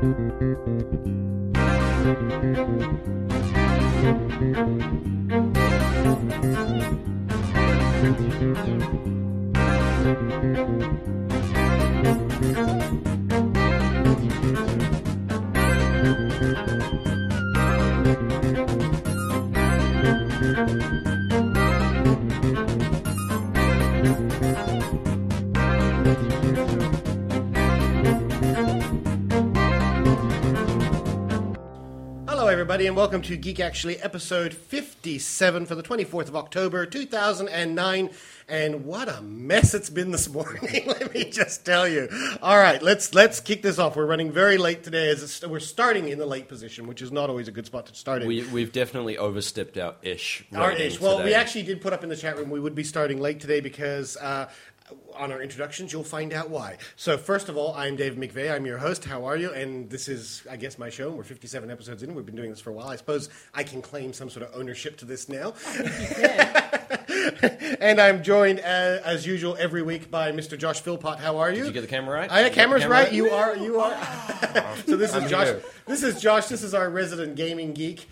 Hello, everybody, and welcome to Geek Actually, episode 57 for the 24th of October, 2009. And what a mess it's been this morning, let me just tell you. All right, let's kick this off. We're running very late today. We're starting in the late position, which is not always a good spot to start in. We've definitely overstepped our ish. Our ish. Well, we actually did put up in the chat room we would be starting late today because on our introductions, you'll find out why. So first of all, I'm Dave McVeigh. I'm your host. How are you? And this is, I guess, my show. We're 57 episodes in. We've been doing this for a while. I suppose I can claim some sort of ownership to this now. And I'm joined, as usual, every week by Mr. Josh Philpott. How are you? Did you get the camera right? The camera's right. You are. So this is Josh. Here. This is Josh. This is our resident gaming geek.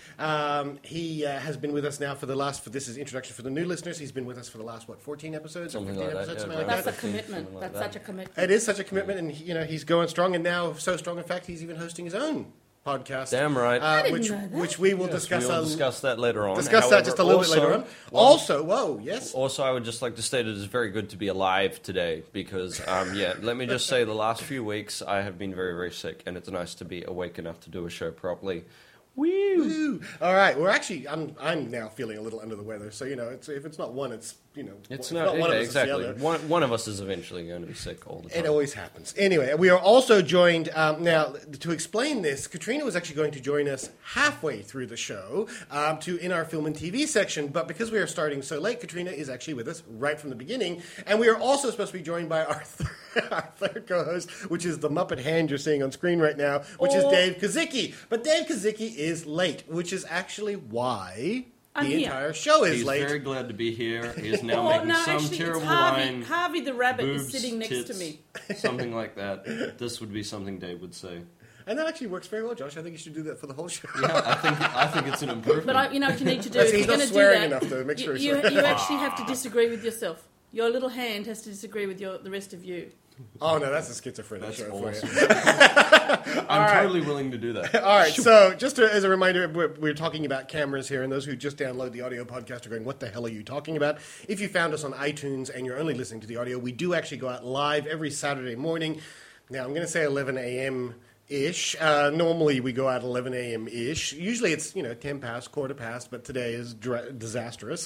He has been with us now for this is introduction for the new listeners. He's been with us for the last, 14 episodes? Something 15 like that, episodes? yeah, Something right. like that. That's a commitment. That's such a commitment. It is such a commitment, and he's going strong, and now so strong, in fact, he's even hosting his own podcast. Damn right. I didn't know that. Which we will discuss. We'll discuss that later on. Discuss that just a little bit later on. Also, Also, I would just like to state it is very good to be alive today because, let me just say the last few weeks I have been very, very sick, and it's nice to be awake enough to do a show properly. Woo! All right, we're actually. I'm now feeling a little under the weather, so if it's not one, it's It's not one of us, exactly. it's the other. One of us is eventually going to be sick all the time. It always happens. Anyway, we are also joined now to explain this. Katrina was actually going to join us halfway through the show in our film and TV section, but because we are starting so late, Katrina is actually with us right from the beginning, and we are also supposed to be joined by our third co-host, which is the Muppet hand you're seeing on screen right now, which is Dave Kazicki. But Dave Kazicki is late, which is actually why the entire show is late. He's very glad to be here. He is now making some terrible line. Harvey the rabbit boobs, is sitting next tits, to me. Something like that. This would be something Dave would say. And that actually works very well, Josh. I think you should do that for the whole show. Yeah, I think it's an improvement. But what you need to do if He's you're not going to do swearing that, enough to make sure. you actually have to disagree with yourself. Your little hand has to disagree with the rest of you. Oh no, that's a schizophrenic That's show awesome. for you. I'm totally willing to do that. All right, so just as a reminder, we're talking about cameras here, and those who just download the audio podcast are going, what the hell are you talking about? If you found us on iTunes and you're only listening to the audio, we do actually go out live every Saturday morning. Now, I'm going to say 11 a.m. ish. Normally we go out 11 a.m. ish. Usually it's 10 past, quarter past, but today is disastrous.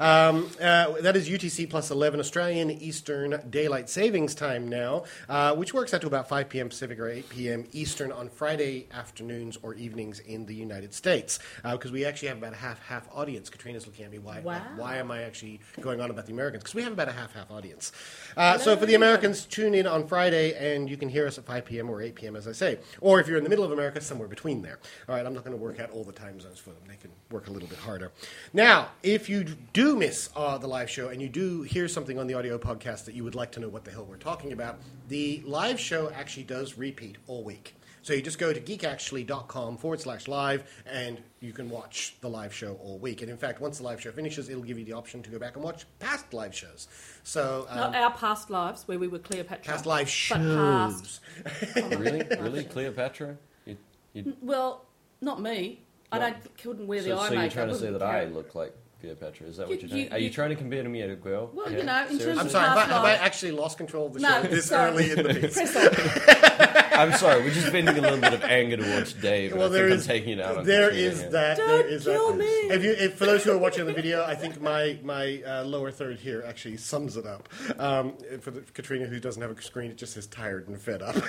That is UTC plus 11 Australian Eastern Daylight Savings Time now, which works out to about 5 p.m. Pacific or 8 p.m. Eastern on Friday afternoons or evenings in the United States. Because we actually have about a half audience. Katrina's looking at me. Why am I actually going on about the Americans? Because we have about a half audience. So for the Americans, tune in on Friday and you can hear us at 5 p.m. or 8 p.m. as I say. Or if you're in the middle of America, somewhere between there. All right, I'm not going to work out all the time zones for them. They can work a little bit harder. Now, if you do miss the live show and you do hear something on the audio podcast that you would like to know what the hell we're talking about, the live show actually does repeat all week. So you just go to geekactually.com/live and you can watch the live show all week. And in fact, once the live show finishes, it'll give you the option to go back and watch past live shows. So Not our past lives where we were Cleopatra. past live shows. But past. Really, Cleopatra? Well, not me. I couldn't wear the eye So makeup. you're trying to say that I Wouldn't look like Cleopatra? Is that what You- you're doing? Are you trying to compare to me as a girl? Well, Yeah? in terms Seriously? I'm of sorry, past have I lives- actually lost control of the show No, this sorry. early in the piece? Press on. I'm sorry, we're just venting a little bit of anger towards Dave. Well, and there I think is I'm taking it out on there Katrina is here. that. Don't there is kill that. me. If for those who are watching the video, I think my lower third here actually sums it up. For Katrina, who doesn't have a screen, it just says tired and fed up.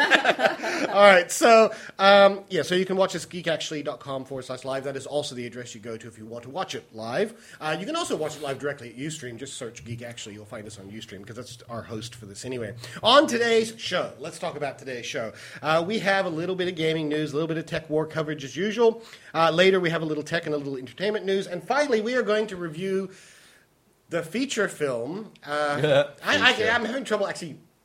All right, so so you can watch us geekactually.com/live. That is also the address you go to if you want to watch it live. You can also watch it live directly at Ustream. Just search Geek Actually. You'll find us on Ustream because that's our host for this anyway. On today's show, let's talk about today's show. We have a little bit of gaming news, a little bit of tech war coverage as usual. Later, we have a little tech and a little entertainment news. And finally, we are going to review the feature film. I'm having trouble actually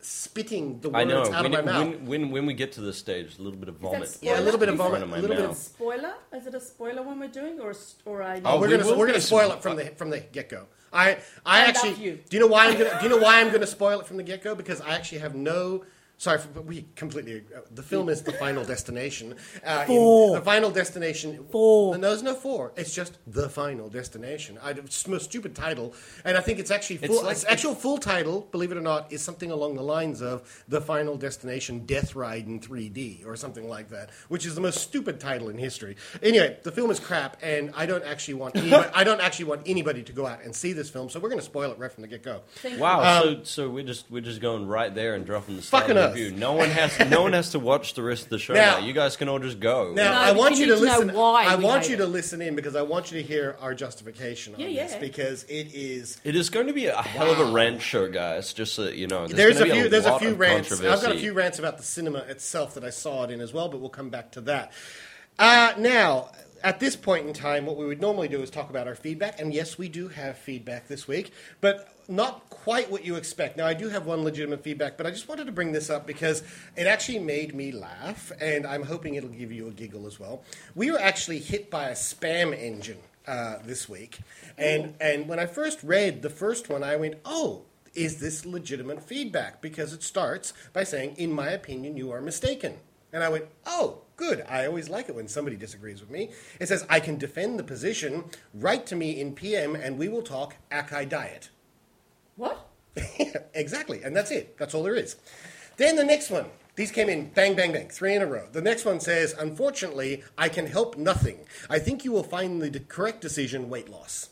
spitting the I know. words out of my mouth. When we get to this stage, a little bit of vomit. spoiler? Yeah, a little bit of in front vomit, of my a little bit mouth. of- Spoiler? Is it a spoiler when we're doing, or a? Oh, we're we gonna will be spoil some- it from the get go. I I actually love you. do you know why I'm gonna spoil it from the get go? Because I actually have no. Sorry, we completely. The film is The Final Destination. The Final Destination. 4. No, there's no 4. It's just The Final Destination. It's a stupid title, and I think it's actually full. like- Its actual full title, believe it or not, is something along the lines of The Final Destination: Death Ride in 3D or something like that, which is the most stupid title in history. Anyway, the film is crap, and I don't actually want anybody to go out and see this film. So we're going to spoil it right from the get go. Wow, so we're just going right there and dropping the start Fucking of us. the review. No one has to watch the rest of the show. Now- Now you guys can all just go. Now, No, I but want you you to need to know listen. why I we want hate you it. to listen in because I want you to hear our justification on Yeah, this yeah. because it is. It is going to be a hell of a rant show, guys. Just so that you know, There's a gonna be few. There's a lot few of rants. I've got a controversy. few rants about the cinema itself that I saw it in as well, but we'll come back to that. Now, at this point in time, what we would normally do is talk about our feedback, and yes, we do have feedback this week, but not quite what you expect. Now, I do have one legitimate feedback, but I just wanted to bring this up because it actually made me laugh, and I'm hoping it'll give you a giggle as well. We were actually hit by a spam engine this week, and when I first read the first one, I went, "Oh, is this legitimate feedback?" Because it starts by saying, "In my opinion, you are mistaken." And I went, "Oh, good. I always like it when somebody disagrees with me." It says, "I can defend the position. Write to me in PM and we will talk Akai diet." What? Exactly. And that's it. That's all there is. Then the next one. These came in bang, bang, bang, 3 in a row. The next one says, "Unfortunately, I can help nothing. I think you will find the correct decision weight loss."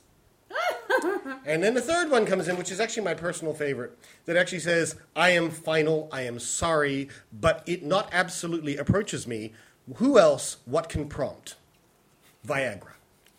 And then the third one comes in, which is actually my personal favorite, that actually says, "I am final, I am sorry, but it not absolutely approaches me. Who else, what can prompt? Viagra."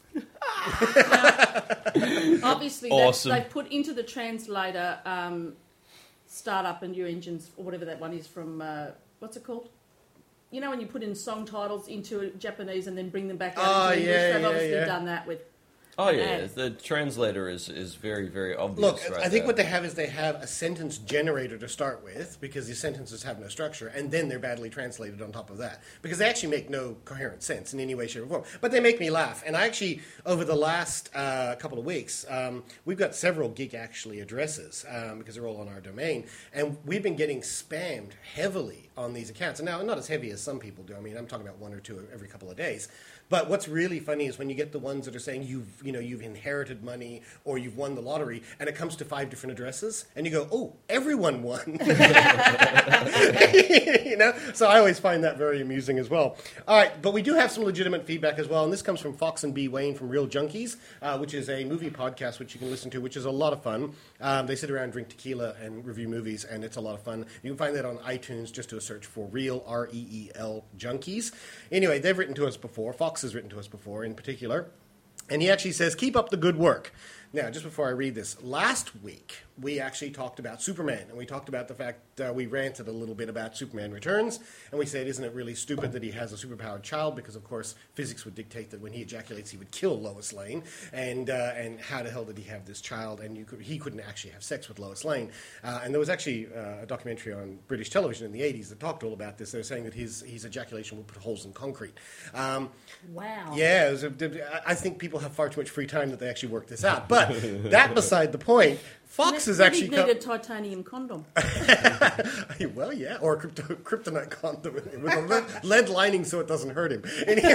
Obviously, Awesome. they've put into the translator startup and new engines, or whatever that one is from, what's it called? You know when you put in song titles into Japanese and then bring them back out Oh, into English? yeah, They've yeah, obviously yeah. done that with... Oh yeah, ads. the translator is very very obvious. Look, right I think there. what they have is they have a sentence generator to start with, because these sentences have no structure, and then they're badly translated on top of that, because they actually make no coherent sense in any way, shape, or form. But they make me laugh. And I actually, over the last couple of weeks, we've got several Geek Actually addresses, because they're all on our domain, and we've been getting spammed heavily on these accounts. And now, not as heavy as some people do. I mean, I'm talking about 1 or 2 every couple of days. But what's really funny is when you get the ones that are saying you've inherited money or you've won the lottery, and it comes to 5 different addresses, and you go, "Oh, everyone won." So I always find that very amusing as well. All right, but we do have some legitimate feedback as well, and this comes from Fox and B. Wayne from Real Junkies, which is a movie podcast which you can listen to, which is a lot of fun. They sit around, drink tequila, and review movies, and it's a lot of fun. You can find that on iTunes. Just do a search for Real, REEL Junkies. Anyway, they've written to us before. Fox has written to us before in particular. And he actually says, "Keep up the good work." Now, just before I read this, last week we actually talked about Superman, and we talked about the fact we ranted a little bit about Superman Returns, and we said, isn't it really stupid that he has a superpowered child? Because, of course, physics would dictate that when he ejaculates, he would kill Lois Lane, and how the hell did he have this child? And he couldn't actually have sex with Lois Lane. And there was actually a documentary on British television in the 80s that talked all about this. They were saying that his ejaculation would put holes in concrete. Wow. Yeah, I think people have far too much free time that they actually work this out. But that beside the point, Fox has actually need a titanium condom. well, yeah, or a kryptonite condom with a lead lining so it doesn't hurt him.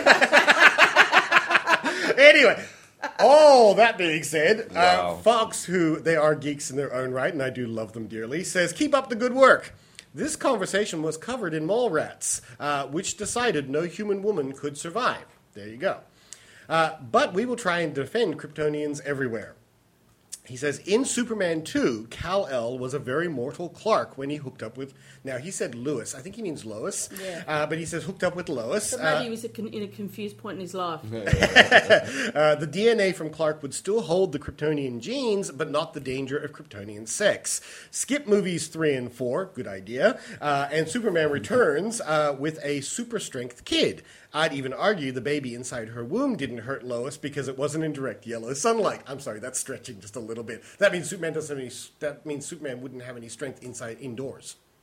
Anyway, all that being said, Wow. Fox, who they are geeks in their own right, and I do love them dearly, says, "Keep up the good work. This conversation was covered in Mallrats, which decided no human woman could survive." There you go. But we will try and defend Kryptonians everywhere. He says, "In Superman 2, Kal-El was a very mortal Clark when he hooked up with..." Now, he said Lewis. I think he means Lois. Yeah. But he says hooked up with Lois. So maybe he was in a confused point in his life. The DNA from Clark would still hold the Kryptonian genes, but not the danger of Kryptonian sex. Skip movies 3 and 4, good idea. And Superman Returns with a super strength kid. I'd even argue the baby inside her womb didn't hurt Lois because it wasn't in direct yellow sunlight. I'm sorry, that's stretching just a little bit. That means Superman doesn't have any. That means Superman wouldn't have any strength indoors.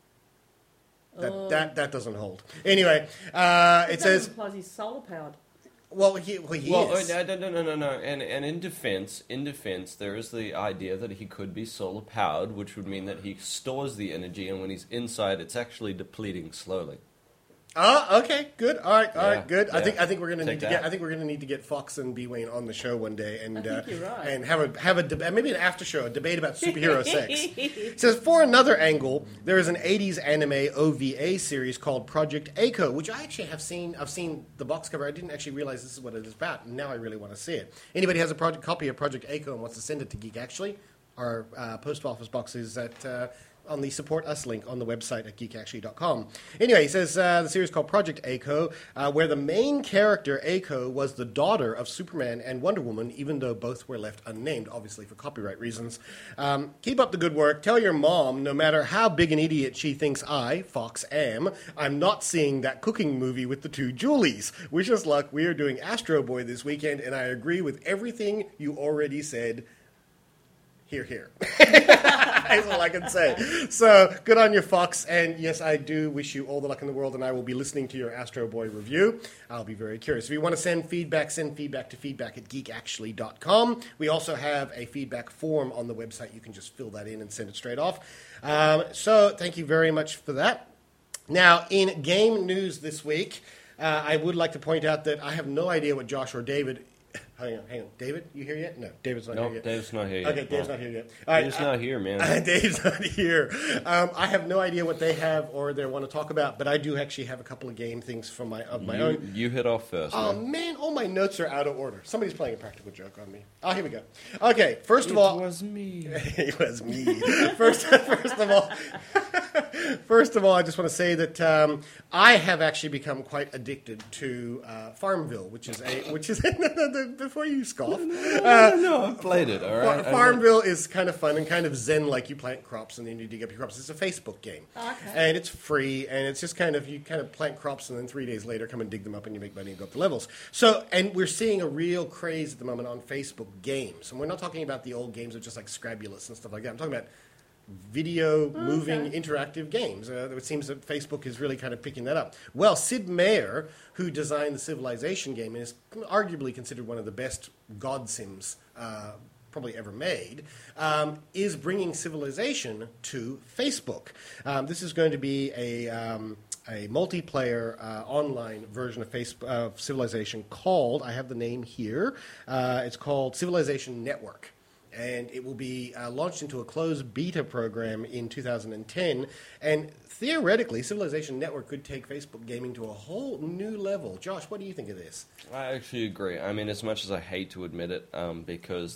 That doesn't hold. Anyway, it says... That implies he's solar powered. Well, he is. No. And in defense, there is the idea that he could be solar powered, which would mean that he stores the energy, and when he's inside, it's actually depleting slowly. Oh, okay, good. All right, good. Yeah. I think we're going to need to Take that. get. I think we're going to need to get Fox and B Wayne on the show one day, and I think you're right. and have a maybe an after show, a debate about superhero sex. It says for another angle, there is an '80s anime OVA series called Project A-ko, which I actually have seen. I've seen the box cover. I didn't actually realize this is what it is about, and now I really want to see it. Anybody has a copy of Project A-ko and wants to send it to Geek Actually, our post office box is at. On the Support Us link on the website at geekactually.com. Anyway, he says the series called Project A-ko, where the main character, A-ko, was the daughter of Superman and Wonder Woman, even though both were left unnamed, obviously for copyright reasons. Keep up the good work. Tell your mom, no matter how big an idiot she thinks I, Fox, am, I'm not seeing that cooking movie with the two Julies. Wish us luck. We are doing Astro Boy this weekend, and I agree with everything you already said. Here. That's all I can say. So, good on you, Fox. And yes, I do wish you all the luck in the world, and I will be listening to your Astro Boy review. I'll be very curious. If you want to send feedback to feedback@geekactually.com. We also have a feedback form on the website. You can just fill that in and send it straight off. So, thank you very much for that. Now, in game news this week, I would like to point out that I have no idea what Josh or David... Hang on. David, you here yet? No, David's not here yet. Dave's not here yet. Okay, Dave's not here yet. All right, Dave's not here, man. Dave's not here. I have no idea what they have or they want to talk about, but I do actually have a couple of game things from my own. You hit off first. Oh, man, all my notes are out of order. Somebody's playing a practical joke on me. Oh, here we go. Okay, first of all... It was me. It was me. First of all, I just want to say that I have actually become quite addicted to Farmville, which is before you scoff. No, I've played it, all right? Farmville is kind of fun and kind of zen, like you plant crops and then you dig up your crops. It's a Facebook game. Oh, okay. And it's free, and it's just you plant crops and then 3 days later come and dig them up and you make money and go up the levels. So, and we're seeing a real craze at the moment on Facebook games. And we're not talking about the old games of just like Scrabulous and stuff like that. I'm talking about video, moving, interactive games. It seems that Facebook is really kind of picking that up. Well, Sid Meier, who designed the Civilization game and is arguably considered one of the best God Sims probably ever made, is bringing Civilization to Facebook. This is going to be a multiplayer online version of Civilization called, I have the name here, it's called Civilization Network. And it will be launched into a closed beta program in 2010. And theoretically, Civilization Network could take Facebook gaming to a whole new level. Josh, what do you think of this? I actually agree. I mean, as much as I hate to admit it, because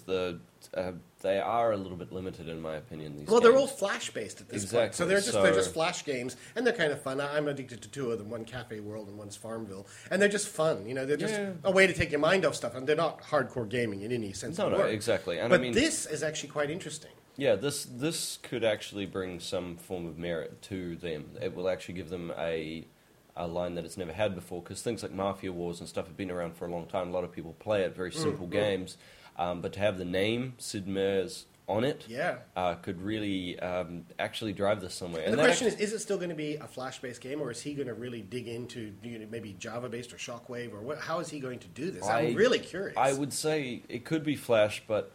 they are a little bit limited, in my opinion. These games. They're all Flash-based at this point. So Exactly. they're just Flash games, and they're kind of fun. I'm addicted to two of them, one Cafe World and one's Farmville. And they're just fun. You know, they're just a way to take your mind off stuff, and they're not hardcore gaming in any sense of the word. No, exactly. And but I mean, this is actually quite interesting. Yeah, this could actually bring some form of merit to them. It will actually give them a line that it's never had before, because things like Mafia Wars and stuff have been around for a long time. A lot of people play it, very simple games. But to have the name Sid Meier's on it could really actually drive this somewhere. And the question is it still going to be a Flash-based game, or is he going to really dig into maybe Java-based or Shockwave, or how is he going to do this? I'm really curious. I would say it could be Flash, but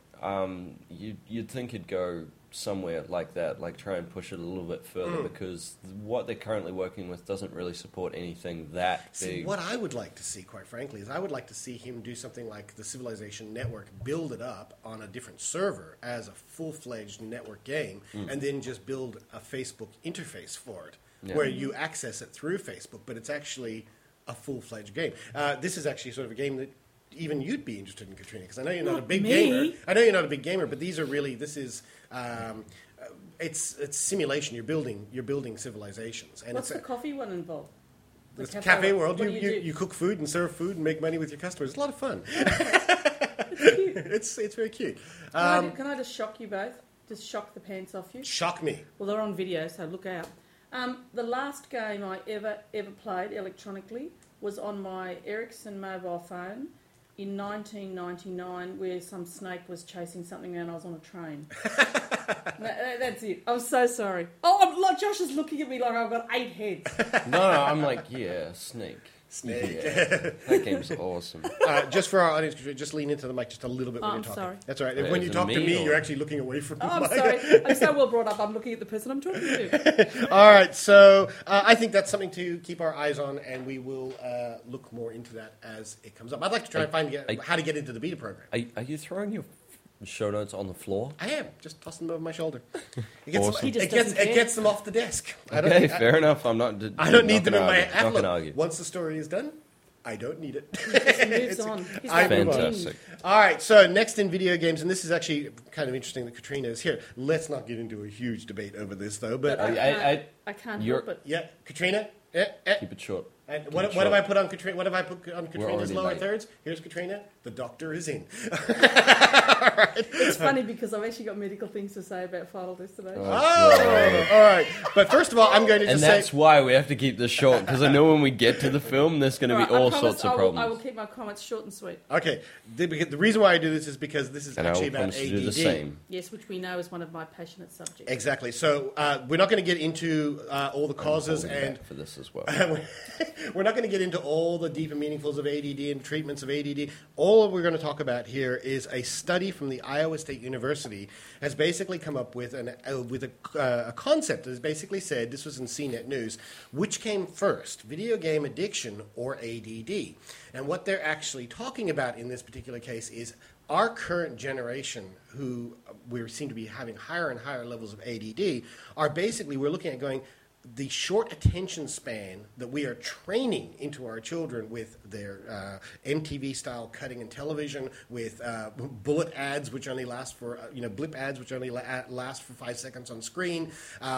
you'd think it'd go somewhere like that, like try and push it a little bit further, because what they're currently working with doesn't really support anything that big. See, what I would like to see, quite frankly, is I would like to see him do something like the Civilization Network, build it up on a different server as a full-fledged network game, and then just build a Facebook interface for it, where you access it through Facebook, but it's actually a full-fledged game. This is actually sort of a game that even you'd be interested in, Katrina, because I know you're not a big gamer. I know you're not a big gamer, but these are really, this is, it's simulation. You're building civilizations. And What's the coffee one involved? It's Cafe World. What do You cook food and serve food and make money with your customers. It's a lot of fun. It's it's very cute. Can I just shock you both? Just shock the pants off you? Shock me. Well, they're on video, so look out. The last game I ever played electronically was on my Ericsson mobile phone in 1999, where some snake was chasing something and I was on a train. That's it. I'm so sorry. Oh, like Josh is looking at me like I've got 8 heads. No, I'm like, yeah, Snake. Snake. Yeah, that game's awesome. Just for our audience, just lean into the mic just a little bit when Oh, you're I'm talking. sorry. That's all right. Wait, When is you it talk to me me, or- you're actually looking away from the Oh, I'm mic. sorry. I'm so well brought up. I'm looking at the person I'm talking to. All right, so I think that's something to keep our eyes on, and we will look more into that as it comes up. I'd like to try and find how to get into the beta program. Are you throwing your show notes on the floor? I am just tossing them over my shoulder. It gets, Awesome. He just it gets, doesn't it care. gets them off the desk. Okay, fair enough. I'm not. I don't need them in my. Not Look, gonna argue. once the story is done, I don't need it. He moves on. He's I like move on. Fantastic. All right, so next in video games, and this is actually kind of interesting that Katrina is here. Let's not get into a huge debate over this, though. But But I can't you're- help it. yeah, Katrina. Keep it short. And Keep what it have short. I put on Katrina? What have I put on Katrina's already lower late. thirds? Here's Katrina. The doctor is in. It's funny because I've actually got medical things to say about Final Destination. Oh, all right. But first of all, I'm going to And just that's say. why we have to keep this short, because I know when we get to the film, there's going to be Right, I all promise sorts of I will problems. keep my comments short and sweet. Okay, the reason why I do this is because this is And I actually will about promise to ADD. do the same. Yes, which we know is one of my passionate subjects. Exactly. So we're not going to get into all the causes Holding and back for this as well. we're not going to get into all the deep and meaningfuls of ADD and treatments of ADD. All we're going to talk about here is a study from the Iowa State University has basically come up with a concept that has basically said, this was in CNET News, which came first, video game addiction or ADD? And what they're actually talking about in this particular case is our current generation, who we seem to be having higher and higher levels of ADD, are basically, we're looking at going, the short attention span that we are training into our children with their MTV-style cutting and television, with bullet ads which only last for, blip ads which only last for 5 seconds on screen,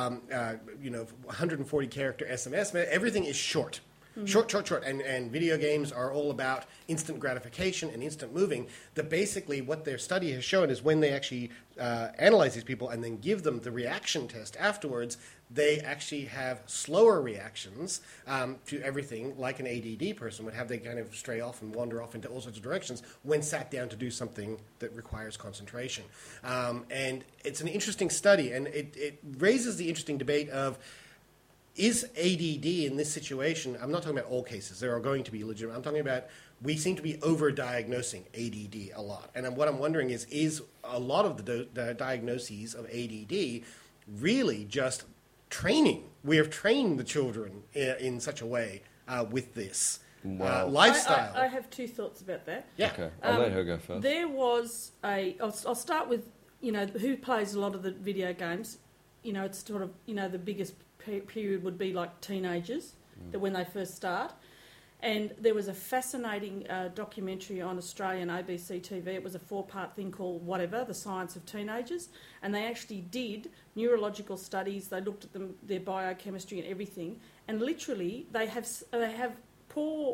140-character SMS, everything is short. Short. And video games are all about instant gratification and instant moving. That basically what their study has shown is when they actually analyze these people and then give them the reaction test afterwards, they actually have slower reactions to everything like an ADD person would have. They kind of stray off and wander off into all sorts of directions when sat down to do something that requires concentration. And it's an interesting study, and it raises the interesting debate of, is ADD in this situation, I'm not talking about all cases, there are going to be legitimate, I'm talking about we seem to be over-diagnosing ADD a lot. And what I'm wondering is a lot of the diagnoses of ADD really just training? We have trained the children in such a way with this Wow. lifestyle. I have two thoughts about that. Yeah. Okay, I'll let her go first. There was I'll start with, who plays a lot of the video games. It's sort of, the biggest period would be like teenagers, that when they first start. And there was a fascinating documentary on Australian ABC TV. It was a 4-part thing called Whatever, The Science of Teenagers. And they actually did neurological studies. They looked at their biochemistry and everything. And literally, they have poor,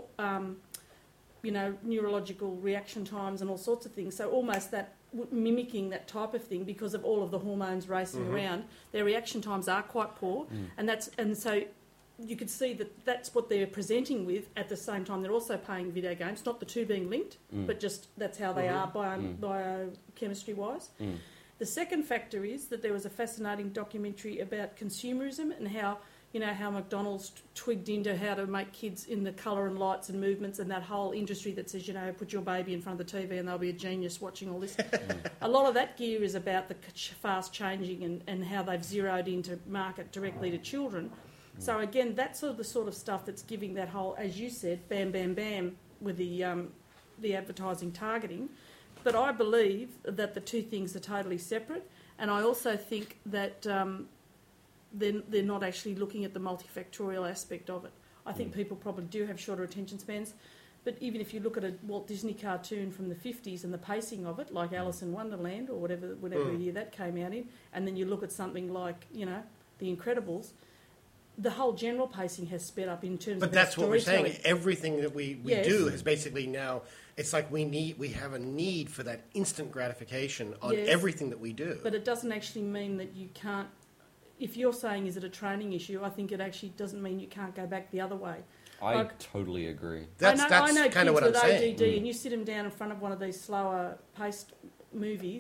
neurological reaction times and all sorts of things. So almost that mimicking that type of thing because of all of the hormones racing around. Their reaction times are quite poor, and so you could see that that's what they're presenting with. At the same time, they're also playing video games, not the two being linked, but just that's how they are biochemistry wise. The second factor is that there was a fascinating documentary about consumerism and how McDonald's twigged into how to make kids in the colour and lights and movements, and that whole industry that says, put your baby in front of the TV and they'll be a genius watching all this. A lot of that gear is about the fast changing and how they've zeroed in to market directly to children. So again, that's the sort of stuff that's giving that whole, as you said, bam, bam, bam with the advertising targeting. But I believe that the two things are totally separate, and I also think that they're not actually looking at the multifactorial aspect of it. I think people probably do have shorter attention spans, but even if you look at a Walt Disney cartoon from the 50s and the pacing of it, like Alice in Wonderland or whatever year that came out in, and then you look at something like, The Incredibles, the whole general pacing has sped up in terms of But that's what we're saying. storytelling. Everything that we Yes. do is basically now, it's like we have a need for that instant gratification on Yes. everything that we do. But it doesn't actually mean that you can't. If you're saying, is it a training issue, I think it actually doesn't mean you can't go back the other way. I totally agree. That's I know kind of kids what I'm with saying. ADD, and you sit them down in front of one of these slower paced movies,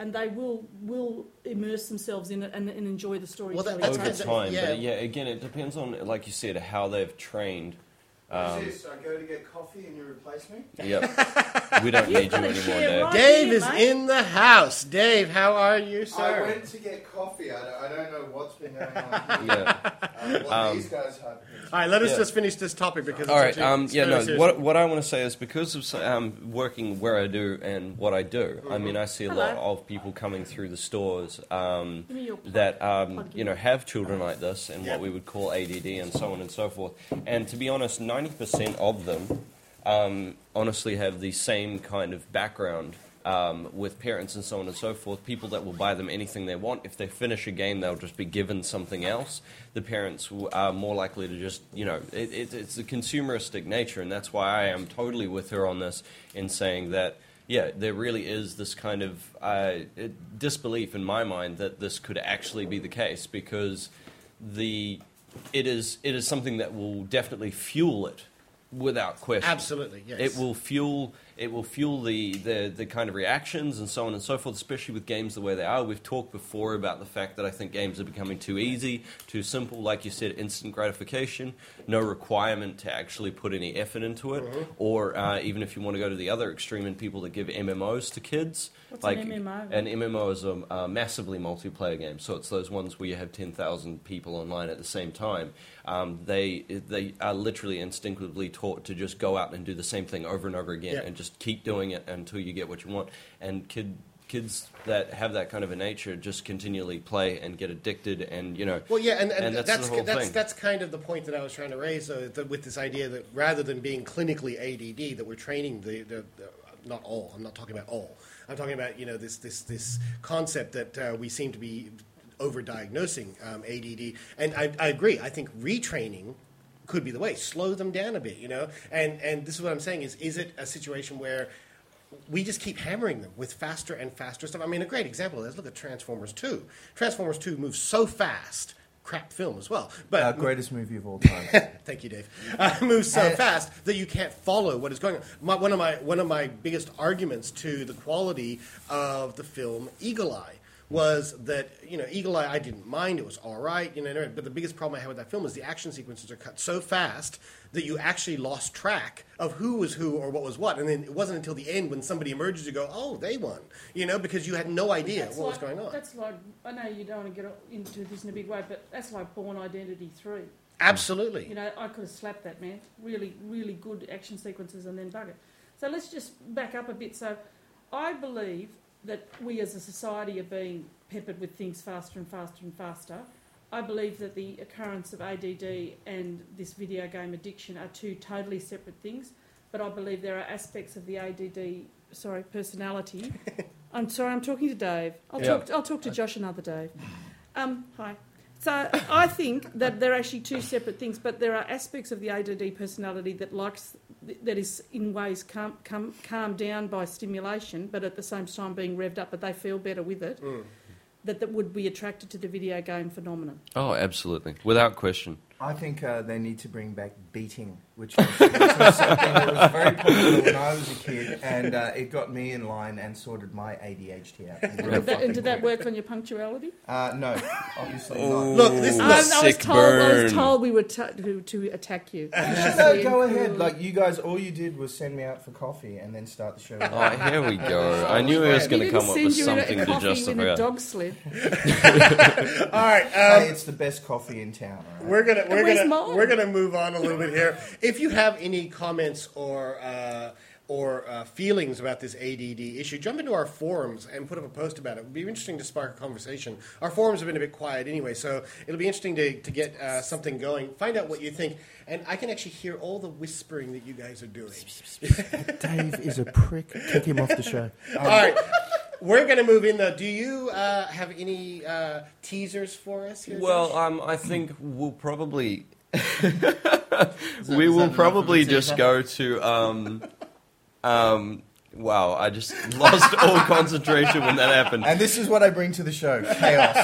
and they will immerse themselves in it and enjoy the storytelling. that's over good. time. Yeah. But again, it depends on, like you said, how they've trained. What is this? I go to get coffee and you replace me? Yep. We don't You've need you got a anymore, chair Dave. right Dave here, is mate. in the house. Dave, how are you, I sir? went to get coffee. I don't know what's been going on here. Yeah. What these guys have. All right, let us Yeah. just finish this topic because All right. it's actually- it's Yeah. fairly No. serious. What I want to say is because of working where I do and what I do. I mean, I see a lot Hello. of people coming through the stores Give me your plug. that Plug have children like this and Yeah. what we would call ADD and so on and so forth. And to be honest, 90% of them honestly have the same kind of background. With parents and so on and so forth, people that will buy them anything they want. If they finish a game, they'll just be given something else. The parents are more likely to just, it's a consumeristic nature, and that's why I am totally with her on this in saying that, there really is this kind of disbelief in my mind that this could actually be the case, because it is something that will definitely fuel it. Without question, Absolutely, yes. It will fuel the kind of reactions and so on and so forth, especially with games the way they are. We've talked before about the fact that I think games are becoming too easy, too simple. Like you said, instant gratification, no requirement to actually put any effort into it. Or even if you want to go to the other extreme, and people that give MMOs to kids. What's like an MMO? An MMO is a massively multiplayer game, so it's those ones where you have 10,000 people online at the same time. They are literally instinctively taught to just go out and do the same thing over and over again, Yeah. and just keep doing it until you get what you want. And kids that have that kind of a nature just continually play and get addicted, and Well, yeah, and that's the whole thing. that's kind of the point that I was trying to raise, with this idea that rather than being clinically ADD, that we're training the not all. I'm not talking about all. I'm talking about this concept that we seem to be overdiagnosing ADD, and I agree. I think retraining could be the way. Slow them down a bit, And this is what I'm saying is it a situation where we just keep hammering them with faster and faster stuff? I mean, a great example of this, look at Transformers 2. Transformers 2 moves so fast. Crap film as well. But Greatest movie of all time. thank you, Dave. Moves so fast that you can't follow what is going on. One of my biggest arguments to the quality of the film Eagle Eye was that, Eagle Eye, I didn't mind. It was all right, but the biggest problem I had with that film is the action sequences are cut so fast that you actually lost track of who was who or what was what. And then it wasn't until the end when somebody emerges you go, oh, they won, because you had no idea what was going on. That's like, I know you don't want to get into this in a big way, but that's like Bourne Identity 3. Absolutely. I could have slapped that, man. Really, really good action sequences and then bugger. So let's just back up a bit. So I believe that we as a society are being peppered with things faster and faster and faster. I believe that the occurrence of ADD and this video game addiction are two totally separate things, but I believe there are aspects of the ADD, personality. I'm sorry, I'm talking to Dave. I'll talk to Josh another day. Hi. So I think that they're actually two separate things, but there are aspects of the ADD personality that is in ways calmed down by stimulation, but at the same time being revved up, but they feel better with it. That would be attracted to the video game phenomenon. Oh, absolutely, without question. I think they need to bring back beating, which was something that was very popular when I was a kid, and it got me in line and sorted my ADHD out. And did that work on your punctuality? No, obviously Oh. Look, this I was sick told I was burn. told we were to attack you. No, go ahead. Like, you guys, all you did was send me out for coffee and then start the show. Oh, here we go. I knew he was going to come up with something to justify in a it. dog sled. All right. Hey, it's the best coffee in town. All right? Where's mine? We're gonna move on a little bit here. If you have any comments or feelings about this ADD issue, jump into our forums and put up a post about it. It would be interesting to spark a conversation. Our forums have been a bit quiet anyway, so it'll be interesting to get something going. Find out what you think, and I can actually hear all the whispering that you guys are doing. Dave is a prick. Kick him off the show. All right. We're going to move in, though. Do you have any teasers for us here? Well, Josh? I think we'll probably we will probably just go to wow, I just lost all concentration when that happened. And this is what I bring to the show: chaos.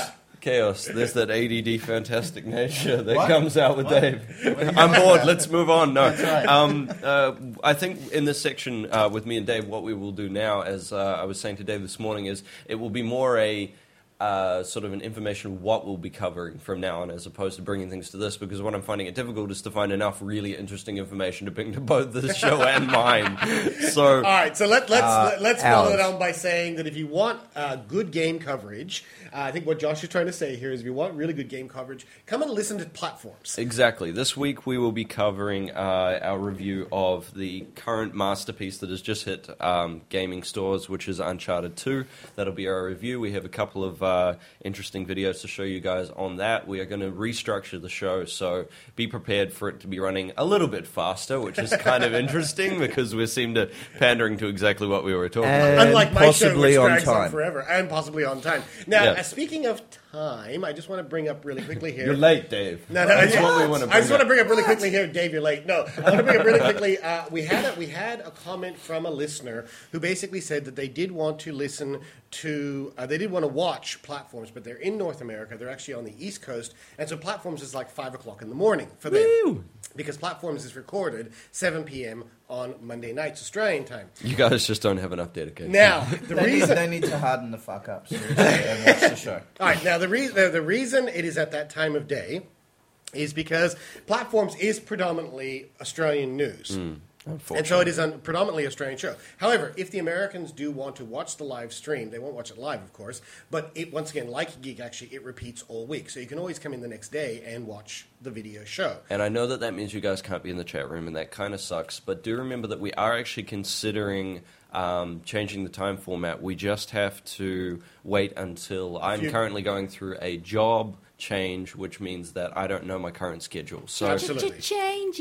chaos. There's that ADD fantastic nature that comes out with Dave. I'm bored. Let's move on. No, That's right. I think in this section with me and Dave, what we will do now, as I was saying to Dave this morning, is it will be more a sort of an information of what we'll be covering from now on, as opposed to bringing things to this, because what I'm finding it difficult is to find enough really interesting information to bring to both the show and mine. So, all right, so let's follow it on by saying that if you want good game coverage, I think what Josh is trying to say here is if you want really good game coverage, come and listen to Platforms. Exactly. This week we will be covering our review of the current masterpiece that has just hit gaming stores, which is Uncharted 2. That'll be our review. We have a couple of interesting videos to show you guys on that. We are going to restructure the show, so be prepared for it to be running a little bit faster, which is kind of interesting because we seem to pandering to exactly what we were talking about. Unlike my show, which drags on time. on forever, and possibly on time. Now, Yeah. Speaking of time, I just want to bring up really quickly here. You're late, Dave. No, That's what we want to bring I just want to up. bring up really quickly here, Dave. You're late. No, I want to bring up really quickly. We had a comment from a listener who basically said that they did want to listen to, they did want to watch Platforms, but they're in North America. They're actually on the East Coast, and so Platforms is like 5 o'clock in the morning for them. Woo! Because Platforms is recorded 7 p.m. on Monday nights Australian time. You guys just don't have enough dedication. Now, the reason They need to harden the fuck up seriously and watch the show. All right, now the reason it is at that time of day is because Platforms is predominantly Australian news. And so it is a predominantly Australian show. However, if the Americans do want to watch the live stream, they won't watch it live, of course, but it, once again, like Geek Actually, it repeats all week. So you can always come in the next day and watch the video show. And I know that means you guys can't be in the chat room, and that kind of sucks. But do remember that we are actually considering changing the time format. We just have to wait until I'm currently going through a job change, which means that I don't know my current schedule. So Absolutely. Change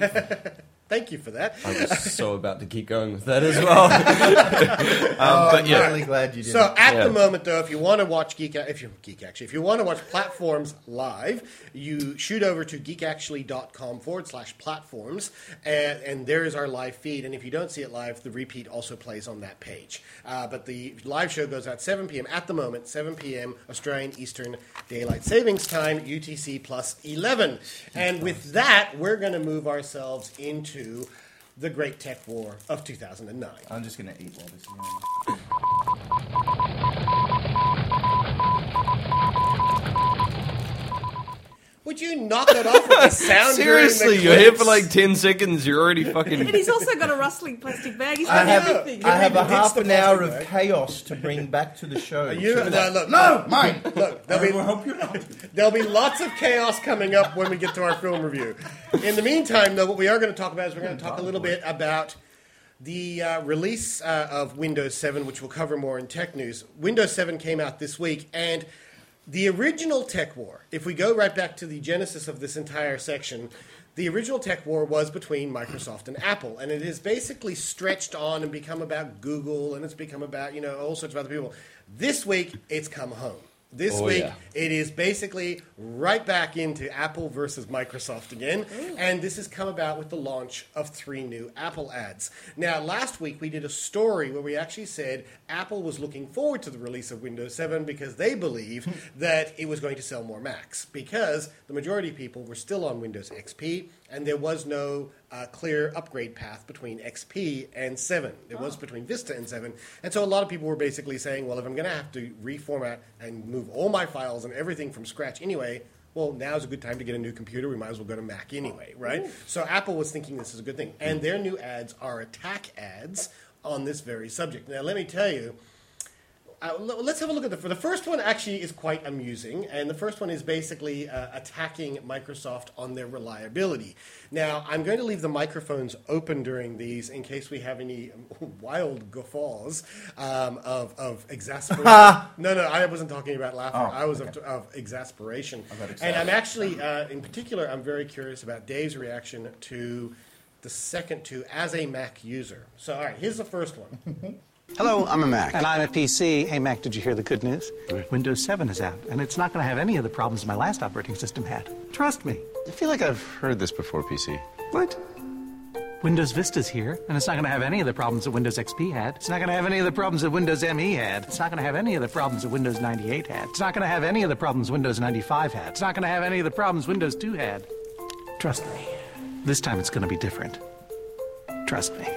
it. Thank you for that. I was so about to keep going with that as well. I'm really glad you did. So at the moment, though, if you want to watch if you want to watch Platforms live, you shoot over to geekactually.com/platforms, and there is our live feed. And if you don't see it live, the repeat also plays on that page. But the live show goes out 7 p.m. at the moment, 7 p.m. Australian Eastern Daylight Savings Time, UTC plus 11. And with that, we're going to move ourselves into the Great Tech War of 2009. I'm just going to eat while this is going on. Would you knock it off with the sound? Seriously, during the you're here for clips? like 10 seconds, you're already fucking... And he's also got a rustling plastic bag. He's I got have, everything. I have a Ditch half the an hour plastic of bag. chaos to bring back to the show. Mine. Look, there'll be lots of chaos coming up when we get to our film review. In the meantime, though, what we are going to talk about is we're going to talk a little bit about the release of Windows 7, which we'll cover more in tech news. Windows 7 came out this week, and the original tech war, if we go right back to the genesis of this entire section, the original tech war was between Microsoft and Apple, and it has basically stretched on and become about Google, and it's become about, all sorts of other people. This week, it's come home. This week, it is basically right back into Apple versus Microsoft again, and this has come about with the launch of 3 new Apple ads. Now, last week we did a story where we actually said Apple was looking forward to the release of Windows 7 because they believed that it was going to sell more Macs, because the majority of people were still on Windows XP, and there was no clear upgrade path between XP and 7. There was between Vista and 7. And so a lot of people were basically saying, well, if I'm going to have to reformat and move all my files and everything from scratch anyway, well, now's a good time to get a new computer. We might as well go to Mac anyway, right? So Apple was thinking this is a good thing. And their new ads are attack ads on this very subject. Now, let me tell you, let's have a look at the first one. Actually, is quite amusing, and the first one is basically attacking Microsoft on their reliability. Now, I'm going to leave the microphones open during these in case we have any wild guffaws of exasperation. No, I wasn't talking about laughter. I was of exasperation. And I'm actually, in particular, I'm very curious about Dave's reaction to the second two as a Mac user. So, all right, here's the first one. Hello, I'm a Mac. And I'm a PC. Hey, Mac, did you hear the good news? Windows 7 is out, and it's not going to have any of the problems my last operating system had. Trust me. I feel like I've heard this before, PC. What? Windows Vista's here, and it's not going to have any of the problems that Windows XP had. It's not going to have any of the problems that Windows ME had. It's not going to have any of the problems that Windows 98 had. It's not going to have any of the problems Windows 95 had. It's not going to have any of the problems Windows 2 had. Trust me. This time it's going to be different. Trust me.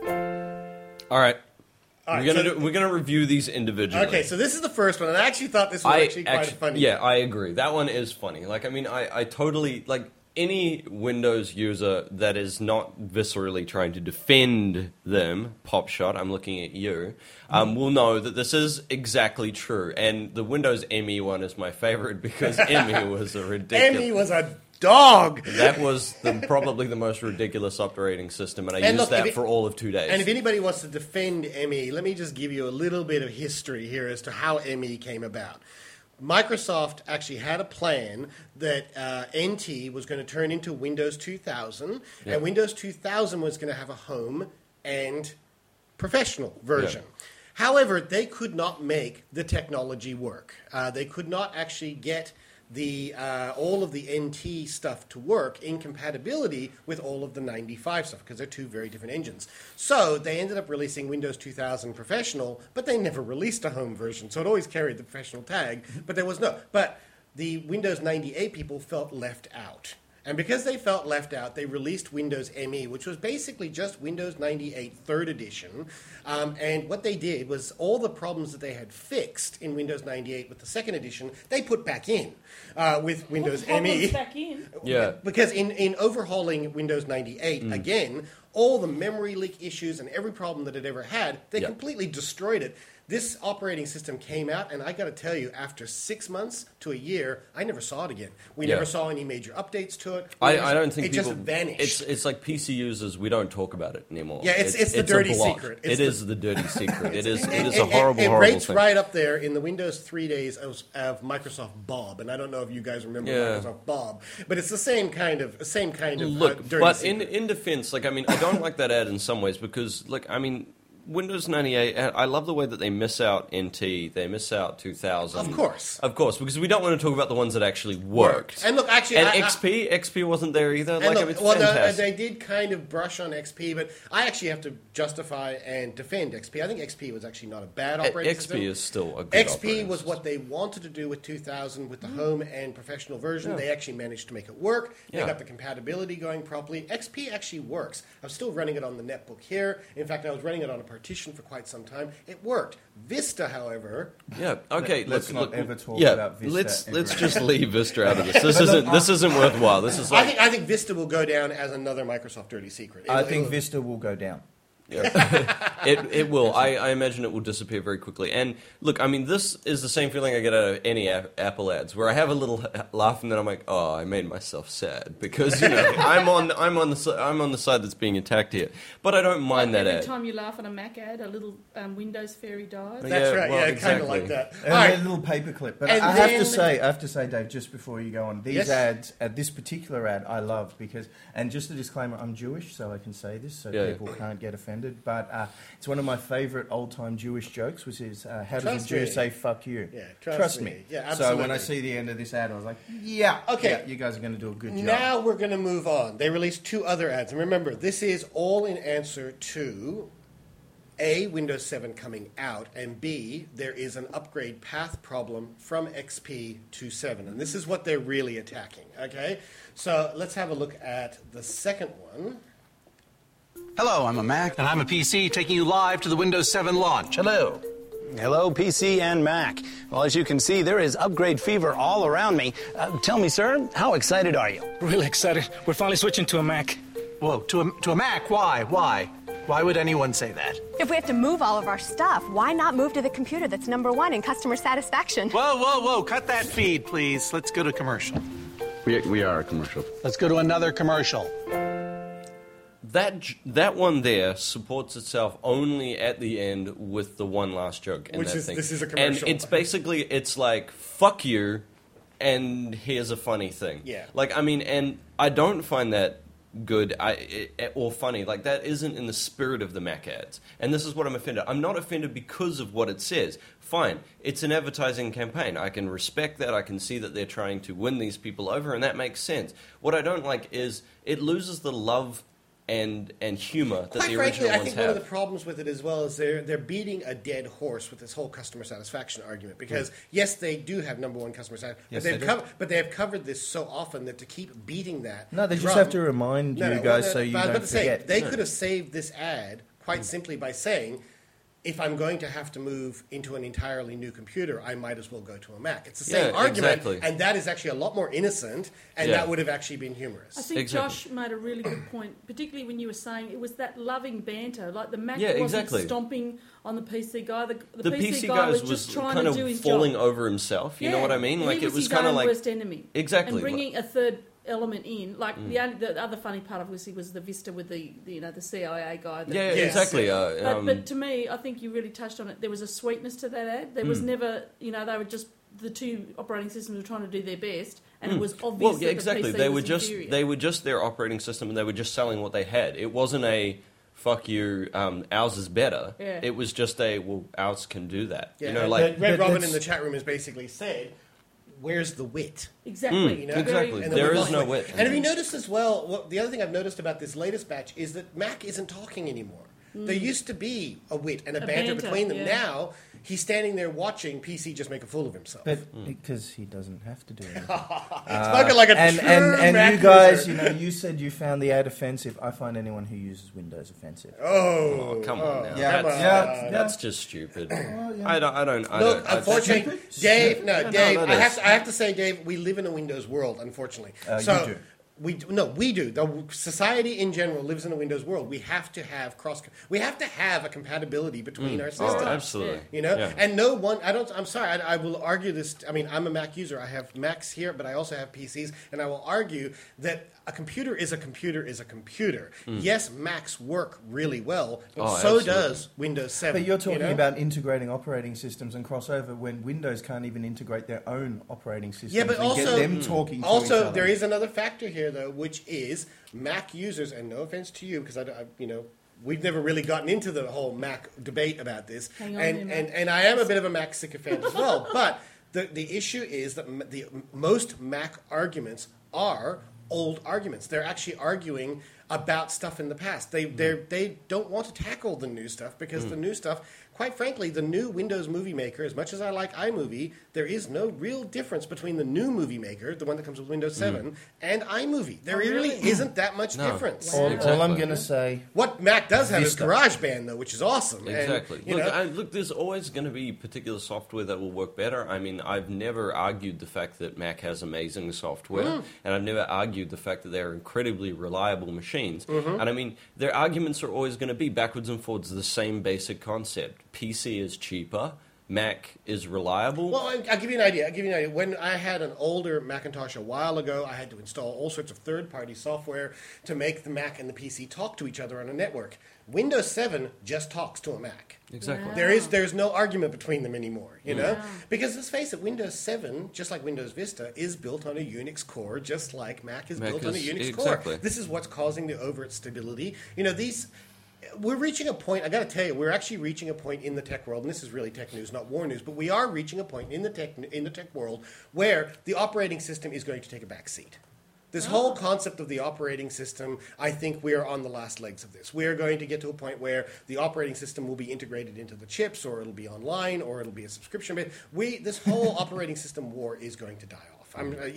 All right. All We're right, gonna review these individually. Okay, so this is the first one, and I actually thought this was actually quite funny. Yeah, I agree. That one is funny. Like, I mean, I totally like any Windows user that is not viscerally trying to defend them. Popshot, I'm looking at you. Will know that this is exactly true. And the Windows ME one is my favorite because ME was a ridiculous. ME was a dog. That was probably the most ridiculous operating system, and I used that for all of 2 days. And if anybody wants to defend ME, let me just give you a little bit of history here as to how ME came about. Microsoft actually had a plan that NT was going to turn into Windows 2000, and Windows 2000 was going to have a home and professional version. Yeah. However, they could not make the technology work. They could not actually get all of the NT stuff to work in compatibility with all of the 95 stuff because they're two very different engines. So they ended up releasing Windows 2000 Professional, but they never released a home version. So it always carried the Professional tag, but there was no. But the Windows 98 people felt left out. And because they felt left out, they released Windows ME, which was basically just Windows 98 3rd edition. And what they did was all the problems that they had fixed in Windows 98 with the 2nd edition, they put back in with Windows ME. Back in. Yeah. Because in overhauling Windows 98, again, all the memory leak issues and every problem that it ever had, they completely destroyed it. This operating system came out, and I got to tell you, after 6 months to a year, I never saw it again. We never saw any major updates to it. I don't think it people, just vanished. It's like PC users, we don't talk about it anymore. Yeah, it's the dirty a blot. secret. It is the dirty secret. It is a horrible, it horrible rates thing. right up there in the Windows 3 days of Microsoft Bob, and I don't know if you guys remember Microsoft Bob, but it's the same kind of Look, dirty but secret. in defense, like, I mean, I don't like that ad in some ways because, like, I mean, Windows 98, I love the way that they miss out NT, they miss out 2000. Of course, because we don't want to talk about the ones that actually worked. And look, actually, XP wasn't there either. Like, look, it's fantastic. they did kind of brush on XP, but I actually have to justify and defend XP. I think XP was actually not a bad operating system. XP is still a good XP operating was system. what they wanted to do with 2000 with the home and professional version. They actually managed to make it work. They got the compatibility going properly. XP actually works. I'm still running it on the netbook here. In fact, I was running it on a partition for quite some time. It worked. Vista, however... Yeah, okay. Let's not ever talk about Vista. Let's just leave Vista out of this. This isn't worthwhile. This is like... I think Vista will go down as another Microsoft dirty secret. I think Vista will go down. It will. I imagine it will disappear very quickly. And look, I mean, this is the same feeling I get out of any Apple ads, where I have a little laugh and then I'm like, oh, I made myself sad because I'm on the side that's being attacked here. But I don't mind that ad. Every time you laugh at a Mac ad, a little Windows fairy dies. That's right. well, Yeah, kind exactly. of like that. And All right. a little paperclip. But And I then- have to say, Dave, just before you go on, these ads, this particular ad, I love because, and just a disclaimer, I'm Jewish, so I can say this, so people can't get offended. But it's one of my favourite old-time Jewish jokes, which is, how does a Jew say "fuck you"? Yeah, trust me. Yeah, absolutely. So when I see the end of this ad, I was like, Okay. you guys are going to do a good job. Now we're going to move on. They released 2 other ads. And remember, this is all in answer to A, Windows 7 coming out, and B, there is an upgrade path problem from XP to 7. And this is what they're really attacking, okay? So let's have a look at the second one. Hello, I'm a Mac. And I'm a PC taking you live to the Windows 7 launch. Hello. Hello, PC and Mac. Well, as you can see, there is upgrade fever all around me. Tell me, sir, how excited are you? Really excited. We're finally switching to a Mac. Whoa, to a Mac? Why? Why would anyone say that? If we have to move all of our stuff, why not move to the computer that's #1 in customer satisfaction? Whoa, cut that feed, please. Let's go to commercial. We are a commercial. Let's go to another commercial. That one there supports itself only at the end with the one last joke in that thing. This is a commercial. And it's basically, it's like, fuck you, and here's a funny thing. Yeah. Like, I mean, and I don't find that good or funny. Like, that isn't in the spirit of the Mac ads. And this is what I'm offended. I'm not offended because of what it says. Fine, it's an advertising campaign. I can respect that. I can see that they're trying to win these people over, and that makes sense. What I don't like is it loses the love and humor that Quite the frankly, original I ones think have. one of the problems with it as well is they're beating a dead horse with this whole customer satisfaction argument. Because yes, they do have number one customer satisfaction, Yes, but they have covered this so often that to keep beating that. No, they just drum- have to remind you guys so you but I was don't about to say, forget. they could have saved this ad quite simply by saying, if I'm going to have to move into an entirely new computer, I might as well go to a Mac. It's the same argument, exactly. and that is actually a lot more innocent, and that would have actually been humorous. I think Josh made a really good point, particularly when you were saying it was that loving banter. Like the Mac wasn't stomping on the PC guy. The PC guy was just trying kind to of do his falling job. over himself. You know what I mean? Like he it was his kind of own like worst enemy. Exactly. And bringing a third element in, like the other funny part obviously was the Vista with the CIA guy. Exactly. But to me, I think you really touched on it. There was a sweetness to that ad. There was never, they were just the two operating systems were trying to do their best, and it was obvious. Well, yeah, exactly. The PC They was were just inferior. their operating system, and they were just selling what they had. It wasn't a fuck you, ours is better. Yeah. It was just ours can do that. Yeah, You know, like Red Robin in the chat room has basically said, "Where's the wit?" Exactly. Exactly. And There we've is no lost wit. And have you noticed as well? The other thing I've noticed about this latest batch is that Mac isn't talking anymore. There used to be a wit and a banter between them. yeah. Now he's standing there watching PC just make a fool of himself. But because he doesn't have to do it. Spoken like a and true Mac you guys, user. you said you found the ad offensive. I find anyone who uses Windows offensive. Oh, come on now. Yeah, That's, that's just stupid. I don't. Look, unfortunately, Dave. No, Dave. no, I have to say, Dave. We live in a Windows world, unfortunately. You do. We do. The society in general lives in a Windows world. We have to have We have to have a compatibility between our systems. Oh, absolutely. You know, Yeah. and no one. I'm sorry. I will argue this. I mean, I'm a Mac user. I have Macs here, but I also have PCs, and I will argue that a computer is a computer is a computer. Yes, Macs work really well, but so absolutely. does Windows 7. But you're talking you know? about integrating operating systems and crossover when Windows can't even integrate their own operating systems. Yeah, but and also, get them talking to each also other. there is another factor here, though, which is Mac users, and no offense to you, because we've never really gotten into the whole Mac debate about this, Hang on, and I am a bit of a Mac sycophant as well. But the issue is that the most Mac arguments are old arguments. They're actually arguing about stuff in the past. They don't want to tackle the new stuff because the new stuff, quite frankly, the new Windows Movie Maker, as much as I like iMovie, there is no real difference between the new Movie Maker, the one that comes with Windows 7, and iMovie. There really isn't that much difference. All I'm going to say... What Mac does have Vista. is GarageBand, though, which is awesome. Exactly. And, Look, there's always going to be particular software that will work better. I mean, I've never argued the fact that Mac has amazing software, and I've never argued the fact that they're incredibly reliable machines. And I mean, their arguments are always going to be backwards and forwards the same basic concept. PC is cheaper. Mac is reliable. Well, I'll give you an idea. When I had an older Macintosh a while ago, I had to install all sorts of third-party software to make the Mac and the PC talk to each other on a network. Windows 7 just talks to a Mac. Exactly. Wow. There's no argument between them anymore, you know? Because let's face it, Windows 7, just like Windows Vista, is built on a Unix core, just like Mac is built on a Unix core. This is what's causing the overt stability. You know, we're reaching a point, I got to tell you, we're actually reaching a point in the tech world, and this is really tech news, not war news, but we are reaching a point in the tech world where the operating system is going to take a back seat. This whole concept of the operating system, I think we are on the last legs of this. We are going to get to a point where the operating system will be integrated into the chips, or it'll be online, or it'll be a subscription base. This whole operating system war is going to die off.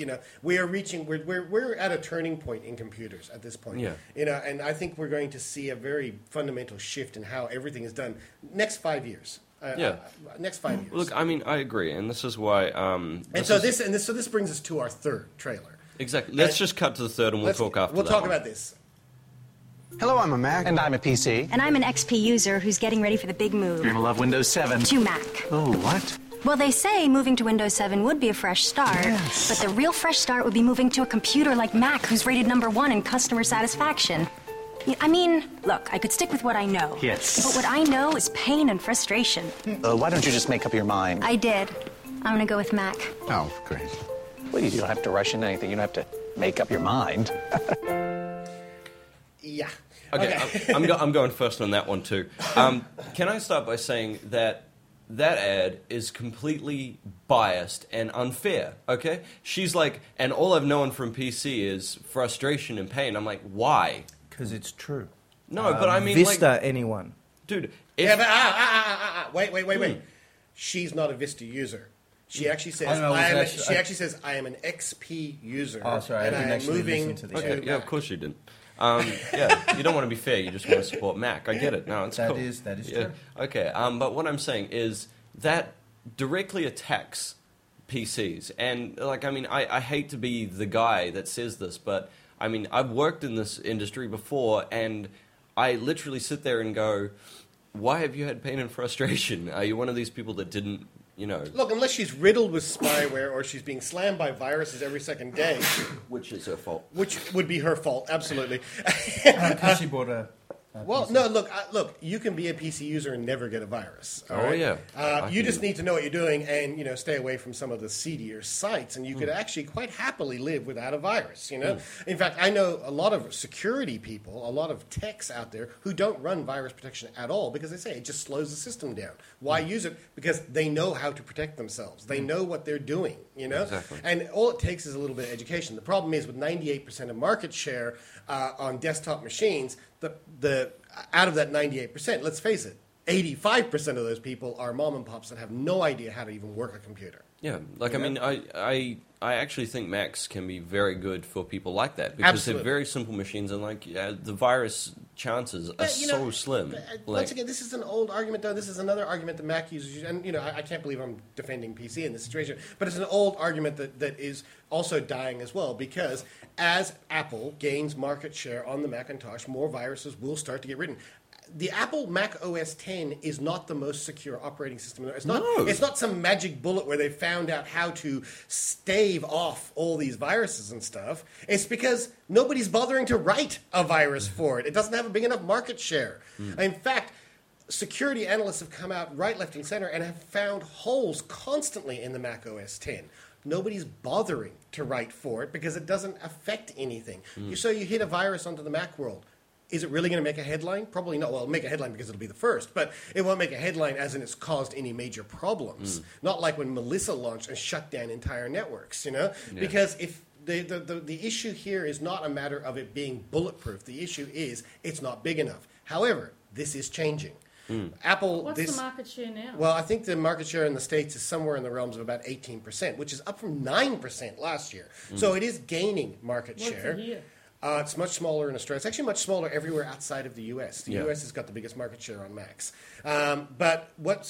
We are reaching. We're at a turning point in computers at this point. Yeah. And I think we're going to see a very fundamental shift in how everything is done next 5 years. Next 5 years. Look, I mean, I agree, and this is why. So this brings us to our third trailer. Exactly. Let's just cut to the third, and we'll talk after that. We'll talk about this. Hello, I'm a Mac. And I'm a PC. And I'm an XP user who's getting ready for the big move. You're gonna love Windows 7. To Mac. Oh, what? Well, they say moving to Windows 7 would be a fresh start. Yes. But the real fresh start would be moving to a computer like Mac, who's rated #1 in customer satisfaction. I mean, look, I could stick with what I know. Yes. But what I know is pain and frustration. Why don't you just make up your mind? I did. I'm gonna go with Mac. Oh, great. Well, you don't have to rush into anything. You don't have to make up your mind. Yeah. Okay, I'm going first on that one too. Can I start by saying that ad is completely biased and unfair, okay? She's like, and all I've known from PC is frustration and pain. I'm like, why? Because it's true. No, but I mean, Vista, anyone. Dude, Yeah, but wait. She's not a Vista user. She actually says, she actually says, I am an XP user. Oh, sorry, and I didn't am actually moving listen to the okay, show. yeah, of course you didn't. Yeah, you don't want to be fair. You just want to support Mac. I get it. No, it's cool. That is Yeah. true. Okay, but what I'm saying is that directly attacks PCs. And, like, I mean, I hate to be the guy that says this, but, I mean, I've worked in this industry before, and I literally sit there and go, why have you had pain and frustration? Are you one of these people that didn't, you know... Look, unless she's riddled with spyware or she's being slammed by viruses every second day... Which is her fault. Which would be her fault, absolutely. Because she bought a Well, PC. no, look, you can be a PC user and never get a virus. All Oh, right? yeah. You just need to know what you're doing and, stay away from some of the seedier sites, and you could actually quite happily live without a virus, In fact, I know a lot of security people, a lot of techs out there who don't run virus protection at all because they say it just slows the system down. Why use it? Because they know how to protect themselves. They know what they're doing, Exactly. And all it takes is a little bit of education. The problem is with 98% of market share on desktop machines, the out of that 98%, let's face it, 85% of those people are mom and pops that have no idea how to even work a computer. Yeah, like, I mean, I actually think Macs can be very good for people like that because Absolutely. they're very simple machines and, like, the virus chances are so slim. Once again, this is an old argument, though. This is another argument that Mac users use. And, I can't believe I'm defending PC in this situation. But it's an old argument that is also dying as well because as Apple gains market share on the Macintosh, more viruses will start to get written. The Apple Mac OS X is not the most secure operating system. It's not some magic bullet where they found out how to stave off all these viruses and stuff. It's because nobody's bothering to write a virus for it. It doesn't have a big enough market share. In fact, security analysts have come out right, left, and center and have found holes constantly in the Mac OS X. Nobody's bothering to write for it because it doesn't affect anything. So you hit a virus onto the Mac world. Is it really going to make a headline? Probably not. Well, it'll make a headline because it'll be the first, but it won't make a headline as in it's caused any major problems. Not like when Melissa launched and shut down entire networks, Because if the issue here is not a matter of it being bulletproof. The issue is it's not big enough. However, this is changing. Apple. What's the market share now? Well, I think the market share in the States is somewhere in the realms of about 18%, which is up from 9% last year. So it is gaining market share. What's it here? It's much smaller in Australia. It's actually much smaller everywhere outside of the U.S. The U.S. has got the biggest market share on Macs. But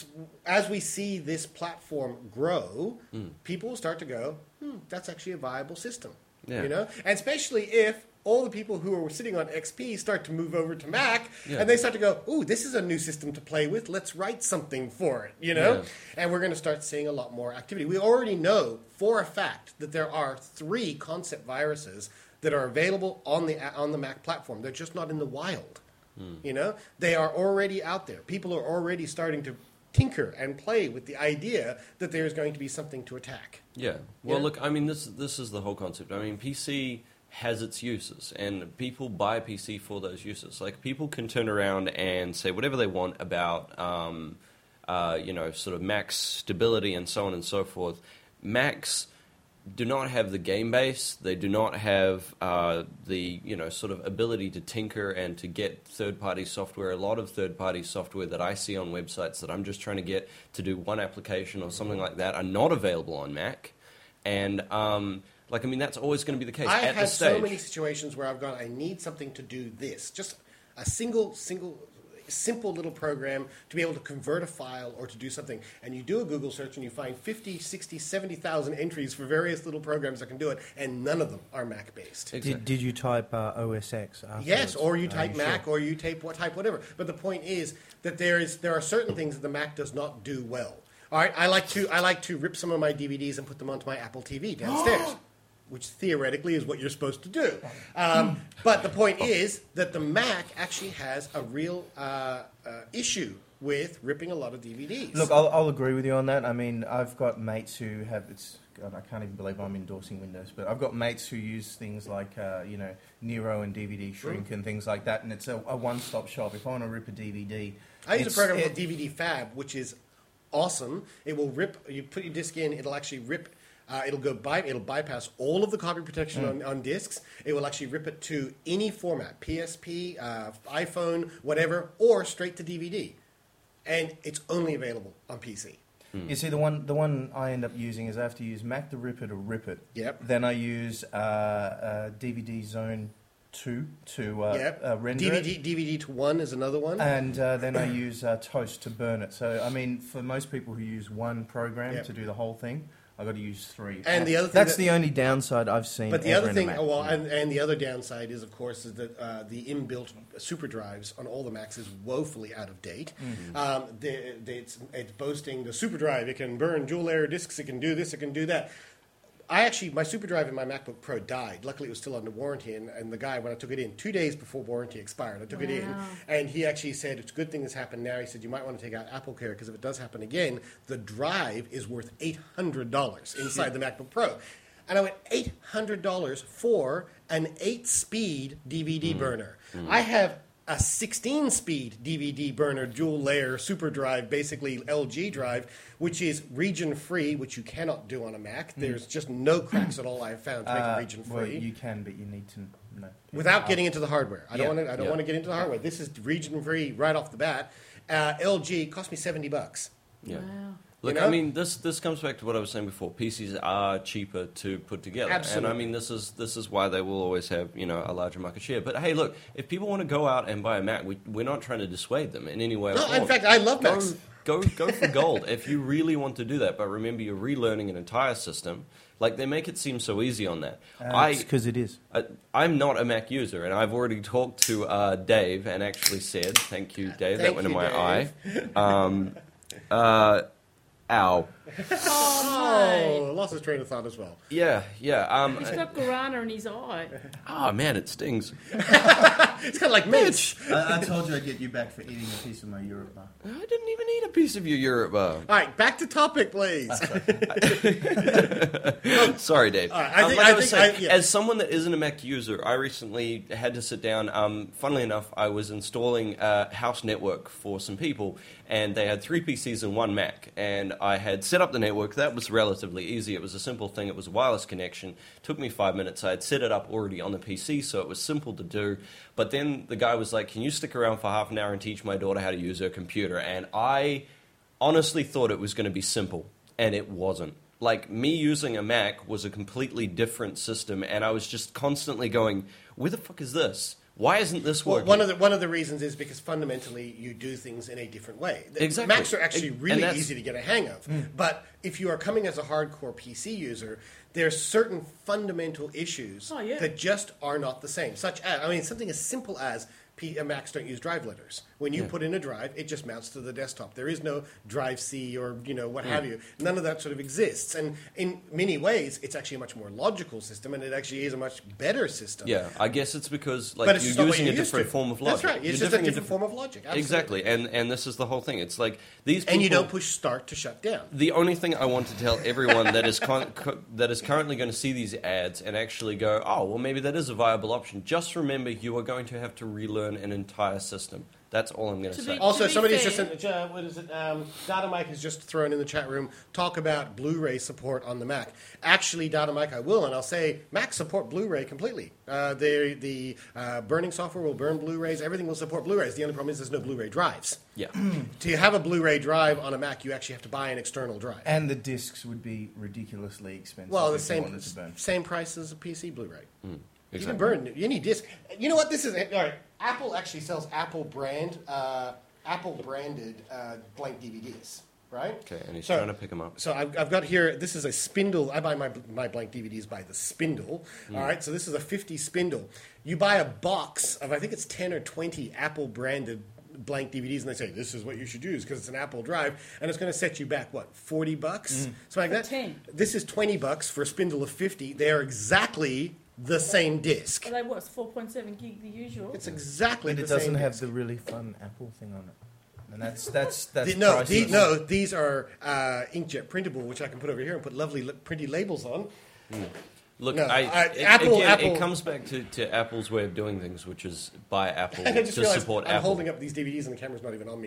as we see this platform grow, people will start to go, that's actually a viable system. And especially if all the people who are sitting on XP start to move over to Mac, and they start to go, ooh, this is a new system to play with. Let's write something for it, And we're going to start seeing a lot more activity. We already know for a fact that there are 3 concept viruses that are available on the Mac platform. They're just not in the wild. They are already out there. People are already starting to tinker and play with the idea that there is going to be something to attack. Yeah. Well, look, I mean, this is the whole concept. I mean, PC has its uses, and people buy PC for those uses. Like, people can turn around and say whatever they want about, sort of Mac's stability and so on and so forth. Macs do not have the game base. They do not have the sort of ability to tinker and to get third-party software. A lot of third-party software that I see on websites that I'm just trying to get to do one application or something like that are not available on Mac. And that's always going to be the case. I've had so many situations where I've gone, I need something to do this. Just a simple little program to be able to convert a file or to do something. And you do a Google search and you find 50, 60, 70,000 entries for various little programs that can do it, and none of them are Mac-based. Exactly. Did you type OS X afterwards? Yes, or you type Mac, or you type whatever. But the point is that there are certain things that the Mac does not do well. All right, I like to rip some of my DVDs and put them onto my Apple TV downstairs. Which theoretically is what you're supposed to do. But the point is that the Mac actually has a real issue with ripping a lot of DVDs. Look, I'll agree with you on that. I mean, I've got mates who have... God, I can't even believe I'm endorsing Windows, but I've got mates who use things like, Nero and DVD Shrink and things like that, and it's a one-stop shop. If I want to rip a DVD... I use a program called DVD Fab, which is awesome. It will rip... You put your disc in, it'll actually rip... It'll bypass all of the copy protection on discs. It will actually rip it to any format, PSP, iPhone, whatever, or straight to DVD. And it's only available on PC. You see, the one I end up using is I have to use Mac to rip it or rip it. Yep. Then I use DVD Zone 2 to render it. DVD to 1 is another one. And then I use Toast to burn it. So, I mean, for most people who use one program to do the whole thing, I've got to use 3. And the other thing that's the only downside I've seen. But the ever other thing, in a Mac. and the other downside is, of course, is that the inbuilt super drives on all the Macs is woefully out of date. It's boasting the super drive. It can burn dual layer discs. It can do this. It can do that. My super drive in my MacBook Pro died. Luckily, it was still under warranty, and the guy, when I took it in 2 days before warranty expired, I took it in, and he actually said, it's a good thing this happened now. He said, you might want to take out AppleCare, because if it does happen again, the drive is worth $800 inside the MacBook Pro. And I went, $800 for an 8-speed DVD burner. I have a 16-speed DVD burner, dual-layer super drive, basically LG drive, which is region-free, which you cannot do on a Mac. There's just no cracks at all I've found to make it region-free. Well, you can, but you need to know. Without getting into the hardware. I don't want to get into the hardware. This is region-free right off the bat. LG cost me $70. Yeah. Wow. Look, You know? I mean, this comes back to what I was saying before. PCs are cheaper to put together, Absolutely. and I mean, this is why they will always have a larger market share. But hey, look, if people want to go out and buy a Mac, we're not trying to dissuade them in any way. No, in fact, I love Macs. Go for gold if you really want to do that. But remember, you're relearning an entire system. Like, they make it seem so easy on that. Because it is. I'm not a Mac user, and I've already talked to Dave and actually said, thank you, Dave, that went in my eye. Ow. Oh, lost his train of thought as well. Yeah. he's got guarana in his eye. Oh, man, it stings. It's kind of like Mitch. I told you I'd get you back for eating a piece of my Europe bar. I didn't even eat a piece of your Europe bar. All right, back to topic, please. Sorry, Dave. Right, as someone that isn't a Mac user, I recently had to sit down. Funnily enough, I was installing a house network for some people, and they had 3 PCs and 1 Mac. And I had set up the network. That was relatively easy. It was a simple thing. It was a wireless connection. Took me 5 minutes. I had set it up already on the PC, so it was simple to do. But then the guy was like, can you stick around for half an hour and teach my daughter how to use her computer? And I honestly thought it was going to be simple, and it wasn't. Like, me using a Mac was a completely different system, and I was just constantly going, where the fuck is this? Why isn't this working? Well, one of the reasons is because fundamentally you do things in a different way. Exactly. Macs are actually really easy to get a hang of. But if you are coming as a hardcore PC user, there's certain fundamental issues that just are not the same. Such as, something as simple as Macs don't use drive letters. When you put in a drive, it just mounts to the desktop. There is no drive C or what have you. None of that sort of exists. And in many ways, it's actually a much more logical system, and it actually is a much better system. Yeah, I guess it's because But it's you're just using not a what you're used different to. form of logic. That's right. It's You're just a different form of logic. Absolutely. Exactly, and this is the whole thing. It's like these people... And you don't push start to shut down. The only thing I want to tell everyone that is that is currently going to see these ads and actually go, oh, well, maybe that is a viable option. Just remember, you are going to have to relearn an entire system. That's all I'm going to say. Also, somebody's fair, just what is it? Data Mike has just thrown in the chat room. Talk about Blu-ray support on the Mac. Actually, Data Mike, I will, and I'll say Macs support Blu-ray completely. The burning software will burn Blu-rays. Everything will support Blu-rays. The only problem is there's no Blu-ray drives. Yeah. To have a Blu-ray drive on a Mac, you actually have to buy an external drive. And the discs would be ridiculously expensive. Well, the if you wanted to burn. same price as a PC Blu-ray. You Exactly. can burn any disc. You know what? This is all right. Apple actually sells Apple branded blank DVDs, right? Okay, and he's trying to pick them up. So I've got here. This is a spindle. I buy my blank DVDs by the spindle. All right. So this is a 50 spindle. You buy a box of I think it's 10 or 20 Apple branded blank DVDs, and they say this is what you should use because it's an Apple drive, and it's going to set you back what $40, something like that. 10. This is $20 for a spindle of 50. They are exactly the same disc. Well, they was 4.7 gig the usual. It's exactly But the it same. doesn't have disc. the really fun Apple thing on it. And that's No, these are inkjet printable, which I can put over here and put lovely pretty labels on. Look, No, Apple, Apple. it comes back to Apple's way of doing things, which is buy Apple I to just realized support I'm Apple. holding up these DVDs and the camera's not even on me.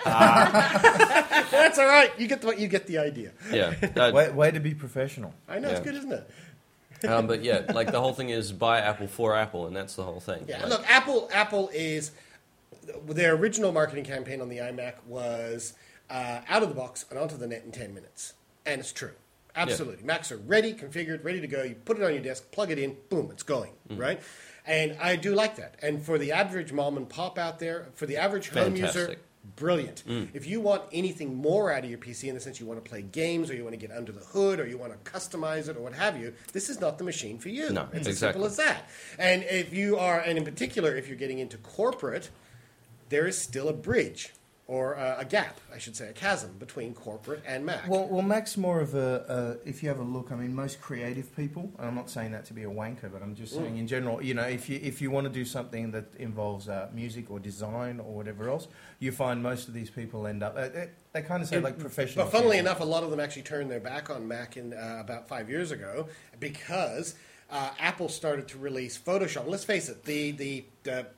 That's all right. You get the idea. Yeah. Way to be professional. I know, Yeah. it's good, isn't it? But yeah, like the whole thing is buy Apple for Apple, and that's the whole thing. Yeah, Like, look, Apple is their original marketing campaign on the iMac was out of the box and onto the net in 10 minutes, and it's true. Absolutely, Macs are ready, configured, ready to go. You put it on your desk, plug it in, boom, it's going. Right, and I do like that. And for the average mom and pop out there, for the average home user. Fantastic. Brilliant. If you want anything more out of your PC in the sense you want to play games or you want to get under the hood or you want to customize it or what have you, this is not the machine for you. No, it's exactly. as simple as that. And if you are, and in particular, if you're getting into corporate, there is still a bridge or a gap, I should say, a chasm between corporate and Mac. Well, Mac's more of a if you have a look, I mean, most creative people, and I'm not saying that to be a wanker, but I'm just saying in general, you know, if you want to do something that involves music or design or whatever else, you find most of these people end up, they kind of say like professional. But funnily enough, a lot of them actually turned their back on Mac in about 5 years ago because Apple started to release Photoshop. Let's face it, the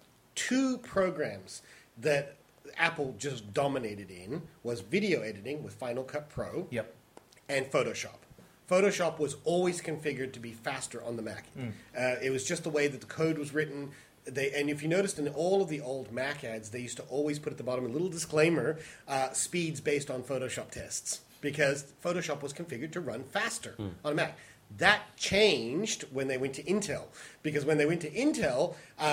two programs that Apple just dominated in was video editing with Final Cut Pro and Photoshop. Photoshop was always configured to be faster on the Mac. It was just the way that the code was written. And if you noticed in all of the old Mac ads, they used to always put at the bottom a little disclaimer, speeds based on Photoshop tests, because Photoshop was configured to run faster on a Mac. That changed when they went to Intel, because when they went to Intel,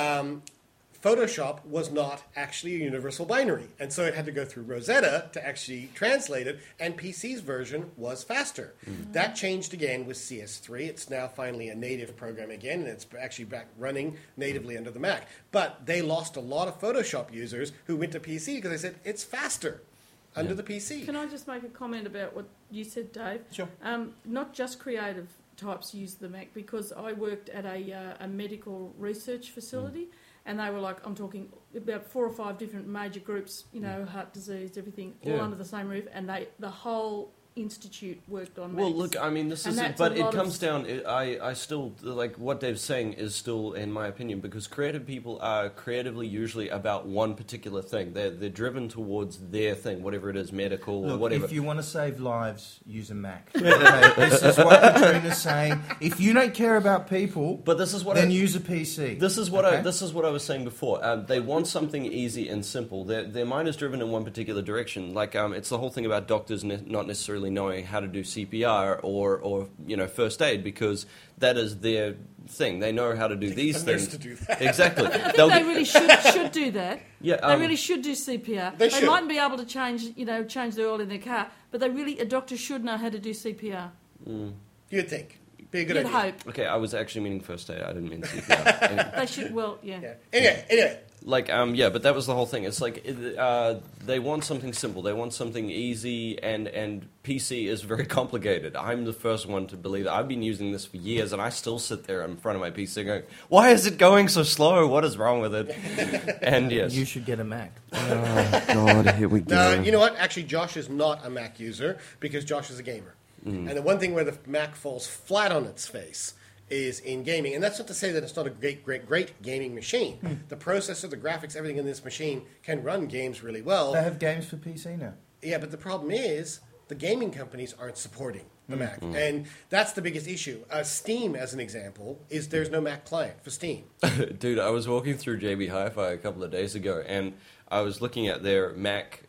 Photoshop was not actually a universal binary, and so it had to go through Rosetta to actually translate it, and PC's version was faster. That changed again with CS3. It's now finally a native program again, and it's actually back running natively under the Mac. But they lost a lot of Photoshop users who went to PC because they said, it's faster under the PC. Can I just make a comment about what you said, Dave? Sure. Not just creative types use the Mac, because I worked at a medical research facility, and they were like, I'm talking about 4 or 5 different major groups, you know, heart disease, everything, all under the same roof, and the whole institute worked on Macs. Well, look, I mean, this And is, that's but a it lot comes of- down. I still like what Dave's saying is still, in my opinion, because creative people are creatively usually about one particular thing. They're driven towards their thing, whatever it is, medical or Look, whatever. if you want to save lives, use a Mac. Okay, this is what Katrina's saying. If you don't care about people, But this is what then use a PC. This is what okay? this is what I was saying before. They want something easy and simple. Their mind is driven in one particular direction. Like it's the whole thing about doctors not necessarily knowing how to do CPR or you know, first aid, because that is their thing. They know how to do these a nurse things. to do that. Exactly. I think they really should do that. Yeah, They really should do CPR. They should. mightn't be able to change the oil in their car, but a doctor should know how to do CPR. You'd think. Be a good You'd idea. hope. Okay, I was actually meaning first aid. I didn't mean CPR. They should, well, yeah. Yeah. Anyway. Like, yeah, but that was the whole thing. It's like they want something simple. They want something easy, and PC is very complicated. I'm the first one to believe that. I've been using this for years, and I still sit there in front of my PC going, why is it going so slow? What is wrong with it? And yes. You should get a Mac. Oh, God, here we go. No, you know what? Actually, Josh is not a Mac user because Josh is a gamer. And the one thing where the Mac falls flat on its face is in gaming. And that's not to say that it's not a great gaming machine. The processor, the graphics, everything in this machine can run games really well. They have games for PC now. Yeah, but the problem is the gaming companies aren't supporting the Mac. And that's the biggest issue. Steam, as an example, is there's no Mac client for Steam. Dude, I was walking through JB Hi-Fi a couple of days ago, and I was looking at their Mac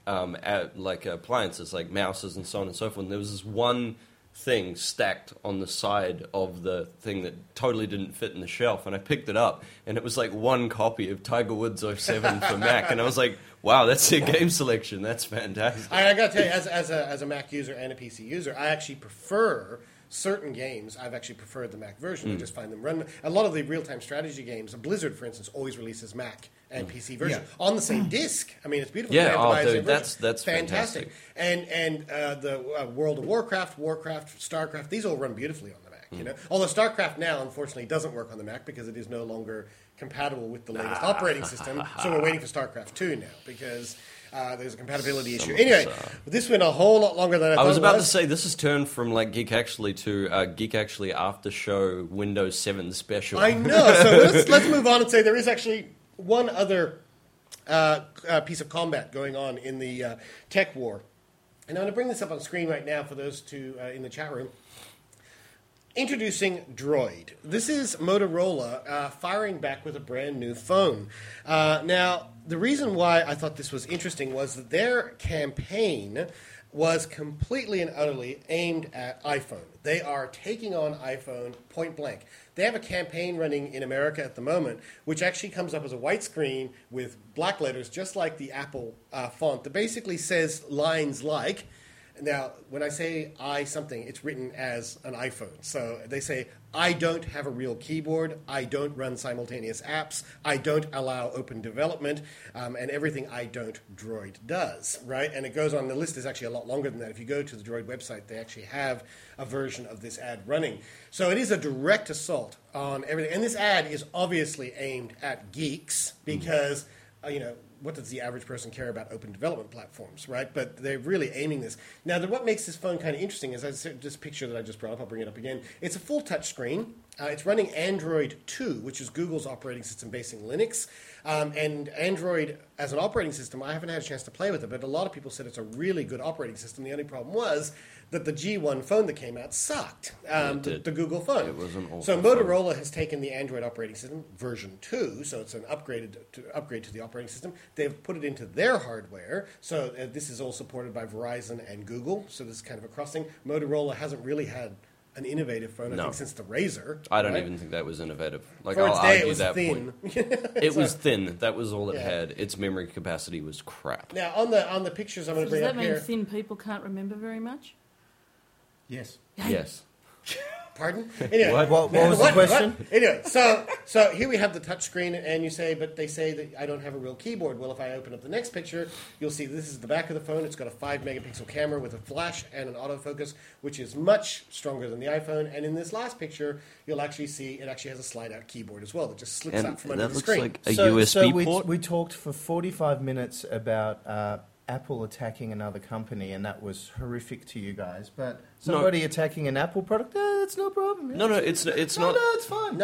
appliances, like mouses and so on and so forth, and there was this one thing stacked on the side of the thing that totally didn't fit in the shelf, and I picked it up, and it was like one copy of Tiger Woods 07 for Mac, and I was like, wow, that's their game selection. That's fantastic. I got to tell you, as a Mac user and a PC user, I actually prefer certain games. I've actually preferred the Mac version. I just find them run. A lot of the real-time strategy games, Blizzard, for instance, always releases Mac and PC version on the same disc. I mean, it's beautiful. Yeah, You have to buy the same dude, version. that's fantastic. And the World of Warcraft, StarCraft, these all run beautifully on the Mac. You know, although StarCraft now unfortunately doesn't work on the Mac because it is no longer compatible with the latest operating system. So we're waiting for StarCraft 2 now because there's a compatibility issue. Anyway, this went a whole lot longer than I thought. I was about to say this has turned from like Geek Actually to Geek Actually After Show Windows 7 special. I know. So let's move on and say there is actually one other piece of combat going on in the tech war. And I'm going to bring this up on screen right now for those two in the chat room. Introducing Droid. This is Motorola firing back with a brand new phone. Now, the reason why I thought this was interesting was that their campaign was completely and utterly aimed at iPhone. They are taking on iPhone point blank. They have a campaign running in America at the moment, which actually comes up as a white screen with black letters, just like the Apple font, that basically says lines like, now, when I say I something, it's written as an iPhone. So they say, I don't have a real keyboard, I don't run simultaneous apps, I don't allow open development, and everything I don't Droid does, right? And it goes on, the list is actually a lot longer than that. If you go to the Droid website, they actually have a version of this ad running. So it is a direct assault on everything. And this ad is obviously aimed at geeks because, you know, what does the average person care about open development platforms, right? But they're really aiming this. Now, what makes this phone kind of interesting is this picture that I just brought up. I'll bring it up again. It's a full touch screen. It's running Android 2, which is Google's operating system based in Linux. And Android, as an operating system, I haven't had a chance to play with it, but a lot of people said it's a really good operating system. The only problem was that the G1 phone that came out sucked, the Google phone. It was an awful So Motorola has taken the Android operating system, version 2, so it's an upgrade to the operating system. They've put it into their hardware, so this is all supported by Verizon and Google, so this is kind of a cross thing. Motorola hasn't really had an innovative phone, I think, since the Razr. I don't even think that was innovative. Like, For its I'll day, argue it was that thin. point. It was thin. That was all it had. Its memory capacity was crap. Now, on the pictures I'm going to Does bring up that mean here... thin people can't remember very much? Yes. Yes. Pardon? Anyway, What was the question? Anyway, so here we have the touch screen, and you say, but they say that I don't have a real keyboard. Well, if I open up the next picture, you'll see this is the back of the phone. It's got a 5-megapixel camera with a flash and an autofocus, which is much stronger than the iPhone. And in this last picture, you'll actually see it actually has a slide-out keyboard as well that just slips out from under the screen. Like a USB port. We talked for 45 minutes about Apple attacking another company, and that was horrific to you guys. But somebody attacking an Apple product, that's no problem. No, it's not. No, it's fine.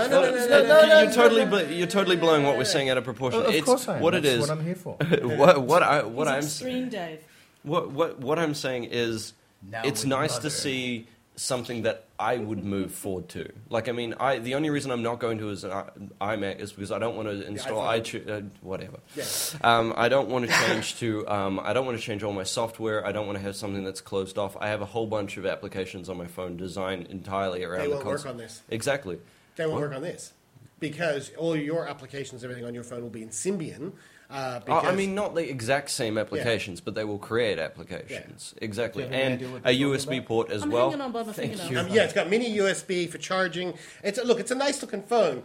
You're totally blowing what we're saying out of proportion. Of course I am. What That's it is. what I'm here for. what I'm Extreme, Dave. what I'm saying is, Now it's with nice mother. to see something that I would move forward to. Like, I mean, the only reason I'm not going to is an iMac is because I don't want to install iTunes, whatever. Yeah. I don't want to change to. I don't want to change all my software. I don't want to have something that's closed off. I have a whole bunch of applications on my phone designed entirely around They the won't console. work on this. Exactly. They won't work on this because all your applications, everything on your phone will be in Symbian. I mean, not the exact same applications, but they will create applications. Yeah. Exactly. Do you have any And idea what a they're USB talking port as I'm well. hanging on by my fingernails. Yeah, it's got mini USB for charging. It's a nice looking phone.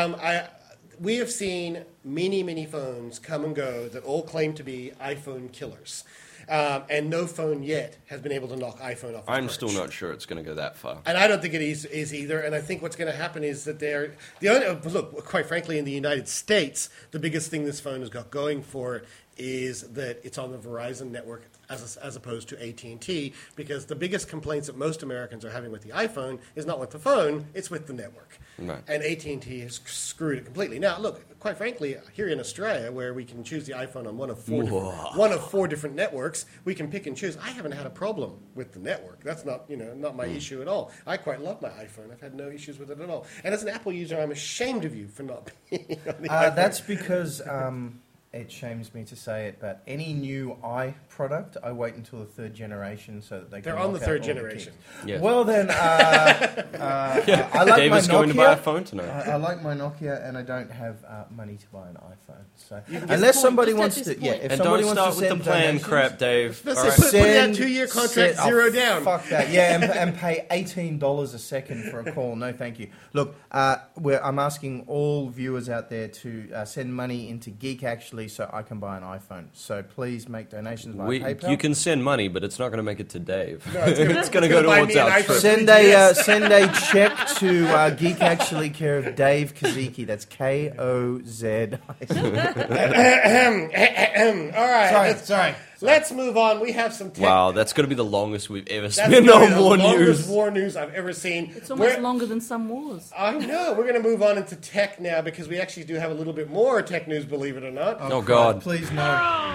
We have seen many phones come and go that all claim to be iPhone killers. And no phone yet has been able to knock iPhone off. I'm still not sure it's going to go that far. And I don't think it is either. And I think what's going to happen is that look, quite frankly, in the United States, the biggest thing this phone has got going for it is that it's on the Verizon network as opposed to AT&T, because the biggest complaints that most Americans are having with the iPhone is not with the phone, it's with the network. Right. And AT&T has screwed it completely. Now, look, quite frankly, here in Australia, where we can choose the iPhone on one of four different networks, we can pick and choose. I haven't had a problem with the network. That's not my issue at all. I quite love my iPhone. I've had no issues with it at all. And as an Apple user, I'm ashamed of you for not being on the iPhone. That's because it shames me to say it, but any new product, I wait until the third generation so that they can. They're on the knock out third all the generation. kinks. Yeah. Well then, I like David's my Nokia. going to buy a phone tonight. I like my Nokia, and I don't have money to buy an iPhone. So get unless the somebody point, wants just to, at this yeah, point. if And somebody don't wants start to with the send plan donations, crap, Dave. Let's All say right. put that 2-year contract zero down. Fuck that. Yeah, and pay $18 a second for a call. No, thank you. Look, I'm asking all viewers out there to send money into Geek Actually immediately so I can buy an iPhone. So please make donations via PayPal. You can send money, but it's not going to make it to Dave. No, it's going to go towards our trip. Send a check to Geek Actually, care of Dave Kozicki. That's Kozzi. All right. Sorry. Let's move on. We have some tech. Wow, that's going to be the longest we've ever That's spent on war the longest news. war news I've ever seen. It's almost longer than some wars. I know. We're going to move on into tech now because we actually do have a little bit more tech news, believe it or not. Oh, God. Please, no.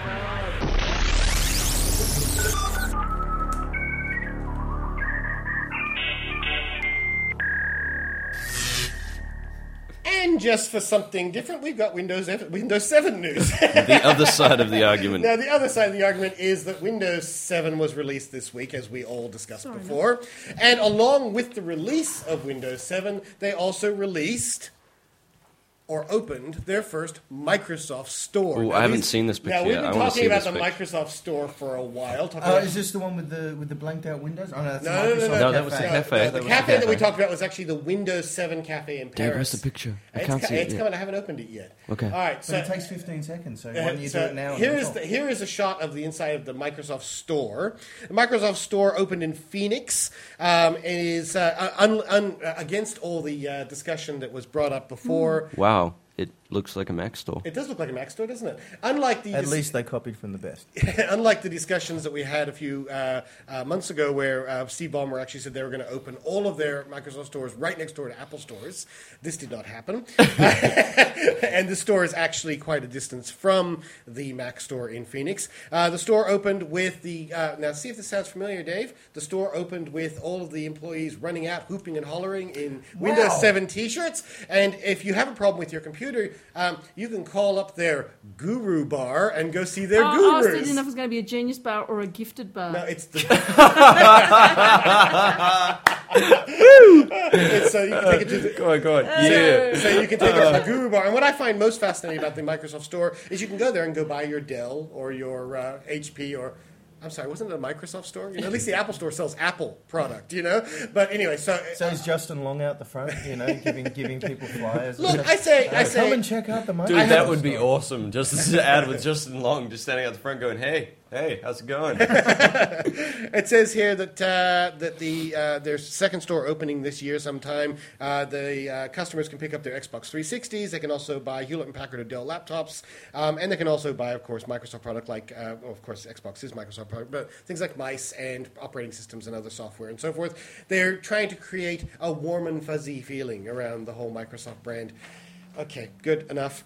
And just for something different, we've got Windows 7 news. The other side of the argument. Now, the other side of the argument is that Windows 7 was released this week, as we all discussed before. And along with the release of Windows 7, they also released or opened their first Microsoft Store. Ooh, I haven't seen this picture Now, we've yet. been I wanna talking see about this the picture. Microsoft Store for a while. Is this the one with the blanked out windows? Oh, no, that's No, No, that was the cafe. The cafe that we talked about was actually the Windows 7 cafe in Paris. Dave, where's the picture? I can't see it It's yet. coming. I haven't opened it yet. Okay. All right. But So it takes 15 seconds, so why don't you do it now? Here is a shot of the inside of the Microsoft Store. The Microsoft Store opened in Phoenix. It is against all the discussion that was brought up before. Wow, it looks like a Mac store. It does look like a Mac store, doesn't it? Unlike the At least they copied from the best. unlike the discussions that we had a few months ago, where Steve Ballmer actually said they were going to open all of their Microsoft stores right next door to Apple stores. This did not happen, and the store is actually quite a distance from the Mac store in Phoenix. The store opened with the now. See if this sounds familiar, Dave. The store opened with all of the employees running out, hooping and hollering in Windows 7 T-shirts. And if you have a problem with your computer, you can call up their Guru Bar and go see their I gurus. didn't know if it was going to be a Genius Bar or a Gifted Bar. No, it's the. So you can take it to the. Go on. Yeah. So you can take it to the Guru Bar. And what I find most fascinating about the Microsoft Store is you can go there and go buy your Dell or your HP or. I'm sorry, wasn't it a Microsoft store? You know, at least the Apple store sells Apple product, you know? But anyway, so is Justin Long out the front, giving people flyers? Look, I say come and check out the Microsoft Dude, that would be awesome. Just to add with Justin Long just standing out the front going, hey, how's it going? It says here that their second store opening this year sometime. The customers can pick up their Xbox 360s. They can also buy Hewlett & Packard or Dell laptops. And they can also buy, of course, Microsoft product like, of course, Xbox is Microsoft product, but things like mice and operating systems and other software and so forth. They're trying to create a warm and fuzzy feeling around the whole Microsoft brand. Okay, good enough.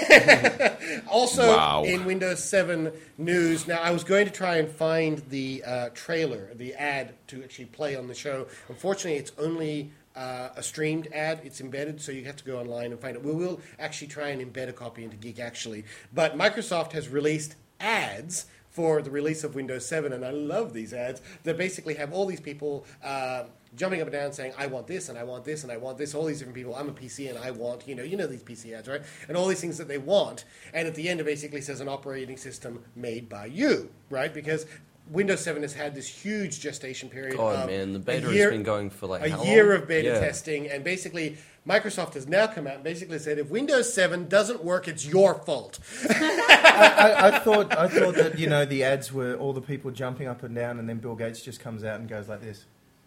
Also, in Windows 7 news, now I was going to try and find the trailer, the ad to actually play on the show. Unfortunately, it's only a streamed ad. It's embedded, so you have to go online and find it. We will actually try and embed a copy into Geek Actually. But Microsoft has released ads for the release of Windows 7, and I love these ads that basically have all these people jumping up and down saying, I want this, and I want this, and I want this, all these different people, I'm a PC, and I want, you know these PC ads, right? And all these things that they want, and at the end it basically says an operating system made by you, right? Because Windows 7 has had this huge gestation period. Oh, man, the beta has been going for like how long? A year of beta testing, and basically Microsoft has now come out and basically said, if Windows 7 doesn't work, it's your fault. I thought that, the ads were all the people jumping up and down, and then Bill Gates just comes out and goes like this.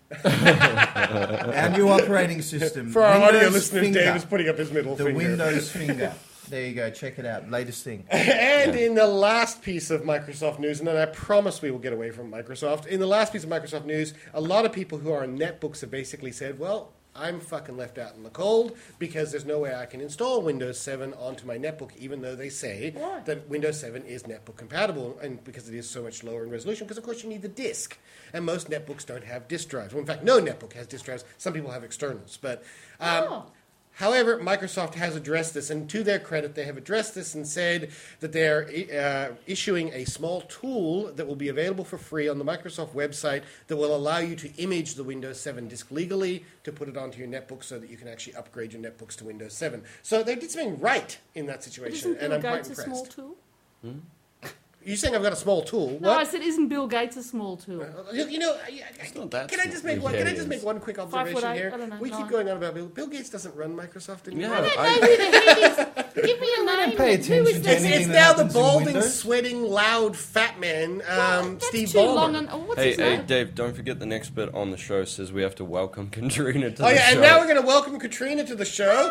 Our new operating system. For our Windows audio listeners, finger. Dave is putting up his middle finger. The Windows finger. There you go. Check it out. Latest thing. And in the last piece of Microsoft news, and then I promise we will get away from Microsoft, in the last piece of Microsoft news, a lot of people who are on netbooks have basically said, well, I'm fucking left out in the cold because there's no way I can install Windows 7 onto my netbook, even though they say that Windows 7 is netbook compatible, and because it is so much lower in resolution, because of course you need the disk. And most netbooks don't have disk drives. Well, in fact, no netbook has disk drives. Some people have externals. But however, Microsoft has addressed this, and to their credit, they have addressed this and said that they're issuing a small tool that will be available for free on the Microsoft website that will allow you to image the Windows 7 disk legally to put it onto your netbook so that you can actually upgrade your netbooks to Windows 7. So they did something right in that situation, Isn't and Bill I'm quite Gates impressed. a small tool? You're saying I've got a small tool. No, I What? said, isn't Bill Gates a small tool? You know, not that can I just small. make one? Yeah, Can I it just is. make one quick observation 5'8", here? I don't know, We keep 9. going on about Bill. Bill Gates doesn't run Microsoft anymore. Yeah, I don't know who the heck is. Give me a name. pay attention Who is to this? anything It's that now the happens in balding, Windows? sweating, loud, fat man, That's Steve too Ballmer. long. And, what's Hey, his name? Dave, don't forget the next bit on the show says we have to welcome Katrina to Oh the yeah, show. and now we're going to welcome Katrina to the show.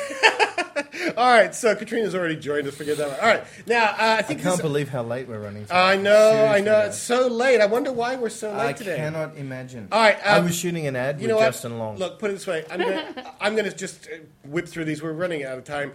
All right, so Katrina's already joined us. Forget that one. All right, now I I think can't believe how late we're running. I know. Seriously, It's so late. I wonder why we're so late I today. cannot imagine. All right, I was shooting an ad You with know what? Justin Long. Look, put it this way. I'm going to just whip through these. We're running out of time.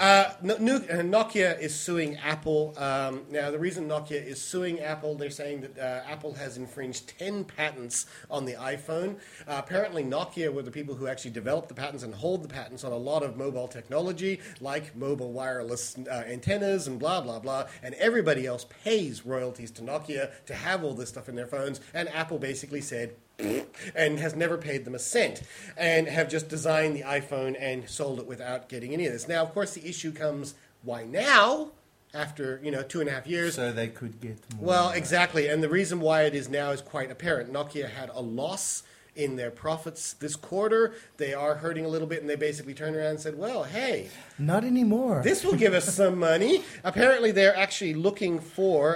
Nokia is suing Apple. Now, the reason Nokia is suing Apple, they're saying that Apple has infringed 10 patents on the iPhone. Apparently, Nokia were the people who actually developed the patents and hold the patents on a lot of mobile technology, like mobile wireless antennas and blah, blah, blah. And everybody else pays royalties to Nokia to have all this stuff in their phones. And Apple basically said, and has never paid them a cent, and have just designed the iPhone and sold it without getting any of this. Now, of course, the issue comes, why now? After 2.5 years. So they could get more. Well, exactly, and the reason why it is now is quite apparent. Nokia had a loss in their profits this quarter. They are hurting a little bit, and they basically turned around and said, well, hey, not anymore. this will give us some money. Apparently, they're actually looking for...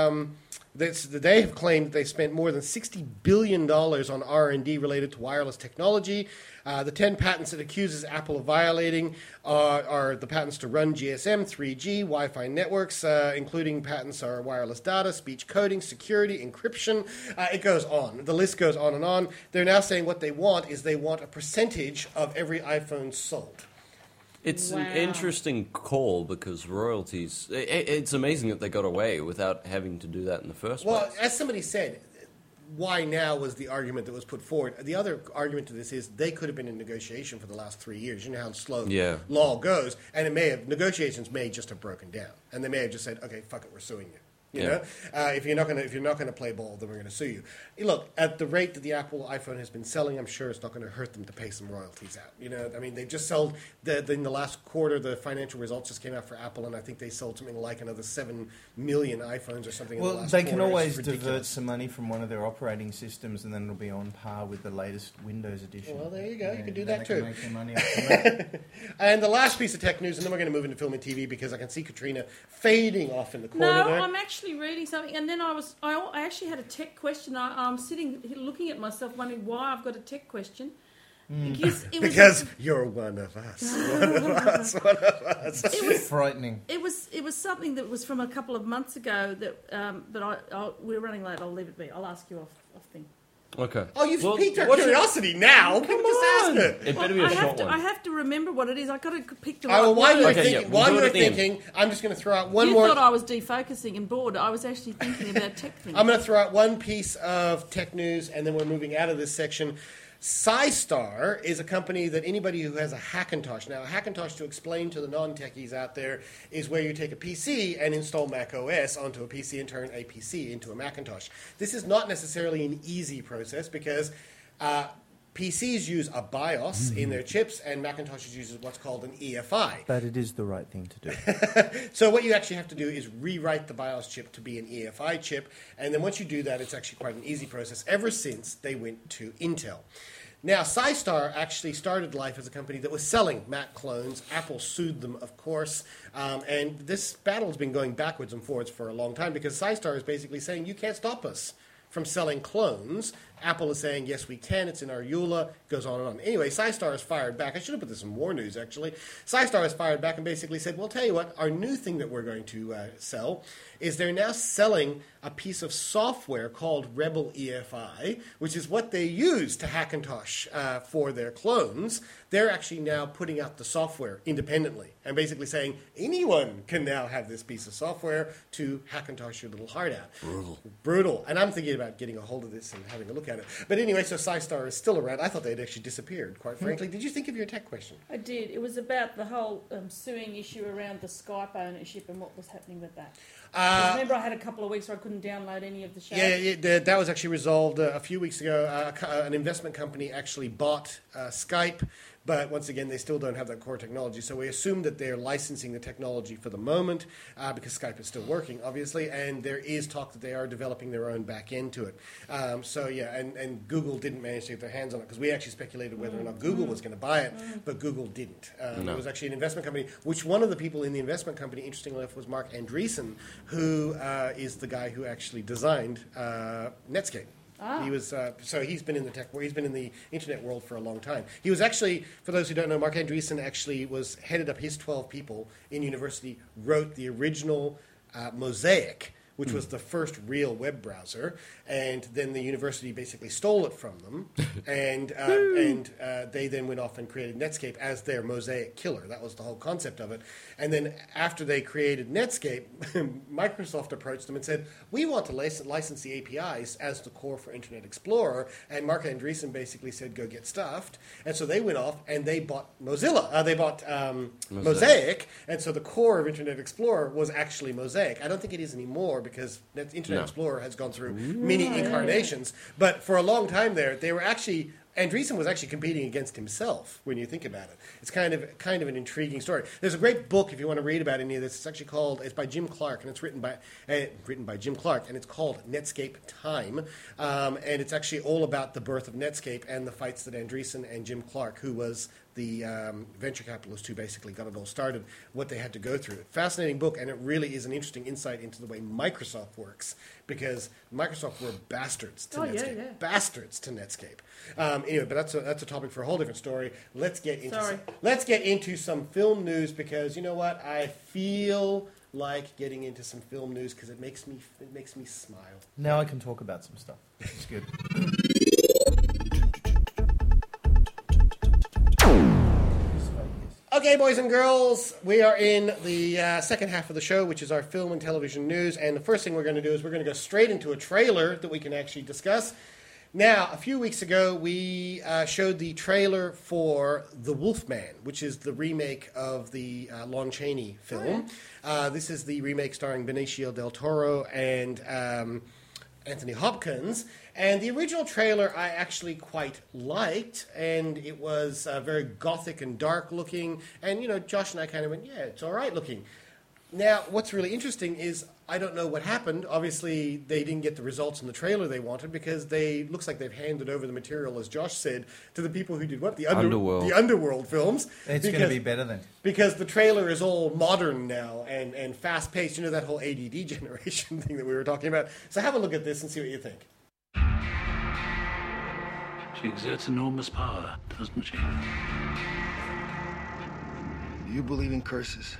they have claimed they spent more than $60 billion on R&D related to wireless technology. The 10 patents it accuses Apple of violating are the patents to run GSM, 3G, Wi-Fi networks, including patents are wireless data, speech coding, security, encryption. It goes on. The list goes on and on. They're now saying what they want is they want a percentage of every iPhone sold. It's Wow. an interesting call because royalties. It's amazing that they got away without having to do that in the first Well, place. as somebody said, why now was the argument that was put forward. The other argument to this is they could have been in negotiation for the last 3 years. You know how slow law goes, and negotiations may just have broken down, and they may have just said, "Okay, fuck it, we're suing you." You know, if you're not going to play ball, then we're going to sue you. Look, at the rate that the Apple iPhone has been selling, I'm sure it's not going to hurt them to pay some royalties out. I mean, they just sold in the last quarter. The financial results just came out for Apple, and I think they sold something like another 7 million iPhones or something. Well, in the last they quarter. can always It's divert ridiculous. some money from one of their operating systems, and then it'll be on par with the latest Windows edition. Well, there you go. You can do then that they too. Can make their money off the And the last piece of tech news, and then we're going to move into film and TV because I can see Katrina fading off in the corner No, there. I'm actually reading something, and then I actually had a tech question. I'm sitting looking at myself, wondering why I've got a tech question. Because you're one of us. One of us. It was frightening. It was something that was from a couple of months ago that but we're running late. I'll leave it be. I'll ask you off thing. Okay. Oh, you've piqued our curiosity now. Come on. Just ask it. It better be a short one. I have to remember what it is. I got to pick the All right, well, while you're word. thinking, I'm just going to throw out one You more. thought I was defocusing and bored. I was actually thinking about tech things. I'm going to throw out one piece of tech news, and then we're moving out of this section. SciStar is a company that anybody who has a Hackintosh. Now, a Hackintosh, to explain to the non-techies out there, is where you take a PC and install Mac OS onto a PC and turn a PC into a Macintosh. This is not necessarily an easy process because PCs use a BIOS in their chips, and Macintoshes uses what's called an EFI. But it is the right thing to do. So what you actually have to do is rewrite the BIOS chip to be an EFI chip, and then once you do that, it's actually quite an easy process ever since they went to Intel. Now, SciStar actually started life as a company that was selling Mac clones. Apple sued them, of course, and this battle has been going backwards and forwards for a long time because SciStar is basically saying, you can't stop us from selling clones. Apple is saying, yes, we can. It's in our EULA. Goes on and on. Anyway, SciStar has fired back. I should have put this in more news, actually. SciStar has fired back and basically said, well, tell you what, our new thing that we're going to sell is they're now selling a piece of software called Rebel EFI, which is what they use to Hackintosh for their clones. They're actually now putting out the software independently and basically saying anyone can now have this piece of software to Hackintosh your little heart out. Brutal. And I'm thinking about getting a hold of this and having a look at it. But anyway, so SciStar is still around. I thought they'd actually disappeared, quite frankly. Did you think of your tech question? I did. It was about the whole suing issue around the Skype ownership and what was happening with that. Remember, I had a couple of weeks where I couldn't download any of the shows. Yeah, that was actually resolved a few weeks ago. An investment company actually bought Skype But once again, they still don't have that core technology. So we assume that they're licensing the technology for the moment because Skype is still working, obviously, and there is talk that they are developing their own back end to it. And Google didn't manage to get their hands on it because we actually speculated whether or not Google was going to buy it, but Google didn't. It was actually an investment company, which one of the people in the investment company, interestingly enough, was Mark Andreessen, who is the guy who actually designed Netscape. He was he's been in the internet world for a long time. He was actually, for those who don't know, Mark Andreessen actually headed up his 12 people in university, wrote the original Mosaic, which was the first real web browser, and then the university basically stole it from them, and they then went off and created Netscape as their Mosaic killer. That was the whole concept of it. And then after they created Netscape, Microsoft approached them and said, we want to license the APIs as the core for Internet Explorer, and Mark Andreessen basically said, go get stuffed. And so they went off and they bought Mozilla. They bought Mosaic, and so the core of Internet Explorer was actually Mosaic. I don't think it is anymore, because Internet Explorer has gone through many incarnations. But for a long time there, they were actually... Andreessen was actually competing against himself when you think about it. It's kind of an intriguing story. There's a great book if you want to read about any of this. It's actually it's by Jim Clark, and it's written by Jim Clark, and it's called Netscape Time. And it's actually all about the birth of Netscape and the fights that Andreessen and Jim Clark, who was the venture capitalist who basically got it all started, what they had to go through. Fascinating book, and it really is an interesting insight into the way Microsoft works, because Microsoft were bastards to Netscape. Yeah. Bastards to Netscape. Anyway, but that's a topic for a whole different story. Let's get into some film news, because you know what? I feel like getting into some film news because it makes me smile. Now I can talk about some stuff. It's good. Okay, boys and girls, we are in the second half of the show, which is our film and television news. And the first thing we're going to do is we're going to go straight into a trailer that we can actually discuss. Now, a few weeks ago, we showed the trailer for The Wolfman, which is the remake of the Lon Chaney film. This is the remake starring Benicio del Toro and Anthony Hopkins. And the original trailer I actually quite liked, and it was very gothic and dark looking. And, Josh and I kind of went, yeah, it's all right looking. Now, what's really interesting is I don't know what happened. Obviously, they didn't get the results in the trailer they wanted, because looks like they've handed over the material, as Josh said, to the people who did what? The Underworld films. It's going to be better then. Because the trailer is all modern now and fast-paced. That whole ADD generation thing that we were talking about. So have a look at this and see what you think. She exerts enormous power, doesn't she? You believe in curses?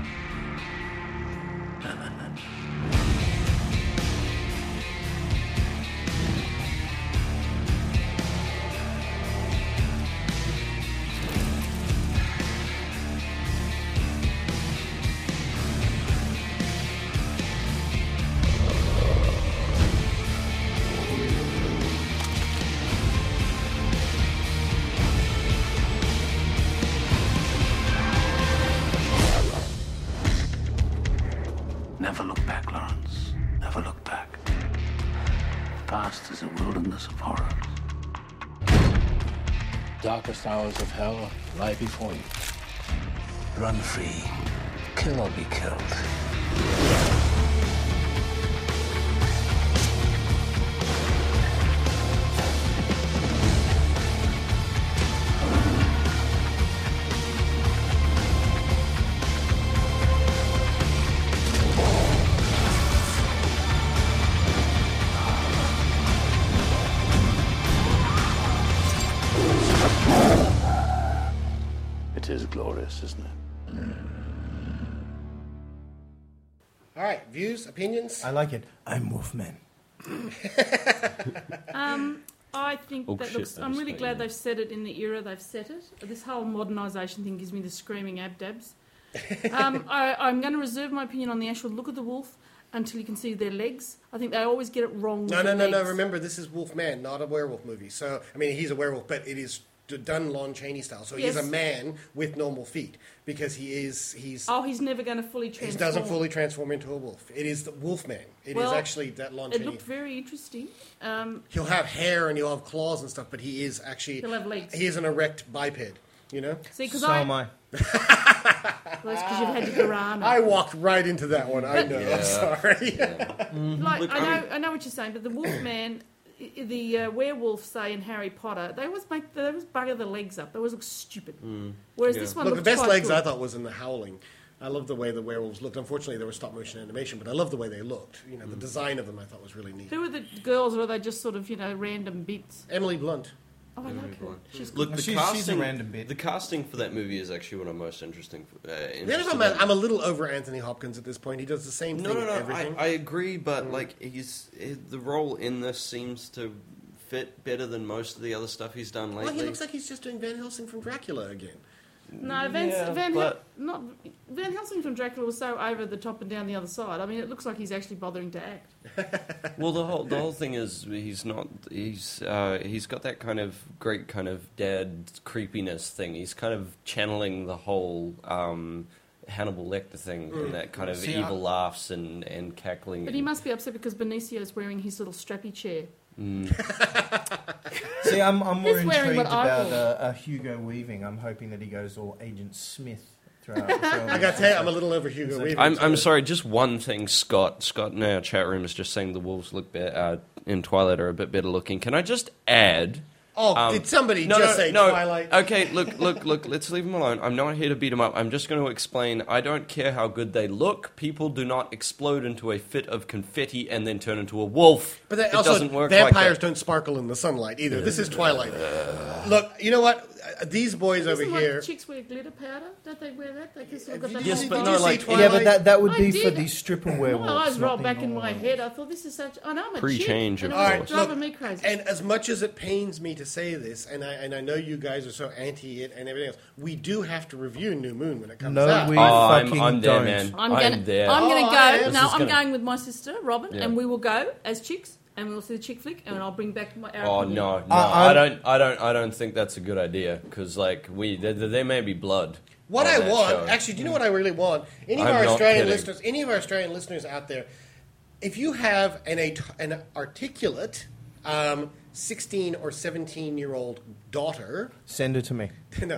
Never look back, Lawrence. Never look back. The past is a wilderness of horrors. Darkest hours of hell lie before you. Run free. Kill or be killed. It is glorious, isn't it? All right, views, opinions? I like it. I'm Wolfman. I think I'm really glad they've set it in the era they've set it. This whole modernisation thing gives me the screaming abdabs. I'm going to reserve my opinion on the actual look of the wolf until you can see their legs. I think they always get it wrong. No. Remember, this is Wolfman, not a werewolf movie. So, he's a werewolf, but it is done Lon Chaney style. So he's a man with normal feet, because he's never going to fully transform. He doesn't fully transform into a wolf. It is the Wolfman. It is actually that Lon Chaney. It looked very interesting. He'll have hair and he'll have claws and stuff, but he'll have legs. He is an erect biped. You know? See, because So am I. Well, that's because you've had your guarana. I walked right into that one. I know. I'm sorry. Like, Look, I know what you're saying, but the Wolfman, the werewolf, say in Harry Potter, they always bugger the legs up. They always look stupid. Whereas this one Look, the looks best quite legs good. I thought was in The Howling. I love the way the werewolves looked. Unfortunately, they were stop motion animation, but I love the way they looked. You know, the design of them I thought was really neat. Who are the girls, or are they just sort of, random bits? Emily Blunt. Oh, I like her. She's good. Look, the She's casting, a random bit. The casting for that movie is actually what I'm most interested The other time, I'm a little over Anthony Hopkins at this point. He does the same thing in everything. I agree, but like the role in this seems to fit better than most of the other stuff he's done lately. Well, he looks like he's just doing Van Helsing from Dracula again. No, Van Helsing from Dracula was so over the top and down the other side. I mean, it looks like he's actually bothering to act. Well, the whole thing is he's got that kind of great kind of dad creepiness thing. He's kind of channeling the whole Hannibal Lecter thing and that kind of evil laughs and cackling. But he must be upset because Benicio's wearing his little strappy chair. See, I'm more He's wearing intrigued what I about Hugo Weaving. I'm hoping that he goes all Agent Smith throughout the film. I got to tell you, I'm a little over Hugo Weaving. I'm sorry, just one thing, Scott. Scott in our chat room is just saying the wolves look in Twilight are a bit better looking. Can I just add? Did somebody say Twilight? Okay, look, let's leave them alone. I'm not here to beat them up. I'm just going to explain. I don't care how good they look. People do not explode into a fit of confetti and then turn into a wolf. But it also, doesn't work vampires like that. don't sparkle in the sunlight either. This is Twilight. Look, you know what? These boys over Doesn't here... like chicks wear glitter powder? Don't they wear that? They can still got that Yes, whole but vibe. no, like Yeah, but that would I be did. for the stripper werewolves. My eyes not rolled the back in my normal head. I thought this is such... I know I'm a Pre-change chick. of And it was course. driving me crazy. And as much as it pains me to say this, and I know you guys are so anti it and everything else, we do have to review New Moon when it comes No, out. we I'm fucking there, don't. man. I'm there. gonna Oh, go. I am. No, I'm gonna- going with my sister Robin, Yeah. and we will go as chicks, and we'll see the chick flick, and I'll bring back my. Our Oh opinion. no, I'm- I don't think that's a good idea because like there may be blood. What on I that want, show. actually, do you know what I really want? Any of I'm our not Australian kidding. listeners out there, if you have an articulate 16 or 17-year-old daughter, Send it to me. no.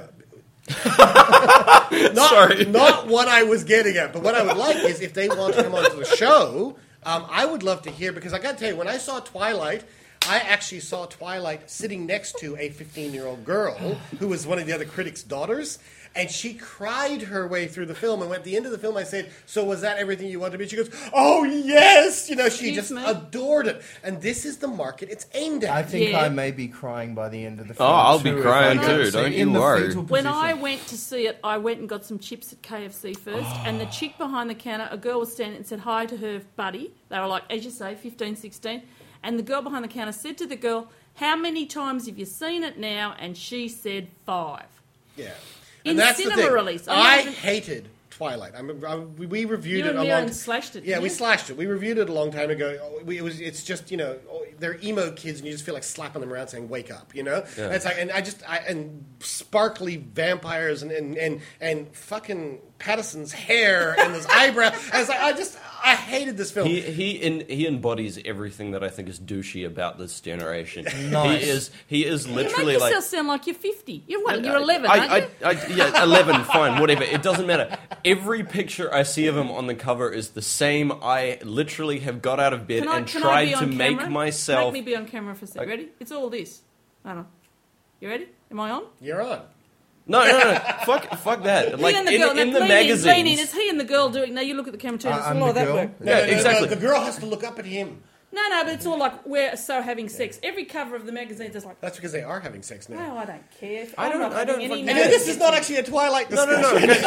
Sorry. Not what I was getting at, but what I would like is if they want to come onto the show, I would love to hear, because I got to tell you, when I saw Twilight, I actually saw Twilight sitting next to a 15-year-old girl who was one of the other critics' daughters, and she cried her way through the film. And at the end of the film, I said, "So was that everything you wanted to be?" She goes, "Oh yes!" You know, she Excuse just me? adored it. And this is the market it's aimed at. I think Yeah. I may be crying by the end of the film. I'll be too, if crying I go too, see don't in you the worry. fetal When I position. went to see it, I went and got some chips at KFC first, and the chick behind the counter, a girl was standing and said hi to her buddy. They were like, as you say, 15, 16. And the girl behind the counter said to the girl, "How many times have you seen it now?" And she said 5. Yeah. In And that's cinema the thing. release. I even- hated Twilight. We reviewed You it and a me long and slashed it. Yeah, we yeah. slashed it. We reviewed it a long time ago. It's just, you know, they're emo kids, and you just feel like slapping them around saying "wake up," you know. Yeah. And it's like, and sparkly vampires and fucking Patterson's hair and his eyebrow. And it's like I hated this film. He embodies everything that I think is douchey about this generation. Nice. He is You literally make like. yourself sound like you're 50. You're what? You're 11, aren't you? Yeah, 11, fine, whatever. It doesn't matter. Every picture I see of him on the cover is the same. I literally have got out of bed Can I and be tried on to make camera? myself. Make me be on camera for a sec. Ready? It's all this. I don't know. You ready? Am I on? You're on. No. Fuck that. Like he and the in, girl. in now, the lean magazines. In, lean in. It's he and the girl doing. Now you look at the camera too. It's I'm all of the that girl? work. Yeah, exactly. The girl has to look up at him. No, but it's all like we're so having sex. Every cover of the magazines is like. That's because they are having sex now. No, I don't care. I don't- I'm not I don't having any fucking- And Yeah. this is not actually a Twilight discussion.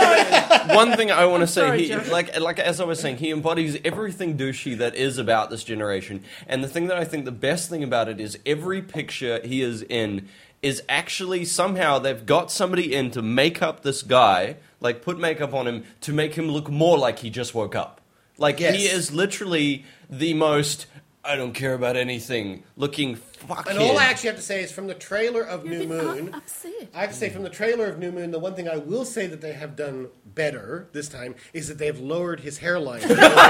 No. One thing I want to say, sorry, he, Joe. like as I was saying, he embodies everything douchey that is about this generation. And the thing that I think the best thing about it is every picture he is in is actually somehow they've got somebody in to make up this guy, like put makeup on him to make him look more like he just woke up. Like Yes. he is literally the most I don't care about anything looking fuck And yeah. all I actually have to say is from the trailer of You're New a bit Moon. upset. I have to say from the trailer of New Moon, the one thing I will say that they have done better this time is that they have lowered his hairline.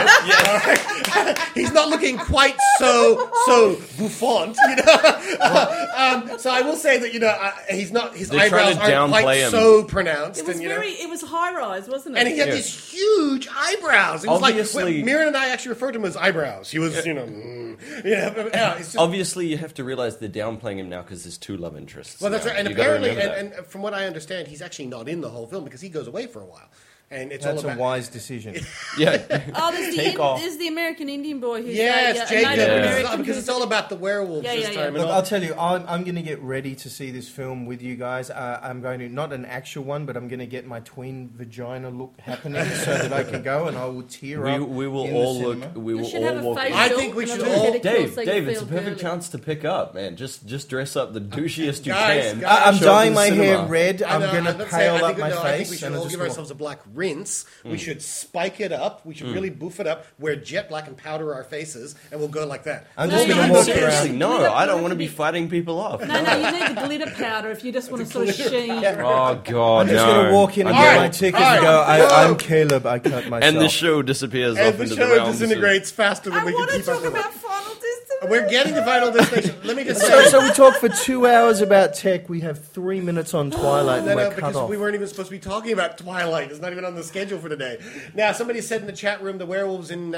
He's not looking quite so bouffant, you know. So I will say that he's not. His They're eyebrows trying to aren't quite downplay him. so pronounced. It was and, it was high rise, wasn't it? And he had these huge eyebrows. It was Obviously- like Miriam and I actually referred to him as eyebrows. He was, it's just, Obviously, you have to realize they're downplaying him now because there's 2 love interests. well, that's now. right. And You gotta apparently, remember and that. from what I understand, he's actually not in the whole film because he goes away for a while. And it's That's all about a wise decision. Yeah. Oh, there's Take off. there's the American Indian boy who's Yes, a Jacob. Native Yeah. American Because who's- it's all about the werewolves Yeah, this yeah, time. yeah. and Look, all. I'll tell you, I'm going to get ready to see this film with you guys. I'm going to, not an actual one, but I'm going to get my twin vagina look happening so that I can go and I will tear up. We will in the all cinema. look. We You will should have all a walk. facial I think we and a should little all- pedicure Dave, so you Dave, it's a feel perfect girly. chance to pick up, man. Just dress up the douchiest you Guys, can. guys. I'm Show up dyeing in my the hair cinema. red. I'm going to not pale saying- up my I think we face. should and I all just give walk. ourselves a black rinse. We should spike it up. We should really boof it up. Wear jet black and powder our faces, and we'll go like that. I'm No, just you going to don't walk seriously. Seriously, around. no, Glitter- I don't glitter want to can be be- fighting people off. No, you need the glitter powder if you just want to sort of sheen. Oh God, I'm just no. going to walk in and I'm get not- my ticket all and go, right, I'm Caleb, I cut myself. And the show disappears And off the into show the realms. disintegrates faster than I we want can to keep up talk with it. about Final Destination. We're getting to Final Destination. Let me just say. So we talk for 2 hours about tech. We have 3 minutes on Twilight, and No, we're cut because off. we weren't even supposed to be talking about Twilight. It's not even on the schedule for today. Now, somebody said in the chat room the werewolves in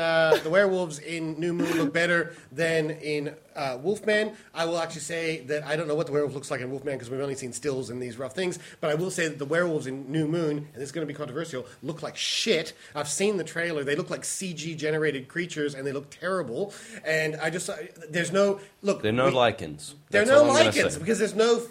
New Moon look better than in Wolfman. I will actually say that I don't know what the werewolf looks like in Wolfman because we've only seen stills and these rough things. But I will say that the werewolves in New Moon, and this is going to be controversial, look like shit. I've seen the trailer. They look like CG generated creatures, and they look terrible. And I just there's no look. They're no lichens. There are That's all no I'm gonna lichens say. because there's no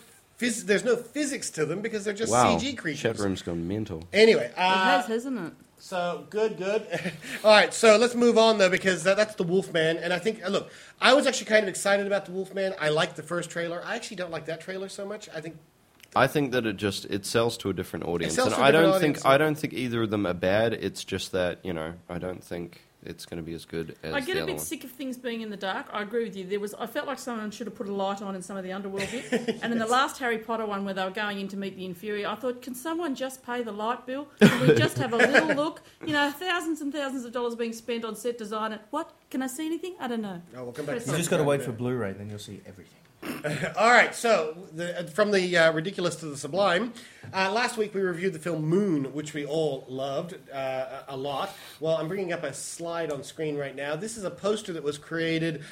physics to them because they're just Wow, CG creatures. chat room's gone mental. Anyway, It has, hasn't it? so good. All right, so let's move on though because that's the Wolfman, and I think look, I was actually kind of excited about the Wolfman. I liked the first trailer. I actually don't like that trailer so much. I think that it sells to a different audience, sells and to a I different don't audience. think I don't think either of them are bad. It's just that I don't think it's going to be as good as I get the a other bit one. sick of things being in the dark. I agree with you. I felt like someone should have put a light on in some of the underworld bit. And in the last Harry Potter one where they were going in to meet the Inferior, I thought, can someone just pay the light bill? Can we just have a little look? Thousands and thousands of dollars being spent on set design. What? Can I see anything? I don't know. Oh, we'll come back to You just got to wait for Blu-ray, then you'll see everything. All right, so from the ridiculous to the sublime. Last week we reviewed the film Moon, which we all loved a lot. Well, I'm bringing up a slide on screen right now. This is a poster that was created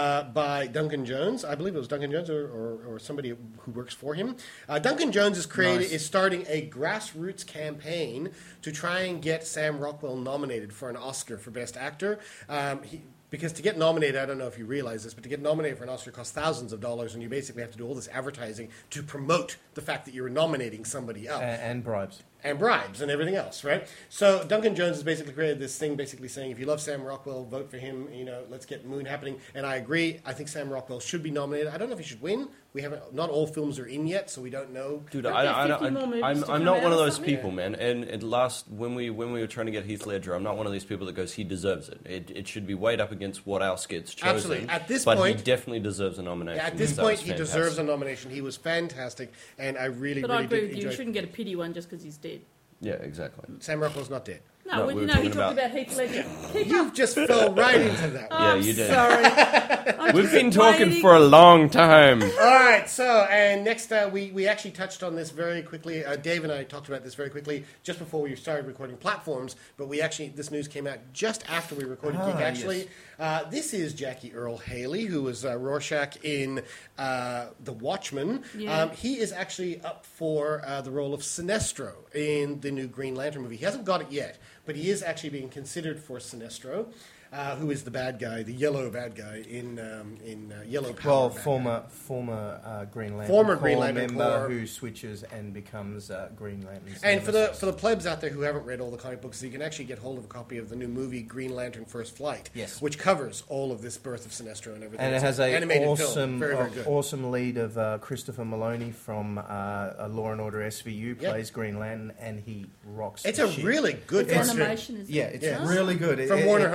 by Duncan Jones. I believe it was Duncan Jones or somebody who works for him. Duncan Jones is starting a grassroots campaign to try and get Sam Rockwell nominated for an Oscar for Best Actor. Because to get nominated, I don't know if you realize this, but to get nominated for an Oscar costs thousands of dollars, and you basically have to do all this advertising to promote the fact that you're nominating somebody up. And bribes. And bribes and everything else, right? So Duncan Jones has basically created this thing basically saying, if you love Sam Rockwell, vote for him, let's get Moon happening. And I agree. I think Sam Rockwell should be nominated. I don't know if he should win. Not all films are in yet, so we don't know. Dude, But there are 50 more movies to I'm come not out one of or those something? people, man. And when we were trying to get Heath Ledger, I'm not one of these people that goes, he deserves it. It should be weighed up against what else gets chosen. Absolutely. At this but point, he definitely deserves a nomination. At this That point, was he fantastic. deserves a nomination. He was fantastic, and I really, But really I agree did with you. enjoy You shouldn't get a pity one just because he's dead. Yeah, exactly. Sam Rockwell's not dead. No, we were he talking talked about Heath Ledger. You just fell right into that one. Yeah, I'm you did. sorry. I'm We've just been talking waiting. for a long time. All right, so, and next, we actually touched on this very quickly. Dave and I talked about this very quickly just before we started recording platforms, but this news came out just after we recorded Geek, actually. Yes. This is Jackie Earle Haley, who was Rorschach in The Watchmen. Yeah. He is actually up for the role of Sinestro in the new Green Lantern movie. He hasn't got it yet, but he is actually being considered for Sinestro. Who is the bad guy, the yellow bad guy in Yellow Power? Well, bad former Green Lantern Former Green Corps Lantern member Corps. who switches and becomes Green Lantern. And for the plebs out there who haven't read all the comic books, you can actually get hold of a copy of the new movie Green Lantern First Flight, Yes. which covers all of this birth of Sinestro and everything. And it It's has an a animated awesome, film. Very, very good. awesome lead of Christopher Maloney from Law and Order SVU Yep. plays Green Lantern, and he rocks. It's the a shit. really good It's costume. animation, is it? Yeah, it's Yeah. really good. From Warner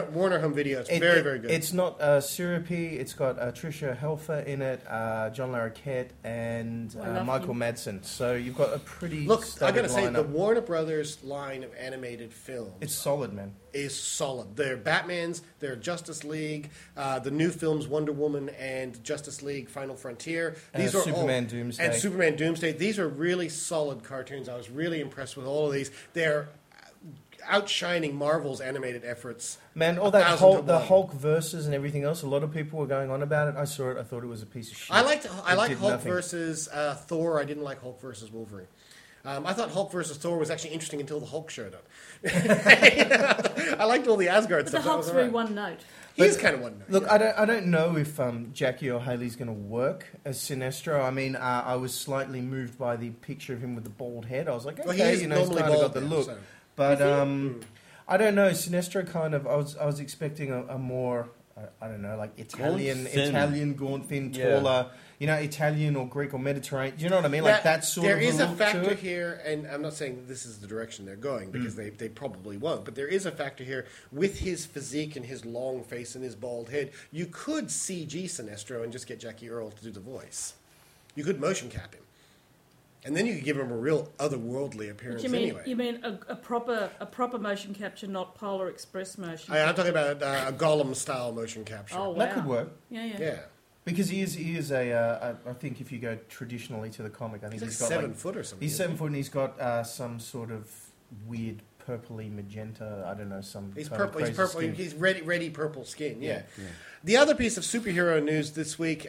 home video. It's very, very good. It's not syrupy. It's got Tricia Helfer in it, John Larroquette, and Michael Madsen. So you've got a pretty I got to say, lineup. the Warner Brothers line of animated films... It's solid, man. Is solid. They're Batmans, they're Justice League, the new films Wonder Woman and Justice League Final Frontier. These are Superman Doomsday. And Superman Doomsday. These are really solid cartoons. I was really impressed with all of these. They're outshining Marvel's animated efforts. Man, all that Hulk versus and everything else, a lot of people were going on about it. I saw it, I thought it was a piece of shit. I like Hulk versus Thor. I didn't like Hulk versus Wolverine. I thought Hulk versus Thor was actually interesting until the Hulk showed up. I liked all the Asgard stuff. The Hulk's very one note. He's kind of one note. Look, yeah. I don't know if Jackie O'Haley's going to work as Sinestro. I mean, I was slightly moved by the picture of him with the bald head. I was like, okay, he's kind of got the look. So. But I don't know. Sinestro kind of. I was expecting a more. I don't know, like Italian, gaunt, thin, taller, Italian or Greek or Mediterranean. Do you know what I mean? Like that sort of There is a look factor to it. here, and I'm not saying that this is the direction they're going, because they probably won't, but there is a factor here with his physique and his long face and his bald head. You could CG Sinestro and just get Jackie Earle to do the voice. You could motion cap him. And then you could give him a real otherworldly appearance anyway. You mean a proper motion capture, not Polar Express motion? I'm talking about a Gollum-style motion capture. Oh, wow. That could work. Yeah. Because he is I think if you go traditionally to the comic, I think he's got 7 foot or something. He's 7 foot and he's got some sort of weird purpley magenta. I don't know, He's kind purple. Of He's crazy purple. skin. He's ready purple skin. Yeah. The other piece of superhero news this week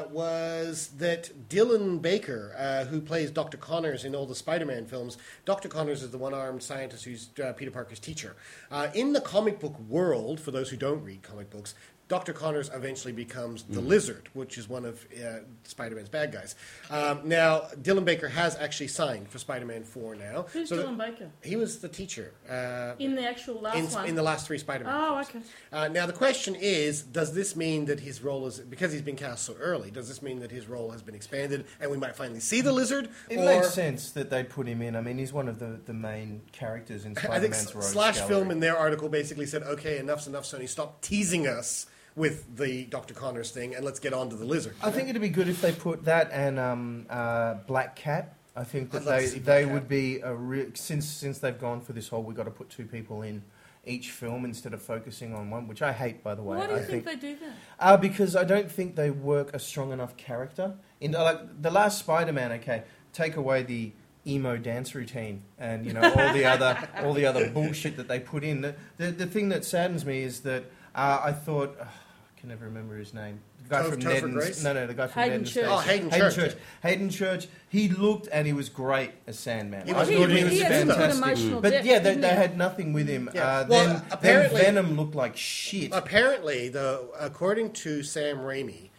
was that Dylan Baker, who plays Dr. Connors in all the Spider-Man films, Dr. Connors is the one-armed scientist who's Peter Parker's teacher. In the comic book world, for those who don't read comic books, Dr. Connors eventually becomes the Lizard, which is one of Spider-Man's bad guys. Now, Dylan Baker has actually signed for Spider-Man 4 now. Who's Dylan Baker? He was the teacher. In the actual last one? In the last 3 Spider-Man films. Okay. Now, the question is, does this mean that his role is, because he's been cast so early, does this mean that his role has been expanded and we might finally see the Lizard? It makes sense that they put him in. I mean, he's one of the main characters in Spider-Man's I think rogues Slash gallery. Film in their article basically said, okay, enough's enough, Sony, stop teasing us with the Dr. Connors thing, and let's get on to the Lizard. I think it'd be good if they put that and Black Cat. I think that they would be a since they've gone for this whole, we've got to put 2 people in each film instead of focusing on one, which I hate, by the way. Why do you think they do that? Because I don't think they work a strong enough character. In like the last Spider-Man, okay, take away the emo dance routine and all the other bullshit that they put in. The thing that saddens me is that I thought. I can never remember his name. The guy from Ned the guy from Hayden Ned Church. Oh, Hayden Church. Hayden Church. He looked and he was great as Sandman. He I thought he was fantastic. But yeah, they had nothing with him. Yeah. Then Venom looked like shit. Apparently, though, according to Sam Raimi,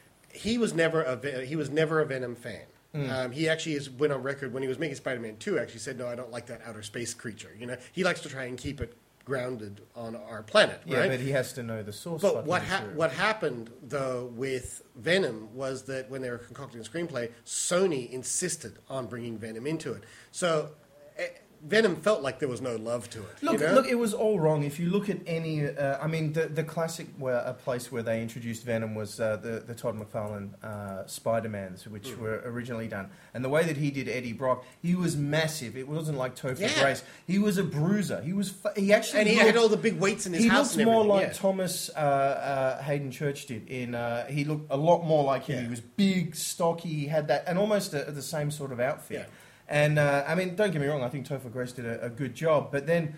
he was never a Venom fan. He actually went on record when he was making Spider-Man 2. Actually said, "No, I don't like that outer space creature." He likes to try and keep it grounded on our planet, right? Yeah, but he has to know the source. But what happened, though, with Venom was that when they were concocting the screenplay, Sony insisted on bringing Venom into it. So Venom felt like there was no love to it. Look, it was all wrong. If you look at any, the classic place where they introduced Venom was the Todd McFarlane Spider-Mans, which were originally done. And the way that he did Eddie Brock, he was massive. It wasn't like Topher Grace. He was a bruiser. He had all the big weights in his house. He looked more like Thomas Hayden Church did. He looked a lot more like him. He was big, stocky. He had that, and almost the same sort of outfit. Yeah. And, don't get me wrong, I think Topher Grace did a good job. But then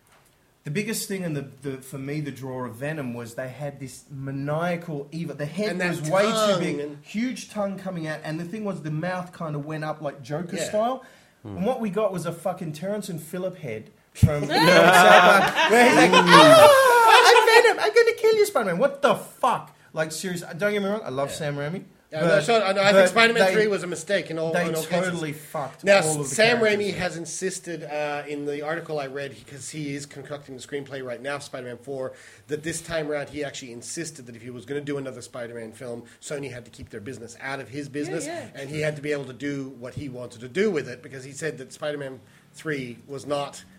the biggest thing, and for me, the draw of Venom was they had this maniacal evil. The head was way too big, huge tongue coming out, and the thing was the mouth kind of went up like Joker style. And what we got was a fucking Terrence and Phillip head from South Park, where he's like, I'm Venom, I'm going to kill you, Spider-Man. What the fuck? Like, seriously, don't get me wrong, I love Sam Raimi. I think Spider-Man 3 was a mistake in all cases. They totally fucked now, all of the Sam characters. Raimi has insisted in the article I read, because he is concocting the screenplay right now for Spider-Man 4, that this time around he actually insisted that if he was going to do another Spider-Man film, Sony had to keep their business out of his business, and he had to be able to do what he wanted to do with it, because he said that Spider-Man 3 was not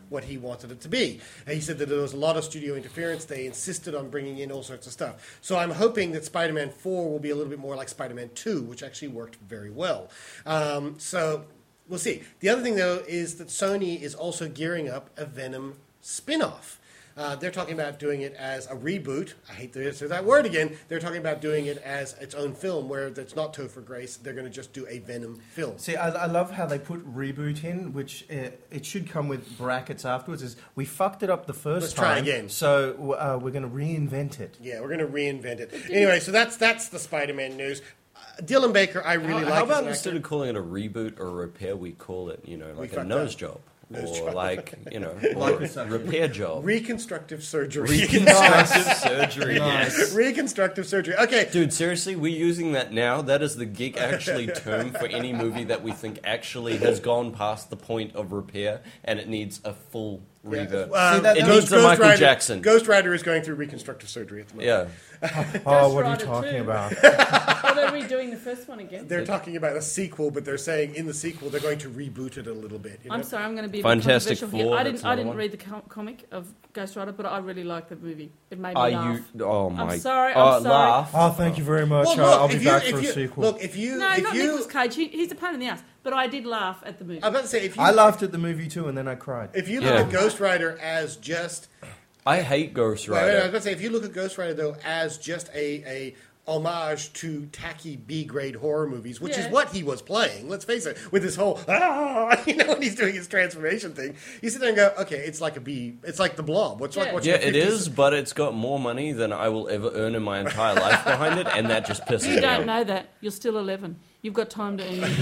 what he wanted it to be. And he said that there was a lot of studio interference. They insisted on bringing in all sorts of stuff. So I'm hoping that Spider-Man 4 will be a little bit more like Spider-Man 2, which actually worked very well. So we'll see. The other thing, though, is that Sony is also gearing up a Venom spin-off. They're talking about doing it as a reboot. I hate to say that word again. They're talking about doing it as its own film, where it's not Topher Grace. They're going to just do a Venom film. See, I love how they put reboot in, which it should come with brackets afterwards. Is we fucked it up the first time. Let's try again. So we're going to reinvent it. Yeah, we're going to reinvent it. Anyway, so that's the Spider-Man news. Dylan Baker, I really like. How about as an instead actor. of calling it a reboot or a repair, we call it, like a fucked nose up. job. Nose Or job. or a repair job. Reconstructive surgery. Reconstructive surgery. Yes. Reconstructive surgery. Okay. Dude, seriously, we're using that now? That is the Geek Actually term for any movie that we think actually has gone past the point of repair and it needs a full revert. It needs a Michael Rider, Jackson. Ghost Rider is going through reconstructive surgery at the moment. Yeah. Oh, what are you Rider talking 2. about? Well, they're redoing the first one again. They're talking about a sequel, but they're saying in the sequel they're going to reboot it a little bit. You know? I'm sorry, I'm going to be a Fantastic bit controversial Four, here. that's I another didn't one. read the comic of Ghost Rider, but I really liked the movie. It made me Are laugh. you? Oh my! I'm sorry. I'm sorry. Laugh. Oh, thank you very much. Well, look, I'll be if back you- for if a you- sequel. Look, if you... No, if not you, Nicolas Cage. He's a pain in the ass. But I did laugh at the movie. I'm about to say, if you... I laughed at the movie too, and then I cried. If you look at Ghost Rider as just... I hate Ghost Wait, I was Rider. about to say, if you look at Ghost Rider, though, as just a homage to tacky B-grade horror movies, which is Yeah. what he was playing, let's face it, with his whole, when he's doing his transformation thing, you sit there and go, okay, it's like it's like The Blob. What's like watching Yeah, a it 50s is, but it's got more money than I will ever earn in my entire life behind it, and that just pisses You me don't off. know that. You're still 11. You've got time to earn your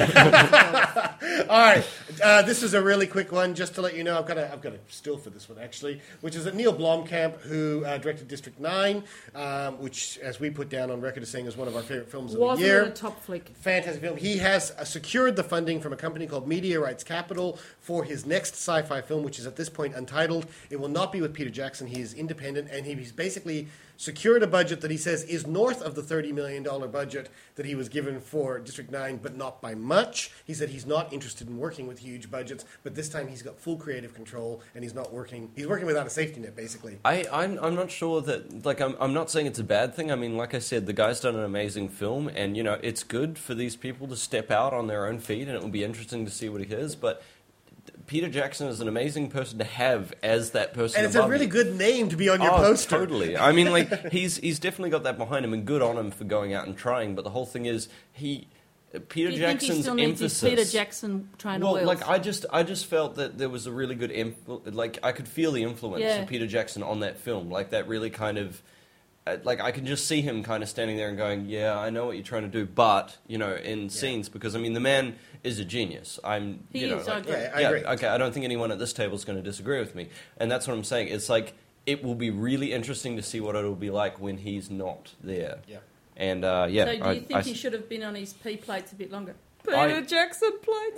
All right, this is a really quick one, just to let you know. I've got a still for this one actually, which is that Neil Blomkamp, who directed District 9, which, as we put down on record, as saying is one of our favorite films of Wasn't the year. it a top flick? Fantastic film. He has secured the funding from a company called Media Rights Capital for his next sci-fi film, which is at this point untitled. It will not be with Peter Jackson. He is independent, and he's basically secured a budget that he says is north of the $30 million budget that he was given for District 9, but not by much. He said he's not interested in working with huge budgets, but this time he's got full creative control, and he's working without a safety net, basically. I'm not sure that, like, I'm not saying it's a bad thing. I mean, like I said, the guy's done an amazing film, and, it's good for these people to step out on their own feet, and it will be interesting to see what he is, but Peter Jackson is an amazing person to have as that person And it's above a really you. good name to be on your poster. Totally. I mean, like, he's definitely got that behind him, and good on him for going out and trying, but the whole thing is, Peter Do you think he Jackson's still needs his emphasis... Peter Jackson trainer Well, wheels? like, I just felt that there was a really good... I could feel the influence Yeah. of Peter Jackson on that film. Like, that really kind of... Like, I can just see him kind of standing there and going, yeah, I know what you're trying to do, but, in scenes, because, I mean, the man is a genius. He is, I agree. I agree. Okay, I don't think anyone at this table is going to disagree with me. And that's what I'm saying. It's like, it will be really interesting to see what it'll be like when he's not there. Yeah. And, So do you think he should have been on his P plates a bit longer? Peter Jackson plates.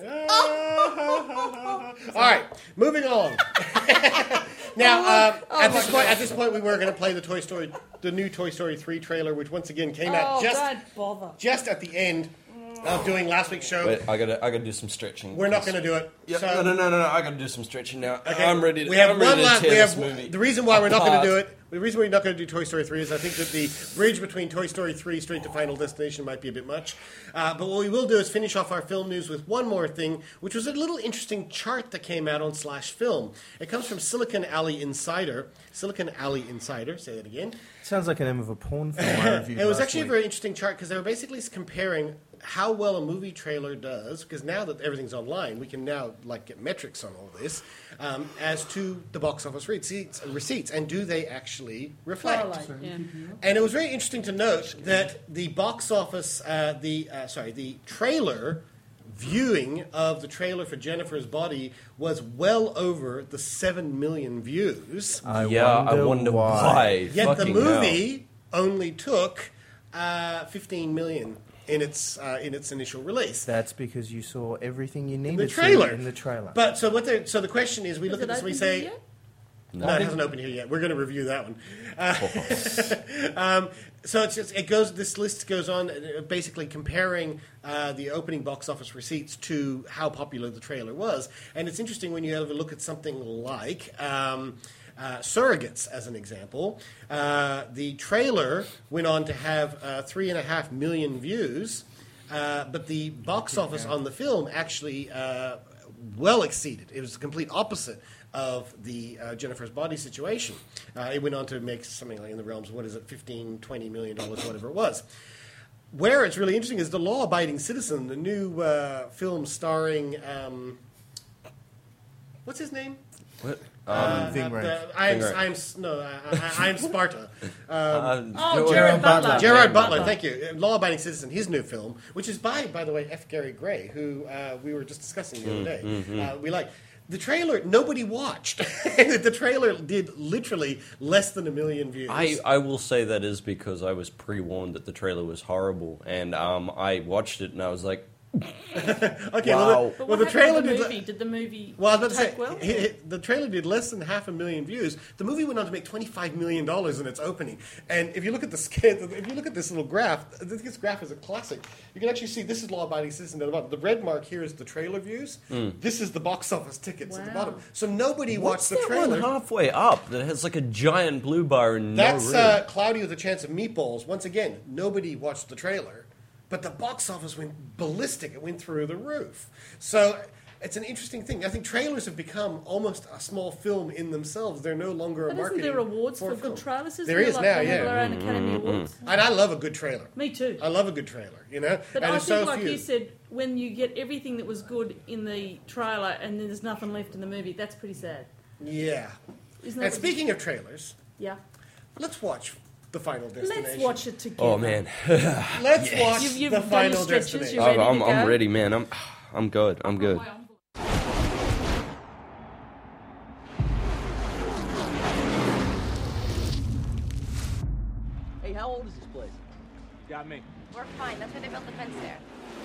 All right, moving on. Now, at this point, we were going to play the new Toy Story 3 trailer, which once again came out don't bother. just at the end of doing last week's show. Wait, I gotta do some stretching. We're not going to do it. Yeah, So- no. I gotta do some stretching now. Okay, I'm ready to. We have I'm ready one to last. tear We this have movie the reason why we're not going to apart. do it. The reason we're not going to do Toy Story 3 is I think that the bridge between Toy Story 3 straight to Final Destination might be a bit much. But what we will do is finish off our film news with one more thing, which was a little interesting chart that came out on /film. It comes from Silicon Alley Insider. Silicon Alley Insider. Say that again. Sounds like a name of a porn film I reviewed It was last actually week. a very interesting chart because they were basically comparing how well a movie trailer does, because now that everything's online, we can now get metrics on all this, as to the box office receipts, and do they actually reflect? Correlate, yeah. And it was very interesting to note that the box office, the trailer viewing of the trailer for Jennifer's Body was well over the 7 million views. I wonder why. Yet the Fucking movie only took 15 million in its initial release. That's because you saw everything you needed The trailer. to in the trailer. But so the question is, we look at this and we say, yet? no, it hasn't opened here yet. We're going to review that one. So it's just, it goes. This list goes on, basically comparing the opening box office receipts to how popular the trailer was. And it's interesting when you have a look at something like Surrogates, as an example. The trailer went on to have 3.5 million views, but the box office on the film actually well exceeded. It was the complete opposite of the Jennifer's Body situation. It went on to make something like in the realms of, what is it, $15, $20 million, whatever it was. Where it's really interesting is The Law-Abiding Citizen, the new film starring, what's his name? What? I'm Sparta. Gerard Butler. Gerard Butler, thank you. Law-Abiding Citizen, his new film, which is by the way, F. Gary Gray, who we were just discussing the other day. We like. The trailer, nobody watched. The trailer did literally less than 1 million views. I will say that is because I was pre-warned that the trailer was horrible, and I watched it and I was like, okay, wow. Well, the trailer did the movie take well? The trailer did less than 500,000 views. The movie went on to make $25 million in its opening. And if you look at if you look at this little graph, this graph is a classic. You can actually see this is Law-Abiding Citizen at the bottom. The red mark here is the trailer views. This is the box office tickets at the bottom. So nobody watched the trailer. What's that one halfway up that has like a giant blue bar and That's no rim? Cloudy with a Chance of Meatballs. Once again, nobody watched the trailer. But the box office went ballistic. It went through the roof. So it's an interesting thing. I think trailers have become almost a small film in themselves. They're no longer a marketing. Isn't there awards for film. good trailers? There is like now, they have their own Academy Awards? And I love a good trailer. Me too. I love a good trailer, you know? But and I it's think, so like few. you said, when you get everything that was good in the trailer and then there's nothing left in the movie, that's pretty sad. Yeah. Isn't that And speaking of trailers, let's watch The Final Destination. Let's watch it together. Oh man, let's watch you've The done Final your stretches, Destination. you're ready to go? I'm ready, man. I'm good. I'm good. Hey, how old is this place? Got me. We're fine. That's why they built the fence there.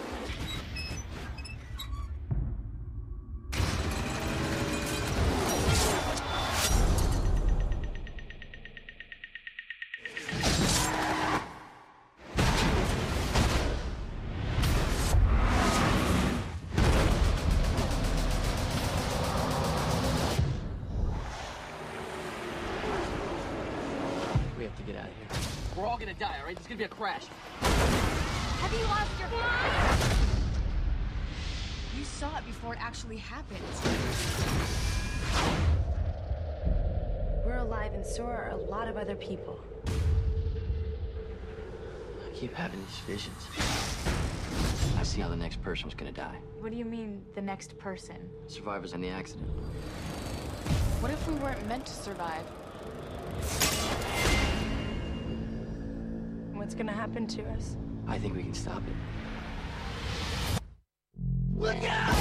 We have to get out of here. We're all gonna die, all right? There's gonna be a crash. Have you lost your mind? You saw it before it actually happened. We're alive, and so are a lot of other people. I keep having these visions. I see how the next person was gonna die. What do you mean, the next person? Survivors in the accident. What if we weren't meant to survive? What's gonna happen to us? I think we can stop it. Look out!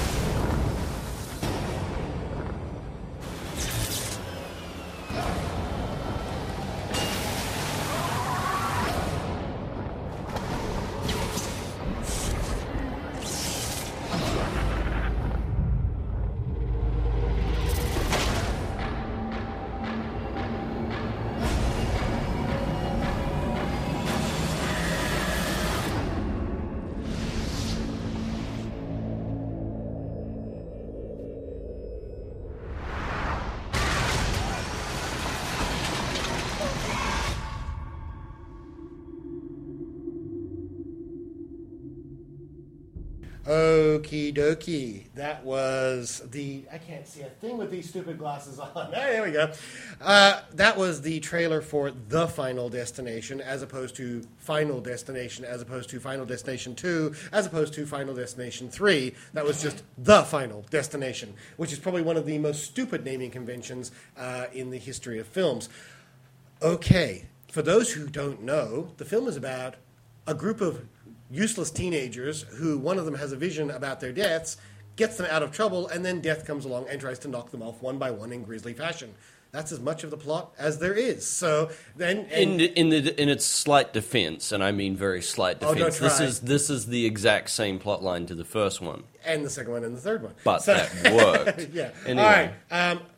Okie dokie. That was I can't see a thing with these stupid glasses on. There we go. That was the trailer for The Final Destination, as opposed to Final Destination, as opposed to Final Destination 2, as opposed to Final Destination 3. That was just The Final Destination, which is probably one of the most stupid naming conventions in the history of films. Okay, for those who don't know, the film is about a group of useless teenagers who one of them has a vision about their deaths, gets them out of trouble, and then death comes along and tries to knock them off one by one in grisly fashion. That's as much of the plot as there is. So then, in its slight defense, and I mean very slight defense, this is the exact same plot line to the first one, and the second one, and the third one. But that worked. Yeah. Anyway. All right.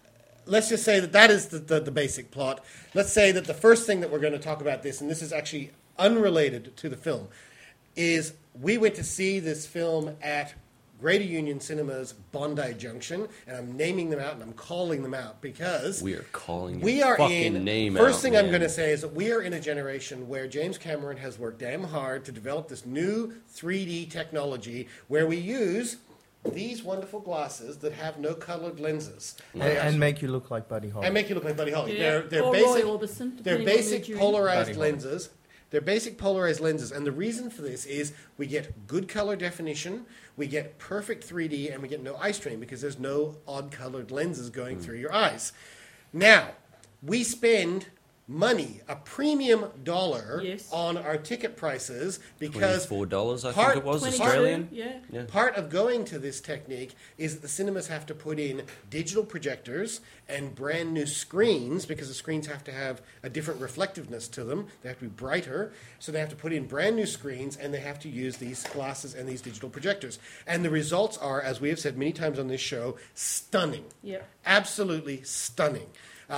let's just say that is the basic plot. Let's say that the first thing that we're going to talk about this, and this is actually unrelated to the film, is we went to see this film at Greater Union Cinemas, Bondi Junction, and I'm naming them out and I'm calling them out because we are calling your fucking name out. First thing I'm going to say is that we are in a generation where James Cameron has worked damn hard to develop this new 3D technology where we use these wonderful glasses that have no colored lenses. And make you look like Buddy Holly. And make you look like Buddy Holly. Yeah. They're Or basic, Roy Orbison, they're depending on basic who you're polarized Buddy Holly. lenses. They're basic polarized lenses, and the reason for this is we get good color definition, we get perfect 3D, and we get no eye strain because there's no odd-colored lenses going through your eyes. Now, we spend money, a premium dollar, on our ticket prices because $24, I think it was, Australian. Yeah. Part of going to this technique is that the cinemas have to put in digital projectors and brand new screens because the screens have to have a different reflectiveness to them. They have to be brighter. So they have to put in brand new screens and they have to use these glasses and these digital projectors. And the results are, as we have said many times on this show, stunning. Yep. Absolutely stunning.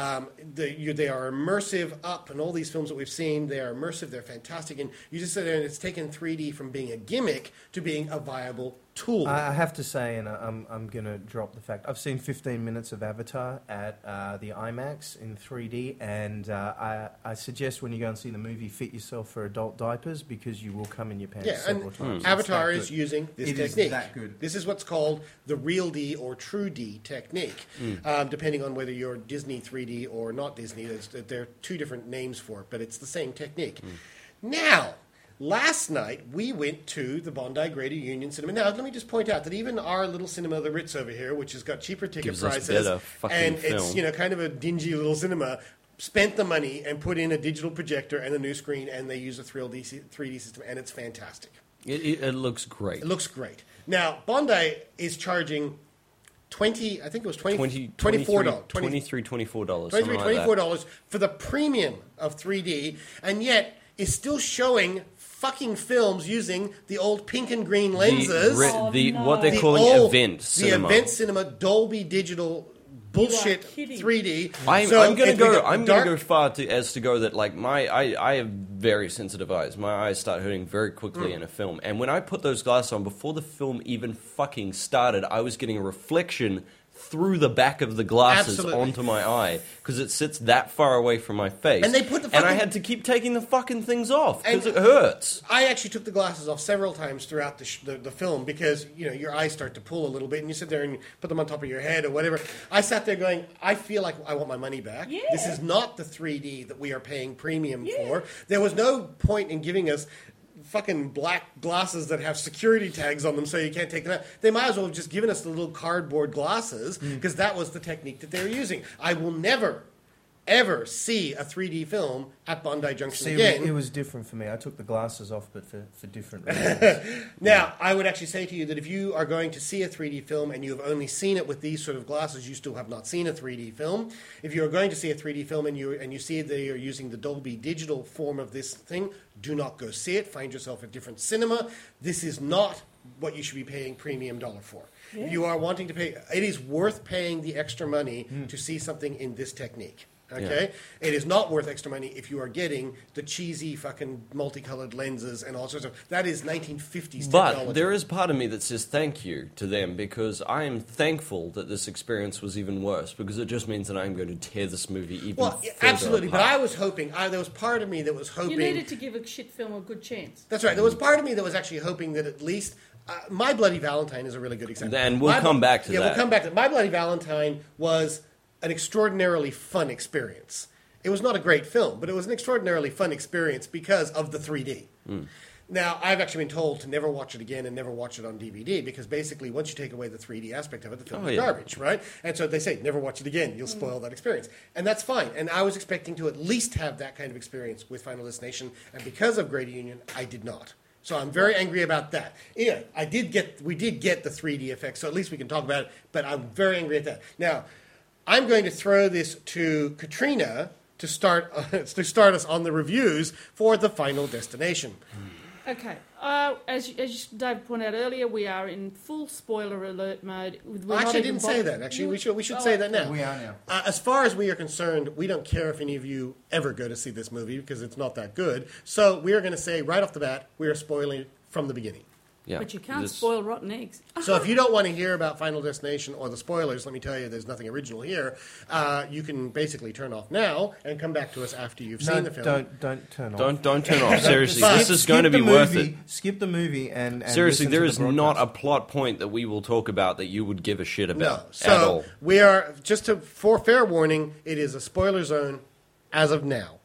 They are immersive up, and all these films that we've seen, they are immersive, they're fantastic, and you just sit there and it's taken 3D from being a gimmick to being a viable tool. I have to say, and I'm going to drop the fact, I've seen 15 minutes of Avatar at the IMAX in 3D, and I suggest when you go and see the movie, fit yourself for adult diapers because you will come in your pants several times. Avatar is using this technique. Is that good. This is what's called the Real D or True D technique, depending on whether you're Disney 3D or not Disney. There are two different names for it, but it's the same technique. Now, last night, we went to the Bondi Greater Union Cinema. Now, let me just point out that even our little cinema, the Ritz over here, which has got cheaper ticket Gives us prices, better fucking and film. it's kind of a dingy little cinema, spent the money and put in a digital projector and a new screen, and they use a 3D system, and it's fantastic. It looks great. It looks great. Now, Bondi is charging I think it was $24. $24 for the premium of 3D, and yet is still showing fucking films using the old pink and green lenses. What they're calling event cinema. The event cinema, Dolby Digital bullshit 3D. I'm going to go far as to go that I have very sensitive eyes. My eyes start hurting very quickly in a film, and when I put those glasses on before the film even fucking started, I was getting a reflection through the back of the glasses onto my eye because it sits that far away from my face. And they put the and I had to keep taking the fucking things off because it hurts. I actually took the glasses off several times throughout the film because your eyes start to pull a little bit and you sit there and put them on top of your head or whatever. I sat there going, I feel like I want my money back. Yeah. This is not the 3D that we are paying premium for. There was no point in giving us fucking black glasses that have security tags on them so you can't take them out. They might as well have just given us the little cardboard glasses because that was the technique that they were using. I will never, ever see a 3D film at Bondi Junction again. It was different for me. I took the glasses off, but for different reasons. Now, I would actually say to you that if you are going to see a 3D film and you have only seen it with these sort of glasses, you still have not seen a 3D film. If you are going to see a 3D film and you see they are using the Dolby Digital form of this thing, do not go see it. Find yourself a different cinema. This is not what you should be paying premium dollar for. Yeah. If you are wanting to pay, it is worth paying the extra money to see something in this technique. Okay? Yeah. It is not worth extra money if you are getting the cheesy fucking multicolored lenses and all sorts of... That is 1950s technology. But there is part of me that says thank you to them because I am thankful that this experience was even worse because it just means that I'm going to tear this movie even further absolutely. apart. But I was hoping... there was part of me that was hoping... You needed to give a shit film a good chance. That's right. There was part of me that was actually hoping that at least... My Bloody Valentine is a really good example. And we'll come back to that. Yeah, we'll come back to that. My Bloody Valentine was an extraordinarily fun experience. It was not a great film, but it was an extraordinarily fun experience because of the 3D. Now, I've actually been told to never watch it again and never watch it on DVD because basically once you take away the 3D aspect of it, the film is garbage, right? And so they say, never watch it again. You'll spoil that experience. And that's fine. And I was expecting to at least have that kind of experience with Final Destination, and because of Greater Union, I did not. So I'm very angry about that. Yeah, we did get the 3D effect, so at least we can talk about it, but I'm very angry at that. Now, I'm going to throw this to Katrina to start us on the reviews for the Final Destination. Okay. As Dave pointed out earlier, we are in full spoiler alert mode. I actually didn't say that. Actually, we should say that now. We are now. As far as we are concerned, we don't care if any of you ever go to see this movie because it's not that good. So we are going to say right off the bat, we are spoiling from the beginning. Yeah. But you can't spoil rotten eggs. So if you don't want to hear about Final Destination or the spoilers, let me tell you, there's nothing original here. You can basically turn off now and come back to us after you've seen the film. Don't turn off. Don't turn off. Seriously, this is going to be worth it. Skip the movie and seriously, listen there to is the broadcast. not a plot point that we will talk about that you would give a shit about No. at So all. we are, for fair warning, it is a spoiler zone as of now.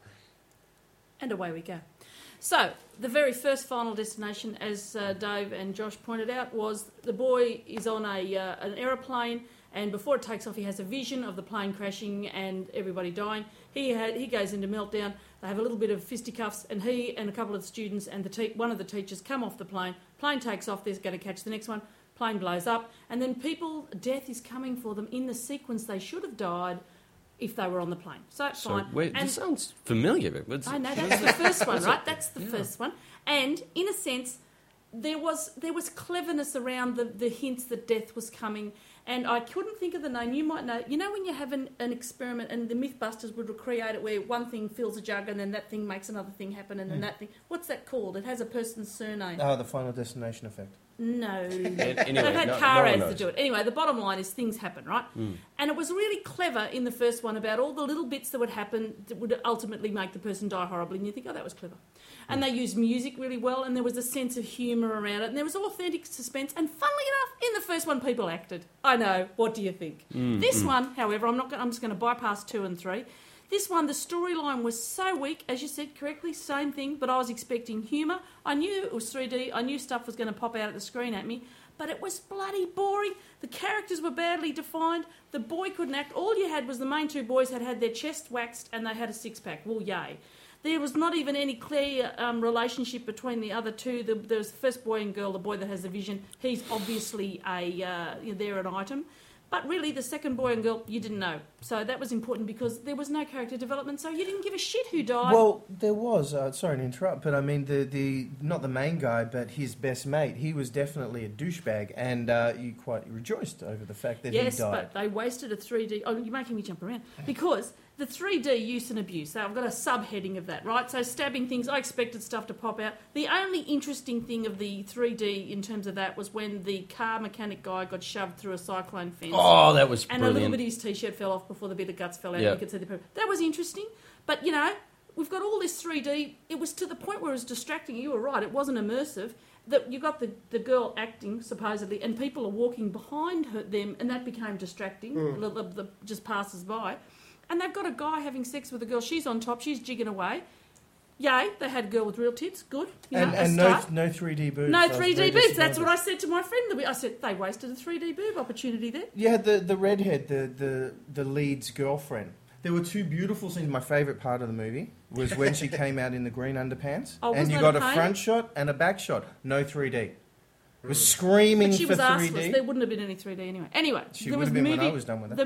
And away we go. So, the very first Final Destination, as Dave and Josh pointed out, was the boy is on an aeroplane, and before it takes off, he has a vision of the plane crashing and everybody dying. He goes into meltdown. They have a little bit of fisticuffs, and he and a couple of the students and one of the teachers come off the plane. Plane takes off. They're going to catch the next one. Plane blows up, and then death is coming for them in the sequence they should have died if they were on the plane. So, fine. Wait, this sounds familiar. I know, that's the first one, right? That's the first one. And, in a sense, there was cleverness around the hints that death was coming, and I couldn't think of the name. You might know. You know when you have an experiment and the Mythbusters would recreate it where one thing fills a jug and then that thing makes another thing happen and then that thing... What's that called? It has a person's surname. Oh, the Final Destination effect. No. Anyway, They've had no car one ads knows. to do it. Anyway, the bottom line is things happen, right? And it was really clever in the first one about all the little bits that would happen that would ultimately make the person die horribly. And you think, oh, that was clever. And they used music really well, and there was a sense of humour around it, and there was authentic suspense. And funnily enough, in the first one, people acted. I know. What do you think? This one, however, I'm just going to bypass 2 and 3. This one, the storyline was so weak, as you said correctly, same thing, but I was expecting humour. I knew it was 3D. I knew stuff was going to pop out at the screen at me, but it was bloody boring. The characters were badly defined. The boy couldn't act. All you had was the main 2 boys had their chest waxed and they had a six-pack. Well, yay. There was not even any clear relationship between the other 2. There was the first boy and girl, the boy that has the vision. He's obviously they're an item. But really, the second boy and girl, you didn't know. So that was important because there was no character development, so you didn't give a shit who died. Well, there was. Sorry to interrupt, but I mean, the not the main guy, but his best mate, he was definitely a douchebag, and you quite rejoiced over the fact that he died. Yes, but they wasted a 3D... Oh, you're making me jump around. Because the 3D use and abuse, so I've got a subheading of that, right? So stabbing things, I expected stuff to pop out. The only interesting thing of the 3D in terms of that was when the car mechanic guy got shoved through a cyclone fence. Oh, that was and brilliant. a little bit of his T-shirt fell off before the bit of guts fell out. Yep. And you could see the people. That was interesting. But, you know, we've got all this 3D. It was to the point where it was distracting. You were right. It wasn't immersive. That you got the girl acting, supposedly, and people are walking behind them, and that became distracting. Just passes by. And they've got a guy having sex with a girl. She's on top. She's jigging away. Yay, they had a girl with real tits. Good. And no 3D boobs. No 3D boobs. That's what I said to my friend. I said, they wasted a 3D boob opportunity there. Yeah, the redhead, the lead's girlfriend. There were 2 beautiful scenes. My favourite part of the movie was when she came out in the green underpants. Oh, and you got a front shot and a back shot. No 3D. It was screaming but she for was 3D. arseless. There wouldn't have been any 3D anyway. Anyway, She there would was have been movie, when I was done with it. The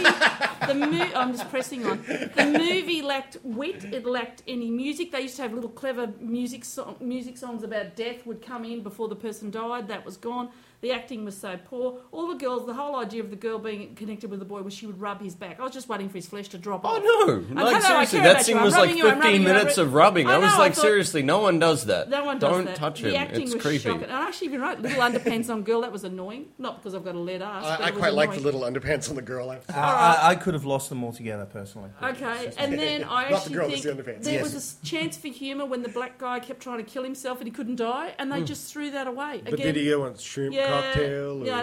movie, I'm just pressing on. The movie lacked wit. It lacked any music. They used to have little clever music songs about death would come in before the person died. That was gone. The acting was so poor. All the girls, the whole idea of the girl being connected with the boy was she would rub his back. I was just waiting for his flesh to drop off. Oh, no. Like, seriously, that scene was like 15 minutes of rubbing. I was like, seriously, no one does that. No one does Don't that. touch him. The acting It's was creepy. shocking. And I actually even wrote little underpants on girl. That was annoying. Not because I've got a lead ass. I quite like the little underpants on the girl. I could have lost them altogether, personally. Okay, and then I Not the girl, actually it's the think underpants. there Yes. was a chance for humour when the black guy kept trying to kill himself and he couldn't die, and they just threw that away. But did he want shrimp cocktail? Or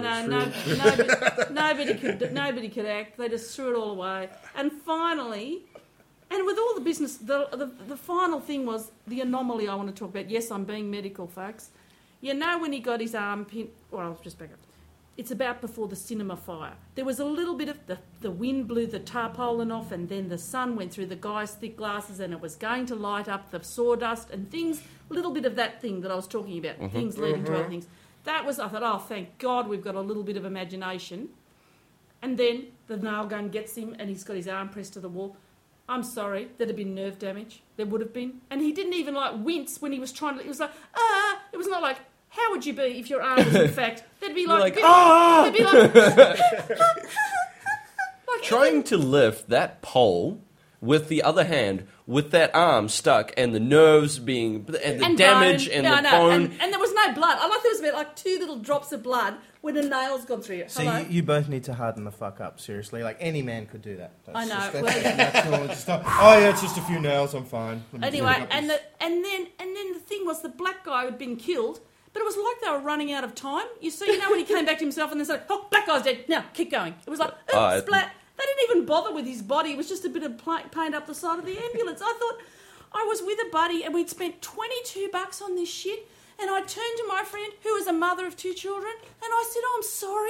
nobody could act. They just threw it all away. And finally, and with all the business, the final thing was the anomaly I want to talk about. Yes, I'm being medical, folks. You know when he got his arm pinned... Well, I'll just back up. It's about before the cinema fire. There was a little bit of the wind blew the tarpaulin off, and then the sun went through the guy's thick glasses, and it was going to light up the sawdust and things. A little bit of that thing that I was talking about, things leading to other things. That was, I thought, oh, thank God we've got a little bit of imagination. And then the nail gun gets him, and he's got his arm pressed to the wall. I'm sorry, there'd have been nerve damage. There would have been. And he didn't even, like, wince when he was trying to... It was like, It was not like, how would you be if your arm was in fact... They'd be like... They'd be like... Trying to lift that pole with the other hand, with that arm stuck, and the nerves being... And the damage bone. and the bone... And there was no blood. I like there was about, like, 2 little drops of blood when a nail's gone through it. So you both need to harden the fuck up, seriously. Like, any man could do that. I know. It's just a few nails, I'm fine. Anyway, and then the thing was the black guy had been killed, but it was like they were running out of time. You know when he came back to himself and they said, oh, black guy's dead, now, keep going. It was like, splat. They didn't even bother with his body. It was just a bit of paint up the side of the ambulance. I thought, I was with a buddy and we'd spent $22 on this shit, and I turned to my friend, who is a mother of 2 children, and I said, I'm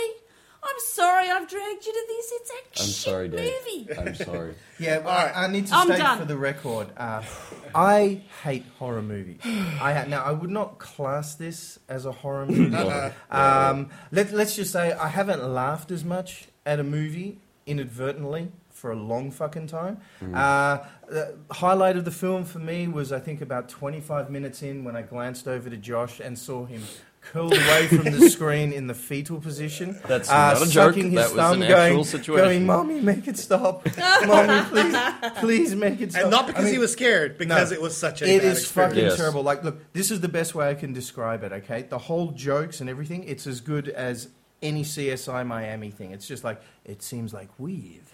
sorry I've dragged you to this. It's a shit movie. I'm sorry. Yeah, well, I need to state for the record, I hate horror movies. Now, I would not class this as a horror movie. Let's just say I haven't laughed as much at a movie inadvertently for a long fucking time. The highlight of the film for me was, I think, about 25 minutes in when I glanced over to Josh and saw him curled away from the screen in the fetal position. That's not a joke. His That was thumb, an actual situation. Going, Mommy, make it stop. Mommy, please make it stop. And not because he was scared, because it was such a bad experience. It is fucking terrible. Like, look, this is the best way I can describe it, okay? The whole jokes and everything, it's as good as any CSI Miami thing. It's just like, it seems like we've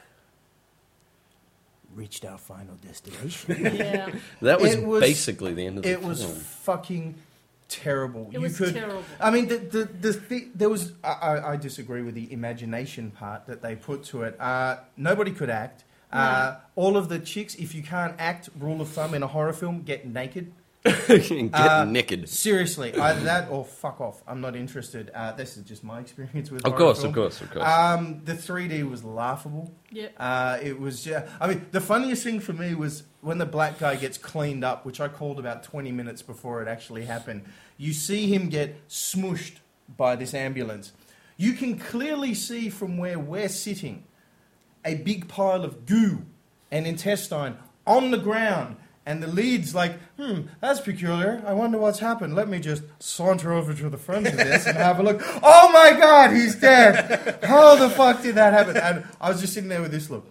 reached our final destination. Yeah. That was basically the end of the film. It was fucking terrible. It was terrible. I mean, there was... I disagree with the imagination part that they put to it. Nobody could act. All of the chicks, if you can't act, rule of thumb in a horror film, get naked. Get naked. Seriously, either that or fuck off. I'm not interested. This is just my experience with horror film. Of course. The 3D was laughable. Yep. It was. I mean, the funniest thing for me was when the black guy gets cleaned up, which I called about 20 minutes before it actually happened. You see him get smooshed by this ambulance. You can clearly see from where we're sitting a big pile of goo and intestine on the ground. And the lead's like, that's peculiar. I wonder what's happened. Let me just saunter over to the front of this and have a look. Oh my God, he's dead. How the fuck did that happen? And I was just sitting there with this look.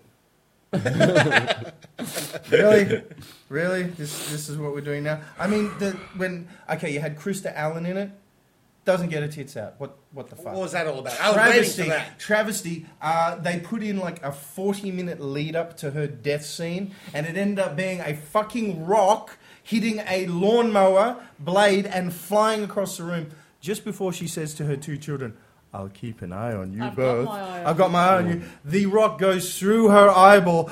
Really? This is what we're doing now? I mean, you had Krista Allen in it. Doesn't get her tits out. What the fuck? What was that all about? I was waiting for that. Travesty. They put in like a 40-minute lead up to her death scene, and it ended up being a fucking rock hitting a lawnmower blade and flying across the room just before she says to her 2 children, I'll keep an eye on you both. I've got my eye on you. The rock goes through her eyeball.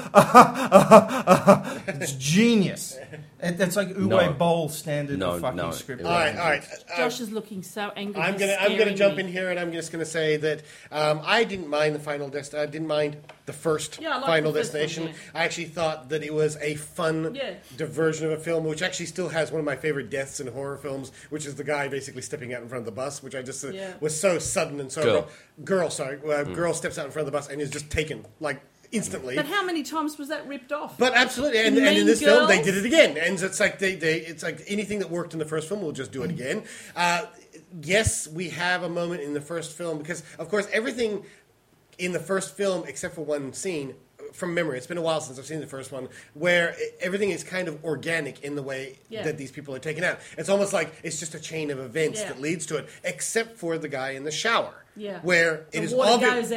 It's genius. It's like Uwe Boll standard fucking script. All right. Josh is looking so angry. I'm gonna jump in here, and I'm just gonna say that I didn't mind the Final Destination. I didn't mind the first Final Destination. I actually thought that it was a fun diversion of a film, which actually still has one of my favorite deaths in horror films, which is the guy basically stepping out in front of the bus, which I just was so sudden and so girl steps out in front of the bus and is just taken like instantly. But how many times was that ripped off? But absolutely, and in this film they did it again, and it's like it's like anything that worked in the first film, we'll just do it again. Yes, we have a moment in the first film because, of course, everything in the first film except for one scene. From memory, it's been a while since I've seen the first one, where everything is kind of organic in the way that these people are taken out. It's almost like it's just a chain of events that leads to it, except for the guy in the shower. Yeah. Where it is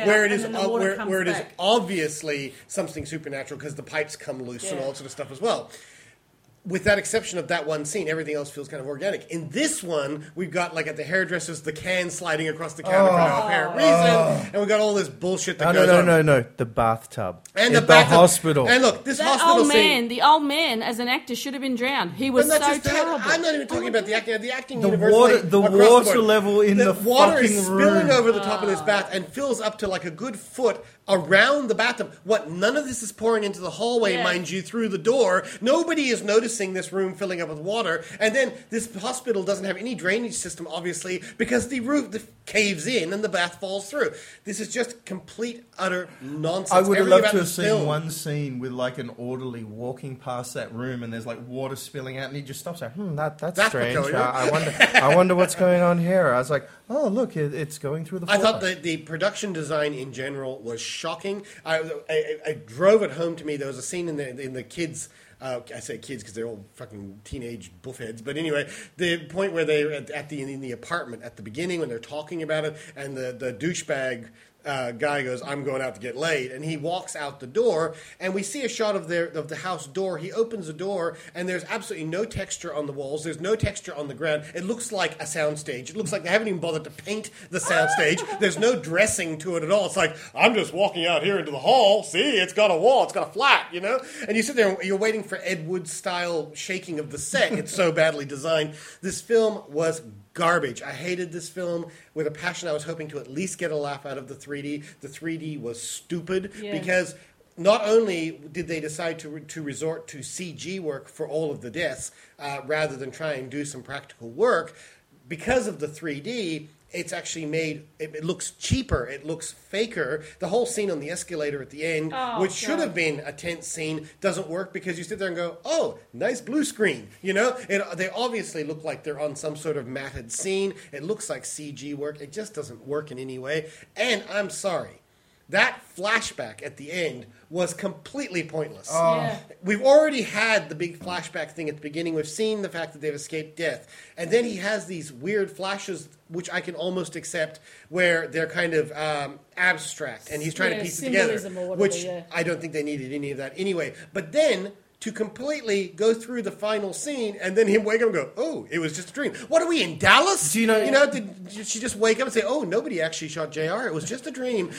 obviously something supernatural because the pipes come loose and all that sort of stuff as well. With that exception of that one scene, everything else feels kind of organic. In this one, we've got, like, at the hairdresser's, the can sliding across the counter for no apparent reason, and we've got all this bullshit that goes on. No. The bathtub. And the hospital. And look, this hospital scene... The old man, as an actor, should have been drowned. He was so terrible. I'm not even talking about the acting. The acting the water level in the water fucking is room. spilling over the top of this bath and fills up to, like, a good foot around the bathtub. None of this is pouring into the hallway, mind you, through the door. Nobody is noticing noticing this room filling up with water, and then this hospital doesn't have any drainage system, obviously, because the roof caves in and the bath falls through. This is just complete, utter nonsense. I would have Everything loved about to have this seen film- one scene with like an orderly walking past that room, and there's like water spilling out, and he just stops there. That's strange. peculiar. I wonder what's going on here. I was like, oh look, it's going through the I floor. thought the production design in general was shocking. I drove it home to me. There was a scene in the kids. I say kids because they're all fucking teenage buffheads. But anyway, the point where they're in the apartment at the beginning when they're talking about it, and the douchebag guy goes, "I'm going out to get laid," and he walks out the door, and we see a shot of the house door. He opens the door, and there's absolutely no texture on the walls. There's no texture on the ground. It looks like a soundstage. It looks like they haven't even bothered to paint the soundstage. There's no dressing to it at all. It's like, I'm just walking out here into the hall. See, it's got a wall. It's got a flat, you know? And you sit there and you're waiting for Ed Wood-style shaking of the set. It's so badly designed. This film was garbage. I hated this film with a passion. I was hoping to at least get a laugh out of the 3D. The 3D was stupid because not only did they decide to resort to CG work for all of the deaths rather than try and do some practical work, because of the 3D, it's actually made, it looks cheaper, it looks faker. The whole scene on the escalator at the end, which should have been a tense scene, doesn't work because you sit there and go, oh, nice blue screen. You know, they obviously look like they're on some sort of matted scene. It looks like CG work. It just doesn't work in any way. And I'm sorry, that flashback at the end was completely pointless. We've already had the big flashback thing at the beginning. We've seen the fact that they've escaped death. And then he has these weird flashes, which I can almost accept, where they're kind of abstract. And he's trying to piece it together. Whatever, which I don't think they needed any of that anyway. But then to completely go through the final scene and then him wake up and go, oh, it was just a dream. What are we, in Dallas? Do you know? Did she just wake up and say, oh, nobody actually shot JR. It was just a dream.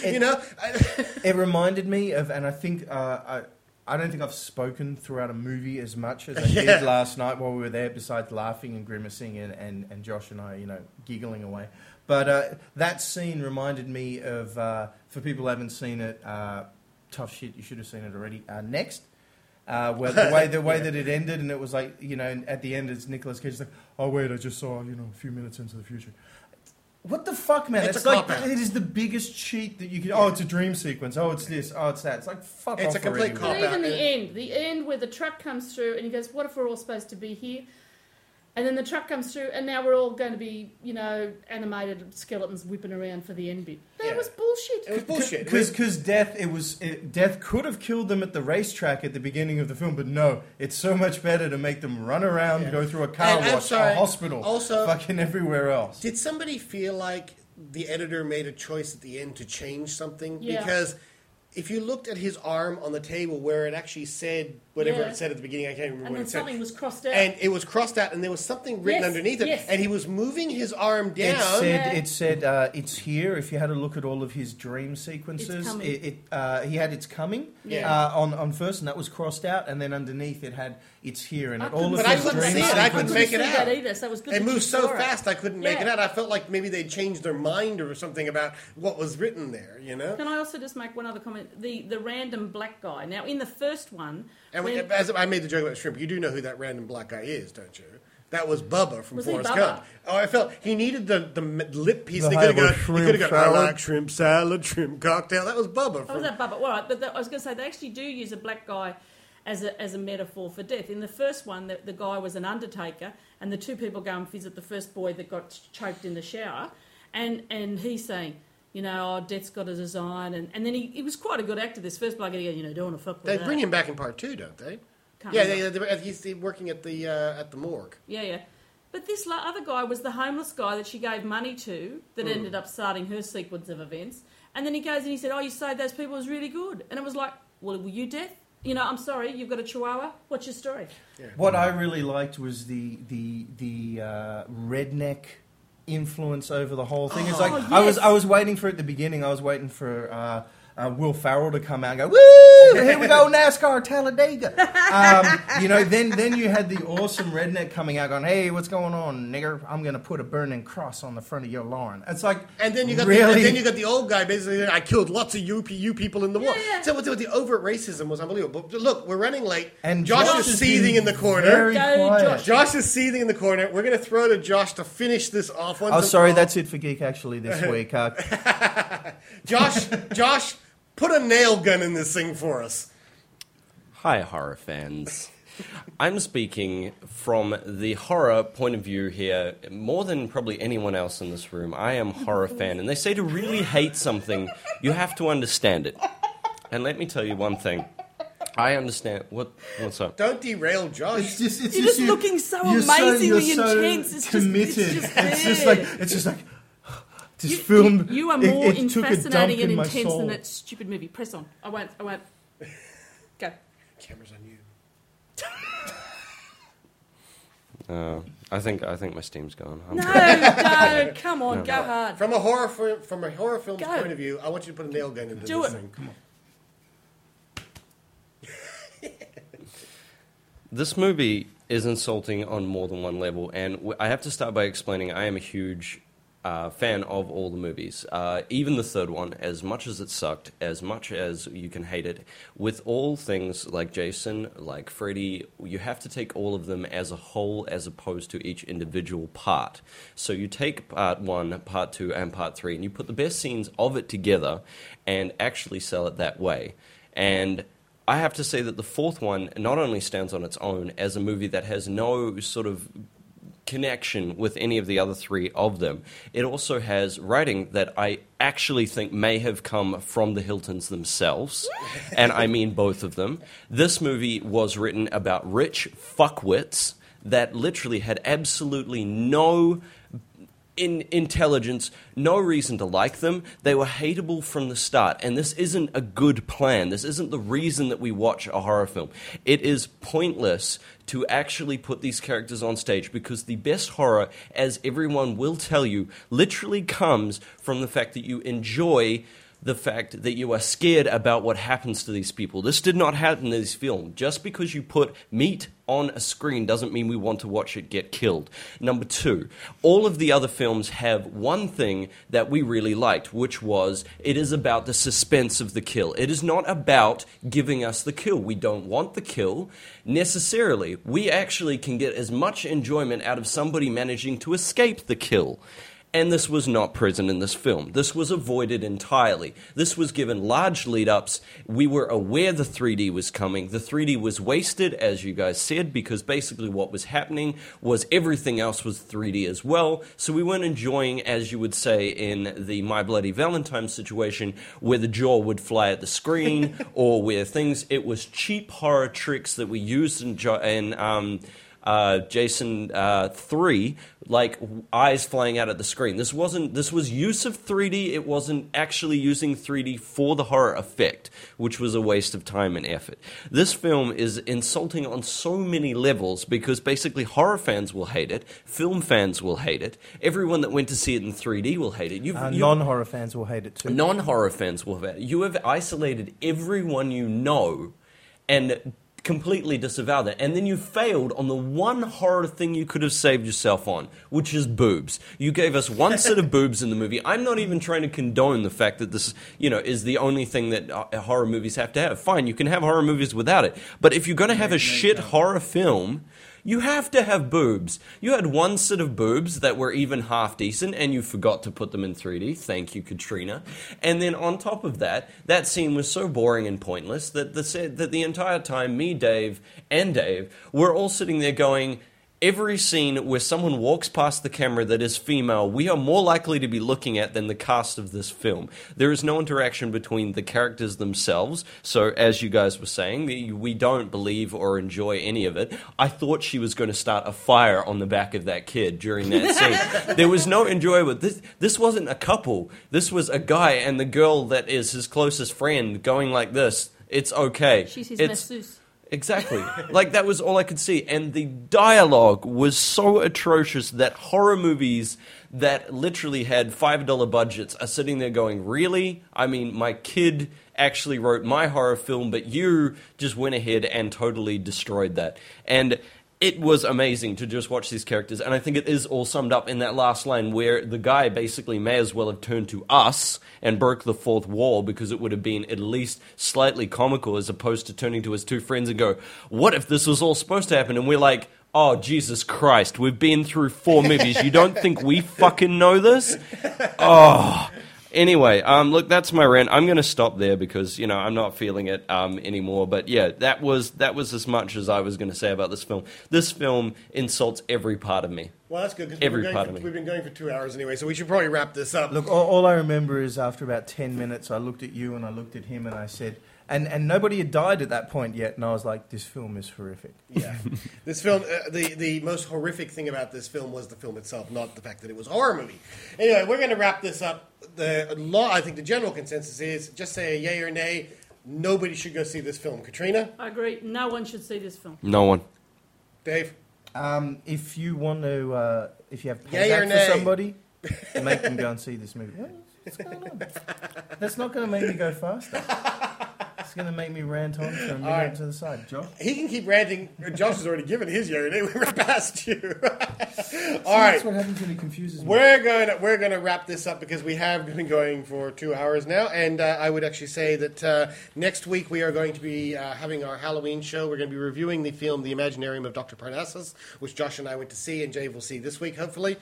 It reminded me of, and I think I don't think I've spoken throughout a movie as much as I did last night while we were there, besides laughing and grimacing and Josh and I, giggling away. But that scene reminded me of, for people who haven't seen it, tough shit, you should have seen it already, Next. Where the way that it ended, and it was like, at the end it's Nicolas Cage like, oh wait, I just saw, a few minutes into the future. What the fuck, man? It's like, it is the biggest cheat that you can. Oh, it's a dream sequence. Oh, it's this. Oh, it's that. It's like, fuck off. It's a complete cop out. Even the end where the truck comes through and he goes, what if we're all supposed to be here? And then the truck comes through, and now we're all going to be, animated skeletons whipping around for the end bit. That was bullshit. It was bullshit. Because death could have killed them at the racetrack at the beginning of the film, but no, it's so much better to make them run around, go through a car wash, a hospital, also, fucking everywhere else. Did somebody feel like the editor made a choice at the end to change something? Yeah. Because if you looked at his arm on the table where it actually said whatever it said at the beginning, I can't remember and what it said. And then something was crossed out. And it was crossed out, and there was something written underneath it. And he was moving his arm down. It said it's here. If you had a look at all of his dream sequences, he had it's coming on first, and that was crossed out, and then underneath it had it's here, and all of his dream sequences. But I couldn't see it. I couldn't make it out. Either, so it was good. It moved so fast, I couldn't make it out. I felt like maybe they'd changed their mind or something about what was written there. Can I also just make one other comment? The random black guy. Now, in the first one, and as I made the joke about shrimp, you do know who that random black guy is, don't you? That was Bubba from Forrest Gump. Oh, I felt he needed the lip piece. He could have gone, I like shrimp salad, shrimp cocktail. That was Bubba. Was that Bubba? All right, but I was going to say, they actually do use a black guy as a metaphor for death. In the first one, the guy was an undertaker, and the two people go and visit the first boy that got choked in the shower, and he's saying, death's got a design, and then he was quite a good actor. This first bloke, don't want to fuck with that. They bring him back in part 2, don't they? He's working at the morgue. Yeah. But this other guy was the homeless guy that she gave money to that ended up starting her sequence of events. And then he goes and he said, oh, you saved those people, it was really good. And it was like, well, were you deaf? I'm sorry, you've got a chihuahua. What's your story? Yeah. What I really liked was the redneck influence over the whole thing. It's like I was waiting for it at the beginning. I was waiting for Will Ferrell to come out and go, woo! woo, here we go, NASCAR Talladega. Then you had the awesome redneck coming out going, hey, what's going on, nigger? I'm going to put a burning cross on the front of your lawn. It's like, and then you got the old guy basically. I killed lots of you people in the war. Yeah. So the overt racism was unbelievable. But look, we're running late. And Josh is seething in the corner. Quiet. Josh is seething in the corner. We're going to throw to Josh to finish this off. That's it for Geek Actually this week. Josh, put a nail gun in this thing for us. Hi, horror fans. I'm speaking from the horror point of view here, more than probably anyone else in this room. I am a horror fan, and they say to really hate something, you have to understand it. And let me tell you one thing. I understand. What's up? Don't derail Josh. You're just looking so amazingly intense. It's committed. It's just like this film. You are more fascinating and in intense than that stupid movie. Press on. I won't. Go. Camera's on you. I think my steam's gone. No, come on, go hard. From a horror film's point of view, I want you to put a nail gun into this thing. Come on. This movie is insulting on more than one level, and I have to start by explaining I am a huge fan of all the movies. Even the third one, as much as it sucked, as much as you can hate it, with all things like Jason, like Freddy, you have to take all of them as a whole as opposed to each individual part. So you take part 1, part 2, and part 3, and you put the best scenes of it together and actually sell it that way. And I have to say that the fourth one not only stands on its own as a movie that has no sort of connection with any of the other three of them, it also has writing that I actually think may have come from the Hiltons themselves, and I mean both of them. This movie was written about rich fuckwits that literally had absolutely no intelligence, no reason to like them. They were hateable from the start, and this isn't a good plan. This isn't the reason that we watch a horror film. It is pointless to actually put these characters on stage, because the best horror, as everyone will tell you, literally comes from the fact that you enjoy the fact that you are scared about what happens to these people. This did not happen in this film. Just because you put meat on a screen doesn't mean we want to watch it get killed. Number 2, all of the other films have one thing that we really liked, which was it is about the suspense of the kill. It is not about giving us the kill. We don't want the kill necessarily. We actually can get as much enjoyment out of somebody managing to escape the kill. And this was not present in this film. This was avoided entirely. This was given large lead-ups. We were aware the 3D was coming. The 3D was wasted, as you guys said, because basically what was happening was everything else was 3D as well. So we weren't enjoying, as you would say in the My Bloody Valentine situation, where the jaw would fly at the screen, or where things... It was cheap horror tricks that we used in Jason 3, like eyes flying out at the screen. This was use of 3D. It wasn't actually using 3D for the horror effect, which was a waste of time and effort. This film is insulting on so many levels, because basically horror fans will hate it, film fans will hate it, everyone that went to see it in 3D will hate it. Non-horror fans will hate it too. Non-horror fans will hate it. You have isolated everyone you know and completely disavow that, and then you failed on the one horror thing you could have saved yourself on, which is boobs. You gave us one set of boobs in the movie. I'm not even trying to condone the fact that this, is the only thing that horror movies have to have. Fine, you can have horror movies without it, but if you're going to have a shit horror film, you have to have boobs. You had one set of boobs that were even half decent, and you forgot to put them in 3D. Thank you, Katrina. And then on top of that, that scene was so boring and pointless that the entire time, me, Dave, and Dave were all sitting there going, every scene where someone walks past the camera that is female, we are more likely to be looking at than the cast of this film. There is no interaction between the characters themselves, so as you guys were saying, we don't believe or enjoy any of it. I thought she was going to start a fire on the back of that kid during that scene. There was no enjoyment. This wasn't a couple. This was a guy and the girl that is his closest friend going like this. It's okay. She's his masseuse. Exactly. Like, that was all I could see. And the dialogue was so atrocious that horror movies that literally had $5 budgets are sitting there going, really? I mean, my kid actually wrote my horror film, but you just went ahead and totally destroyed that. And it was amazing to just watch these characters, and I think it is all summed up in that last line where the guy basically may as well have turned to us and broke the fourth wall, because it would have been at least slightly comical, as opposed to turning to his two friends and go, what if this was all supposed to happen? And we're like, oh, Jesus Christ, we've been through 4 movies. You don't think we fucking know this? Oh... Anyway, look, that's my rant. I'm going to stop there because, I'm not feeling it anymore. But yeah, that was as much as I was going to say about this film. This film insults every part of me. Well, that's good, because we've been going for 2 hours anyway, so we should probably wrap this up. Look, all I remember is after about 10 minutes, I looked at you and I looked at him and I said... And nobody had died at that point yet, and I was like, this film is horrific. Yeah. This film, the most horrific thing about this film was the film itself, not the fact that it was a horror movie. Anyway, we're going to wrap this up. I think the general consensus is just say a yay or nay. Nobody should go see this film. Katrina? I agree. No one should see this film. No one. Dave? If you want to, if you have yay or payback nay? for somebody, make them go and see this movie. What's going on? That's not going to make me go faster. It's going to make me rant on for a minute to the side. Josh? He can keep ranting. Josh has already given his yay or nay. We're past you. All right. That's what happens when he confuses me. We're going to wrap this up because we have been going for 2 hours now. And I would actually say that next week we are going to be having our Halloween show. We're going to be reviewing the film The Imaginarium of Dr. Parnassus, which Josh and I went to see, and Jave will see this week, hopefully.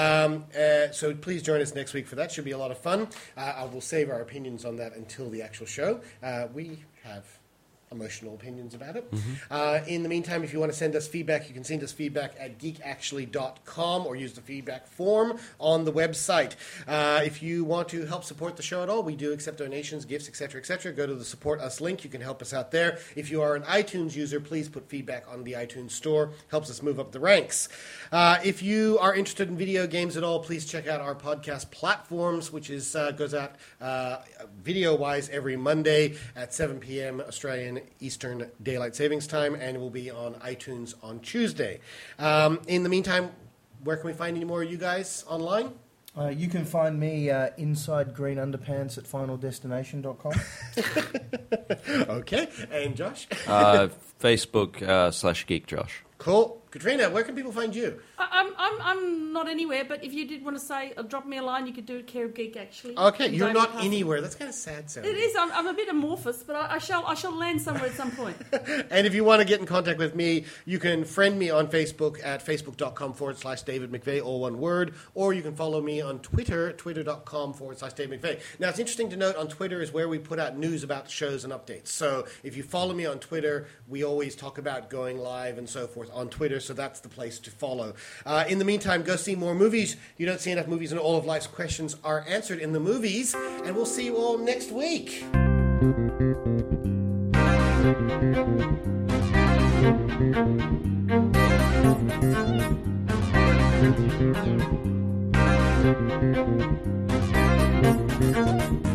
So please join us next week for that. Should be a lot of fun. I will save our opinions on that until the actual show. We have emotional opinions about it. Mm-hmm. In the meantime, if you want to send us feedback, you can send us feedback at geekactually.com or use the feedback form on the website. If you want to help support the show at all, we do accept donations, gifts, etc., etc. Go to the Support Us link. You can help us out there. If you are an iTunes user, please put feedback on the iTunes store. Helps us move up the ranks. If you are interested in video games at all, please check out our podcast platforms, which is goes out video-wise every Monday at 7 p.m. Australian Eastern Daylight Savings Time, and it will be on iTunes on Tuesday. In the meantime, where can we find any more of you guys online? You can find me inside green underpants at finaldestination.com. Okay, and Josh? Facebook /GeekJosh. Cool. Katrina, where can people find you? I'm not anywhere, but if you did want to say, drop me a line, you could do it Care of Geek, actually. Okay, you're not anywhere. That's kind of sad sounding. It is. I'm a bit amorphous, but I shall land somewhere at some point. And if you want to get in contact with me, you can friend me on Facebook at facebook.com/David McVeigh, all one word, or you can follow me on Twitter, twitter.com/David McVeigh. Now, it's interesting to note on Twitter is where we put out news about shows and updates. So if you follow me on Twitter, we always talk about going live and so forth on Twitter, so that's the place to follow. In the meantime, go see more movies. You don't see enough movies, and all of life's questions are answered in the movies. And we'll see you all next week. Thank you.